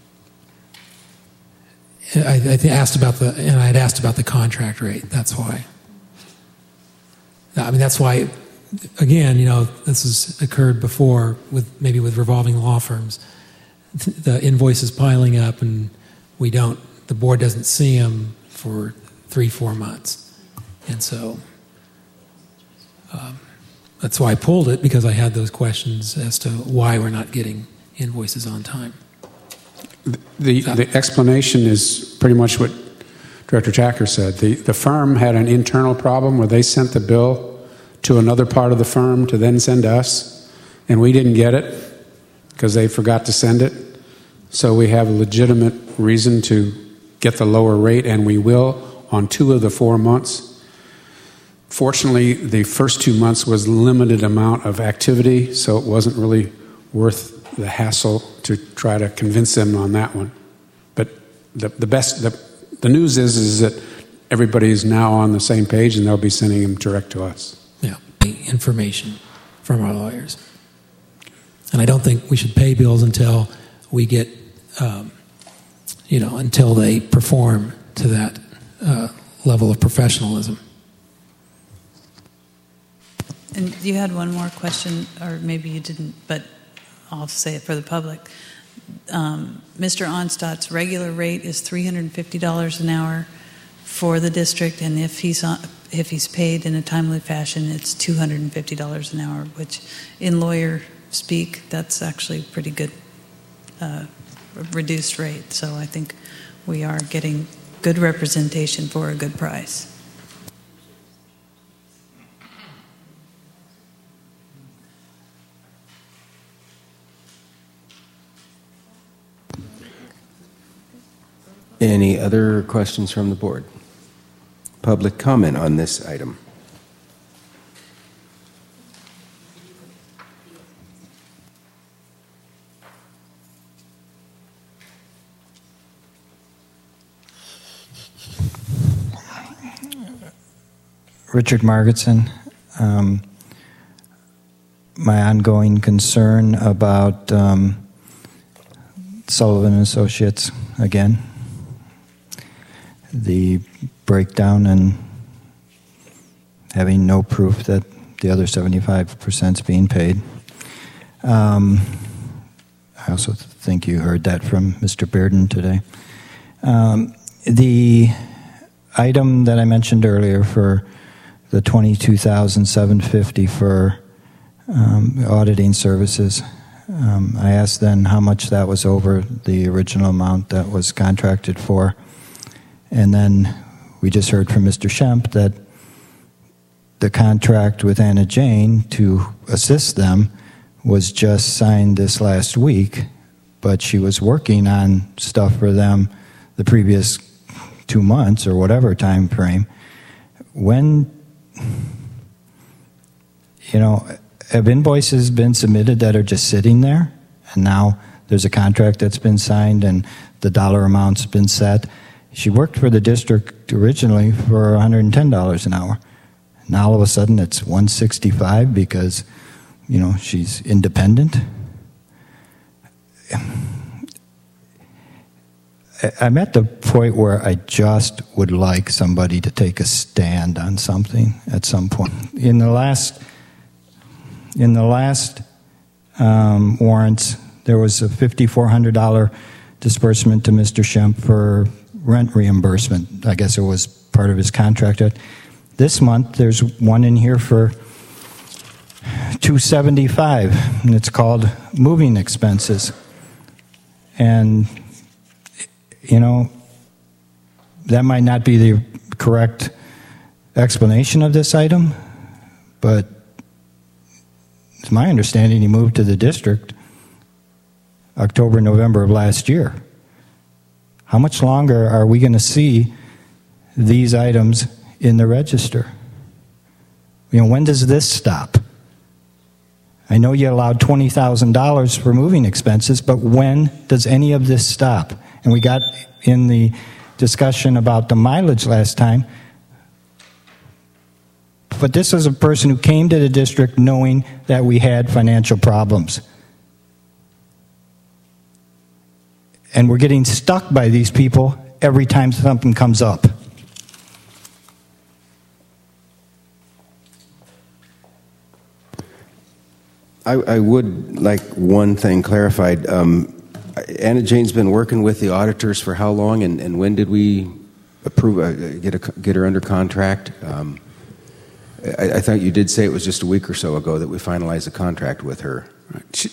S6: I, I th- asked about the, and I had asked about the contract rate. That's why. I mean, that's why. Again, you know, this has occurred before with maybe with revolving law firms. The invoices piling up, and we don't. The board doesn't see them for three, four months, and so. Um, that's why I pulled it, because I had those questions as to why we're not getting invoices on time.
S9: The, the explanation is pretty much what Director Tacker said. The, the firm had an internal problem where they sent the bill to another part of the firm to then send to us, and we didn't get it because they forgot to send it. So we have a legitimate reason to get the lower rate, and we will on two of the four months. Fortunately, the first two months was limited amount of activity, so it wasn't really worth the hassle to try to convince them on that one. But the, the best, the, the news is, is that everybody's now on the same page, and they'll be sending them direct to us.
S6: Yeah, information from our lawyers. And I don't think we should pay bills until we get, um, you know, until they perform to that uh, level of professionalism.
S2: And you had one more question, or maybe you didn't, but I'll say it for the public. Um, Mister Onstadt's regular rate is three hundred fifty dollars an hour for the district, and if he's on, if he's paid in a timely fashion, it's two hundred fifty dollars an hour, which in lawyer speak, that's actually a pretty good uh, reduced rate. So I think we are getting good representation for a good price.
S1: Any other questions from the board? Public comment on this item?
S21: Richard Margetson. Um, my ongoing concern about um, Sullivan and Associates again. The breakdown and having no proof that the other seventy-five percent is being paid. Um, I also think you heard that from Mister Bearden today. Um, the item that I mentioned earlier for the twenty-two thousand seven hundred fifty dollars for um, auditing services, um, I asked then how much that was over the original amount that was contracted for. And then we just heard from Mister Schempp that the contract with Anna Jane to assist them was just signed this last week, but she was working on stuff for them the previous two months or whatever time frame. When, you know, have invoices been submitted that are just sitting there, and now there's a contract that's been signed and the dollar amount's been set? She worked for the district originally for one hundred ten dollars an hour. Now all of a sudden it's one hundred sixty-five dollars because, you know, she's independent. I'm at the point where I just would like somebody to take a stand on something at some point. In the last, in the last um, warrants, there was a five thousand four hundred dollars disbursement to Mister Schempp for rent reimbursement. I guess it was part of his contract. This month, there's one in here for two hundred seventy-five dollars, and it's called moving expenses. And, you know, that might not be the correct explanation of this item, but it's my understanding he moved to the district October, November of last year. How much longer are we going to see these items in the register? You know, when does this stop? I know you allowed twenty thousand dollars for moving expenses, but when does any of this stop? And we got in the discussion about the mileage last time, but this was a person who came to the district knowing that we had financial problems. And we're getting stuck by these people every time something comes up.
S1: I, I would like one thing clarified. Um, Anna Jane's been working with the auditors for how long, and, and when did we approve uh, get a, get her under contract? Um, I, I thought you did say it was just a week or so ago that we finalized a contract with her.
S9: Right. She,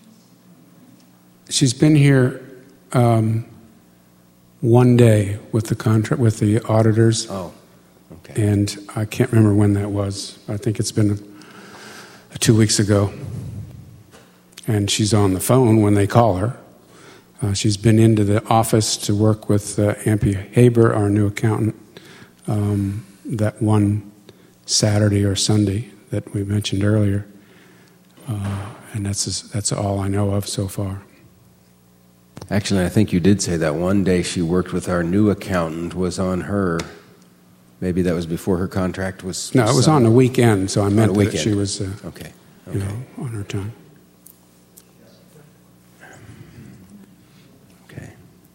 S9: she's been here um, one day with the contract with the auditors.
S1: Oh, okay.
S9: And I can't remember when that was. I think it's been uh, two weeks ago. And she's on the phone when they call her. Uh, she's been into the office to work with uh, Ampie Haber, our new accountant, um, that one Saturday or Sunday that we mentioned earlier. Uh, and that's that's all I know of so far.
S1: Actually, I think you did say that one day she worked with our new accountant was on her. Maybe that was before her contract was.
S9: No, it was on the weekend, so I meant
S1: that
S9: weekend. She was uh,
S1: okay. Okay.
S9: You know, on her time.
S1: Okay.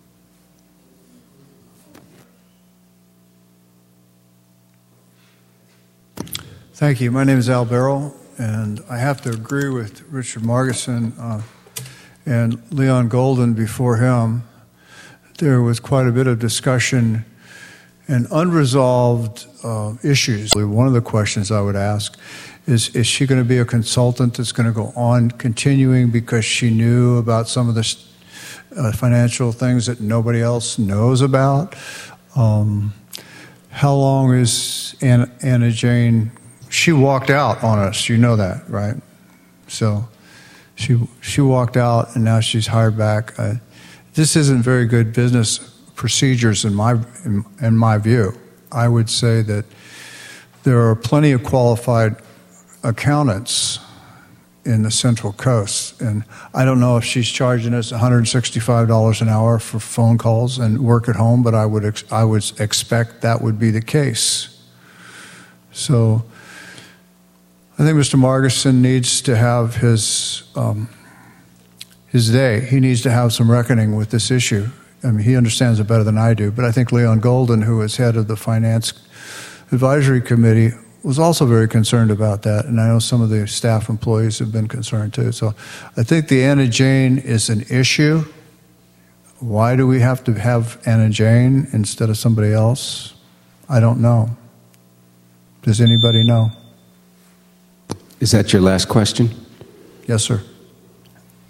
S7: Thank you. My name is Al Barrow, and I have to agree with Richard Margison uh, and Leon Golden before him. There was quite a bit of discussion and unresolved uh, issues. One of the questions I would ask is, is she going to be a consultant that's going to go on continuing because she knew about some of the uh, financial things that nobody else knows about? Um, how long is Anna, Anna Jane? She walked out on us, you know that, right? So she she walked out, and now she's hired back. Uh, this isn't very good business procedures in my in, in my view. I would say that there are plenty of qualified accountants in the Central Coast, and I don't know if she's charging us one hundred sixty-five dollars an hour for phone calls and work at home, but I would ex- I would expect that would be the case. So I think Mister Margison needs to have his um, his day. He needs to have some reckoning with this issue. I mean, he understands it better than I do, but I think Leon Golden, who is head of the Finance Advisory Committee, was also very concerned about that, and I know some of the staff employees have been concerned too. So I think the Anna Jane is an issue. Why do we have to have Anna Jane instead of somebody else? I don't know. Does anybody know?
S1: Is that your last question?
S7: Yes, sir.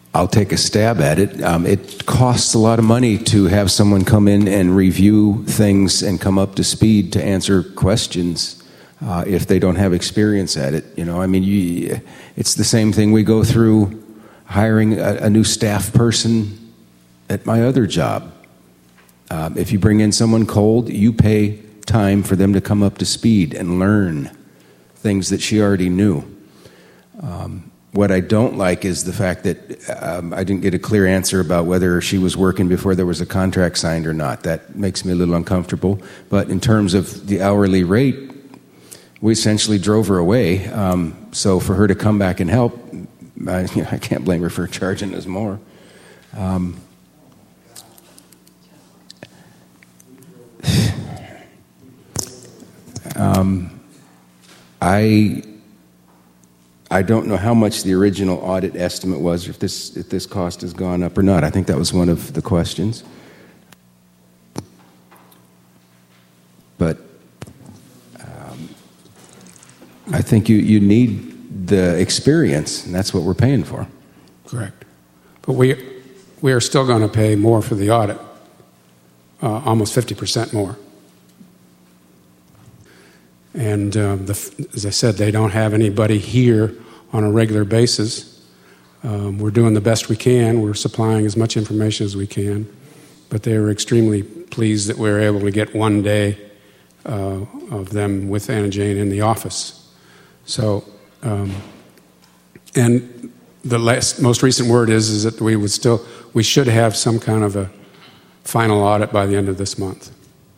S1: I'll take a stab at it. Um, it costs a lot of money to have someone come in and review things and come up to speed to answer questions uh, if they don't have experience at it. You know, I mean, you, it's the same thing we go through hiring a, a new staff person at my other job. Um, if you bring in someone cold, you pay time for them to come up to speed and learn things that she already knew. Um, what I don't like is the fact that um, I didn't get a clear answer about whether she was working before there was a contract signed or not. That makes me a little uncomfortable. But in terms of the hourly rate, we essentially drove her away. Um, so for her to come back and help, I, you know, I can't blame her for charging us more. Um, Um, I I don't know how much the original audit estimate was, if this if this cost has gone up or not. I think that was one of the questions. But um, I think you, you need the experience, and that's what we're paying for.
S9: Correct. But we we are still going to pay more for the audit, uh, almost fifty percent more. And um, the, as I said, they don't have anybody here on a regular basis. Um, we're doing the best we can. We're supplying as much information as we can. But they were extremely pleased that we were able to get one day uh, of them with Anna Jane in the office. So, um, and the last, most recent word is, is that we would still, we should have some kind of a final audit by the end of this month.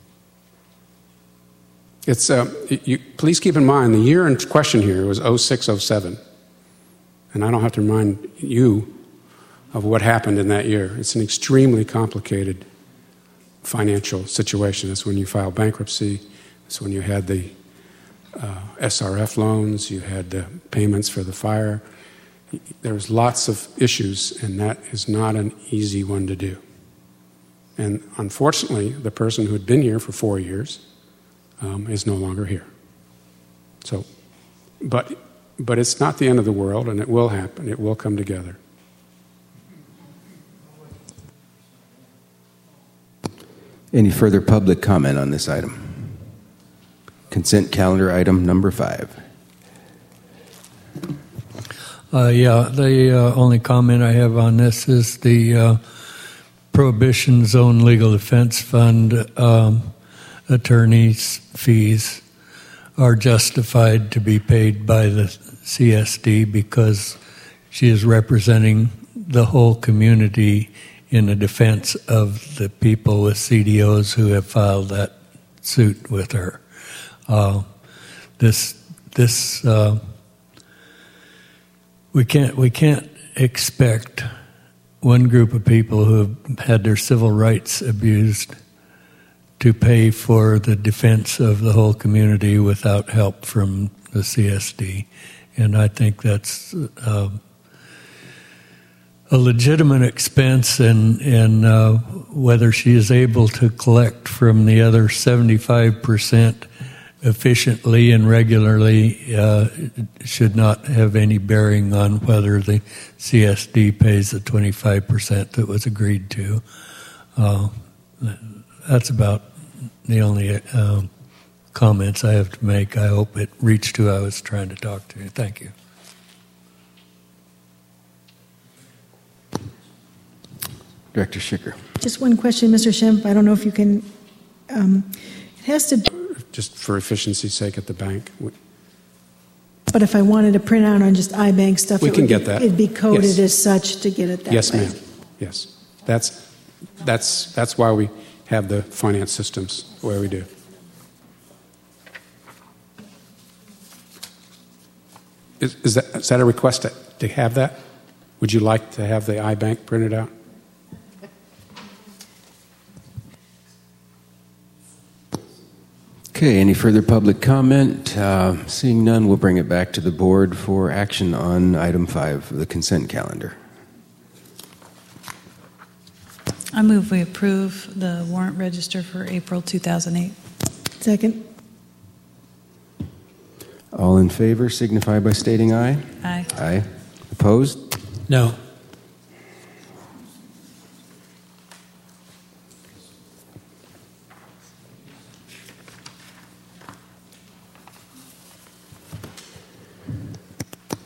S9: It's, uh, you, please keep in mind, the year in question here was oh six oh seven. And I don't have to remind you of what happened in that year. It's an extremely complicated financial situation. It's when you file bankruptcy. It's when you had the uh, S R F loans. You had the payments for the fire. There was lots of issues, and that is not an easy one to do. And unfortunately, the person who had been here for four years Um, is no longer here. So, but, but it's not the end of the world, and it will happen. It will come together.
S1: Any further public comment on this item? Consent calendar item number five.
S15: Uh, yeah, the uh, only comment I have on this is the uh, Prohibition Zone Legal Defense Fund um, attorneys' fees are justified to be paid by the C S D because she is representing the whole community in the defense of the people with C D Os who have filed that suit with her. Uh, this this uh, we can't we can't expect one group of people who have had their civil rights abused to pay for the defense of the whole community without help from the C S D. And I think that's uh, a legitimate expense, and, and uh, whether she is able to collect from the other seventy-five percent efficiently and regularly uh, should not have any bearing on whether the C S D pays the twenty-five percent that was agreed to. Uh, that's about the only uh, comments I have to make. I hope it reached who I was trying to talk to. Thank you.
S1: Director Schicker.
S23: Just one question, Mister Schimpf. I don't know if you can. Um, it has to.
S9: Just for efficiency's sake at the bank.
S23: But if I wanted to print out on just iBank stuff,
S9: We
S23: it
S9: can
S23: would
S9: get
S23: be,
S9: that.
S23: It'd be coded
S9: Yes.
S23: as such to get it that
S9: Yes,
S23: way.
S9: ma'am. Yes. That's, that's, that's why we have the finance systems the way we do. Is, is, that, is that a request to, to have that? Would you like to have the iBank printed out?
S1: Okay, any further public comment? Uh, seeing none, we'll bring it back to the board for action on item five, the consent calendar.
S2: I move we approve the warrant register for April two thousand eight.
S23: Second.
S1: All in favor signify by stating aye.
S2: Aye.
S1: Aye. Opposed?
S6: No.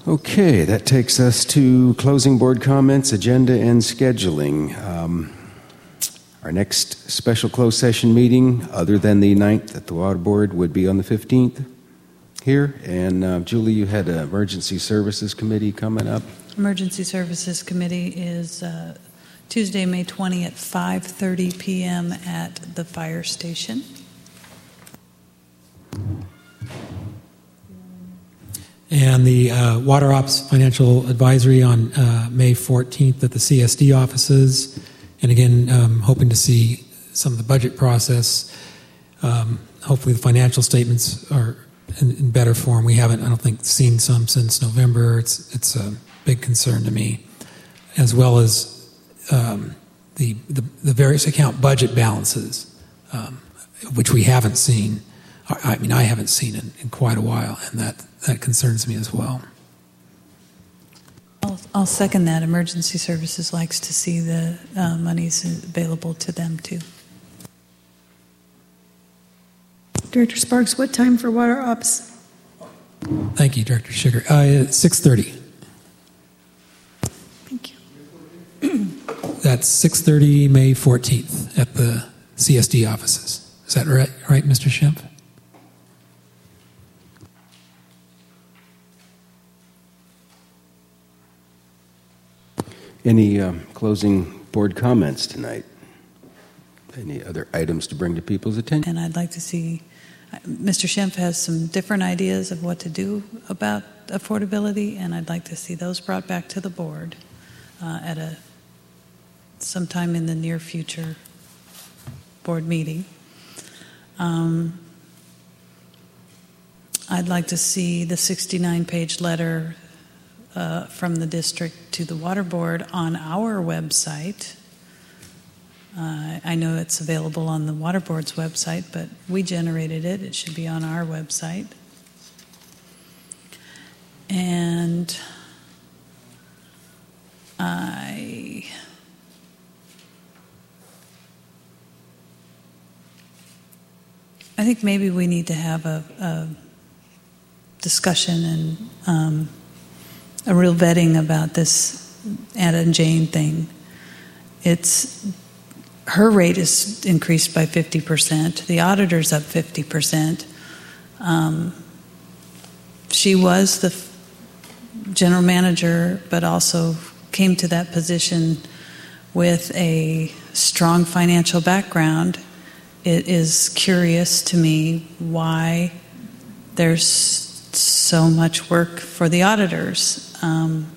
S1: Okay, that takes us to closing board comments, agenda, and scheduling. Um, our next special closed session meeting, other than the ninth at the Water Board, would be on the fifteenth here. And uh, Julie, you had an Emergency Services Committee coming up.
S2: Emergency Services Committee is uh, Tuesday, May twentieth at five thirty p.m. at the fire station.
S6: And the uh, Water Ops Financial Advisory on uh, May fourteenth at the C S D offices. And again, um, hoping to see some of the budget process. Um, hopefully the financial statements are in, in better form. We haven't, I don't think, seen some since November. It's, it's a big concern to me. As well as um, the, the, the various account budget balances, um, which we haven't seen. I mean, I haven't seen it in quite a while, and that, that concerns me as well.
S2: I'll, I'll second that. Emergency Services likes to see the uh, monies available to them, too.
S23: Director Sparks, what time for water ops?
S6: Thank you, Director Sugar. Uh, six thirty.
S23: Thank you.
S6: That's six thirty, May fourteenth at the C S D offices. Is that right, right, Mister Schimpf?
S1: Any um, closing board comments tonight? Any other items to bring to people's attention?
S2: And I'd like to see, Mister Schimpf has some different ideas of what to do about affordability, and I'd like to see those brought back to the board uh, at a sometime in the near future board meeting. Um, I'd like to see the sixty-nine page letter Uh, from the district to the water board on our website. Uh, I know it's available on the water board's website, but we generated it. It should be on our website. And I I think maybe we need to have a, a discussion and um, a real vetting about this Anna and Jane thing. It's her rate is increased by fifty percent. The auditor's up fifty percent. Um, she was the general manager, but also came to that position with a strong financial background. It is curious to me why there's so much work for the auditors. Um,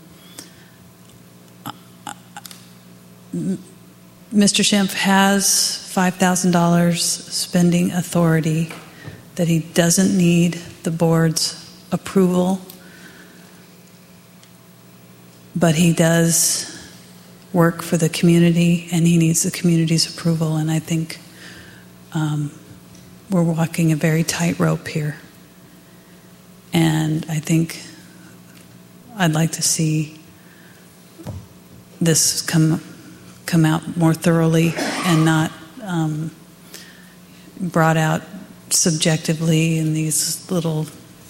S2: Mister Schimpf has five thousand dollars spending authority that he doesn't need the board's approval, but he does work for the community, and he needs the community's approval, and I think um, we're walking a very tight rope here. And I think I'd like to see this come come out more thoroughly and not um, brought out subjectively in these little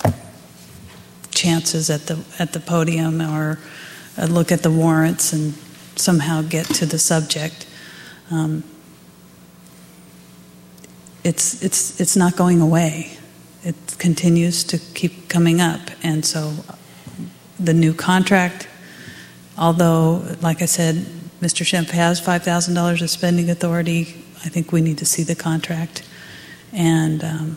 S2: chances at the at the podium, or a look at the warrants and somehow get to the subject. Um, it's it's it's not going away. It continues to keep coming up, and so the new contract, although, like I said, Mister Schimpf has five thousand dollars of spending authority, I think we need to see the contract. And um,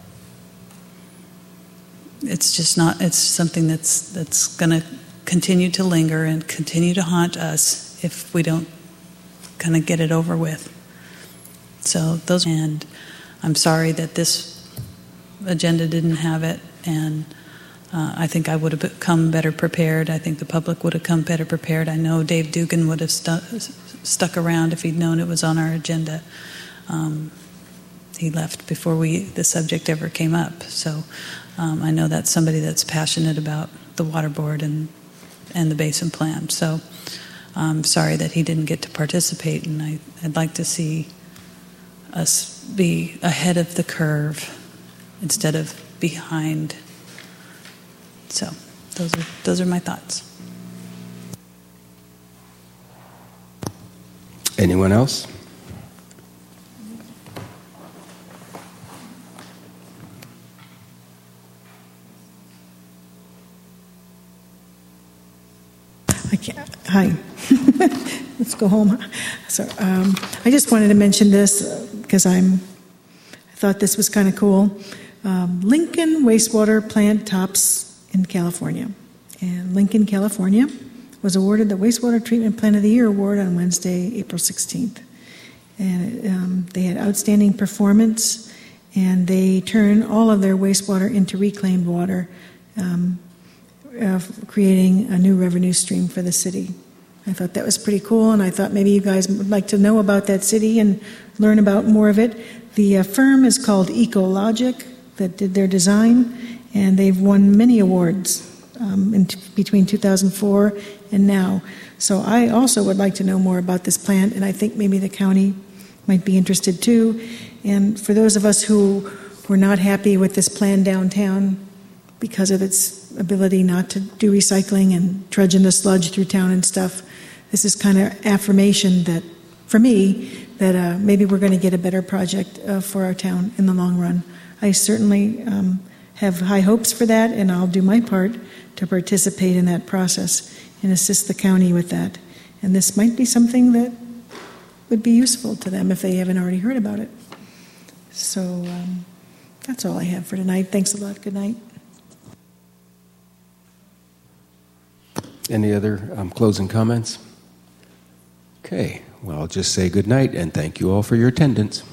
S2: it's just not, it's something that's, that's going to continue to linger and continue to haunt us if we don't kind of get it over with. So those, and I'm sorry that this agenda didn't have it, and uh, I think I would have come better prepared. I think the public would have come better prepared. I know Dave Dugan would have stu- stuck around if he'd known it was on our agenda. Um, he left before we the subject ever came up. So um, I know that's somebody that's passionate about the water board and and the basin plan. So I'm sorry that he didn't get to participate, and I, I'd like to see us be ahead of the curve instead of behind. So those are those are my thoughts.
S1: Anyone else?
S23: I can't. Hi. Let's go home. So um, I just wanted to mention this because I'm. I thought this was kind of cool. Um, Lincoln wastewater plant tops in California, and Lincoln, California, was awarded the Wastewater Treatment Plant of the Year award on Wednesday, April sixteenth. And um, they had outstanding performance, and they turn all of their wastewater into reclaimed water. Um, Uh, creating a new revenue stream for the city. I thought that was pretty cool, and I thought maybe you guys would like to know about that city and learn about more of it. The uh, firm is called Ecologic that did their design, and they've won many awards um, in t- between two thousand four and now. So I also would like to know more about this plant, and I think maybe the county might be interested too. And for those of us who were not happy with this plan downtown because of its ability not to do recycling and trudge in the sludge through town and stuff, this is kind of affirmation that, for me, that uh, maybe we're going to get a better project uh, for our town in the long run. I certainly um, have high hopes for that, and I'll do my part to participate in that process and assist the county with that. And this might be something that would be useful to them if they haven't already heard about it. So um, that's all I have for tonight. Thanks a lot. Good night.
S1: Any other um, closing comments? Okay, well, I'll just say good night and thank you all for your attendance.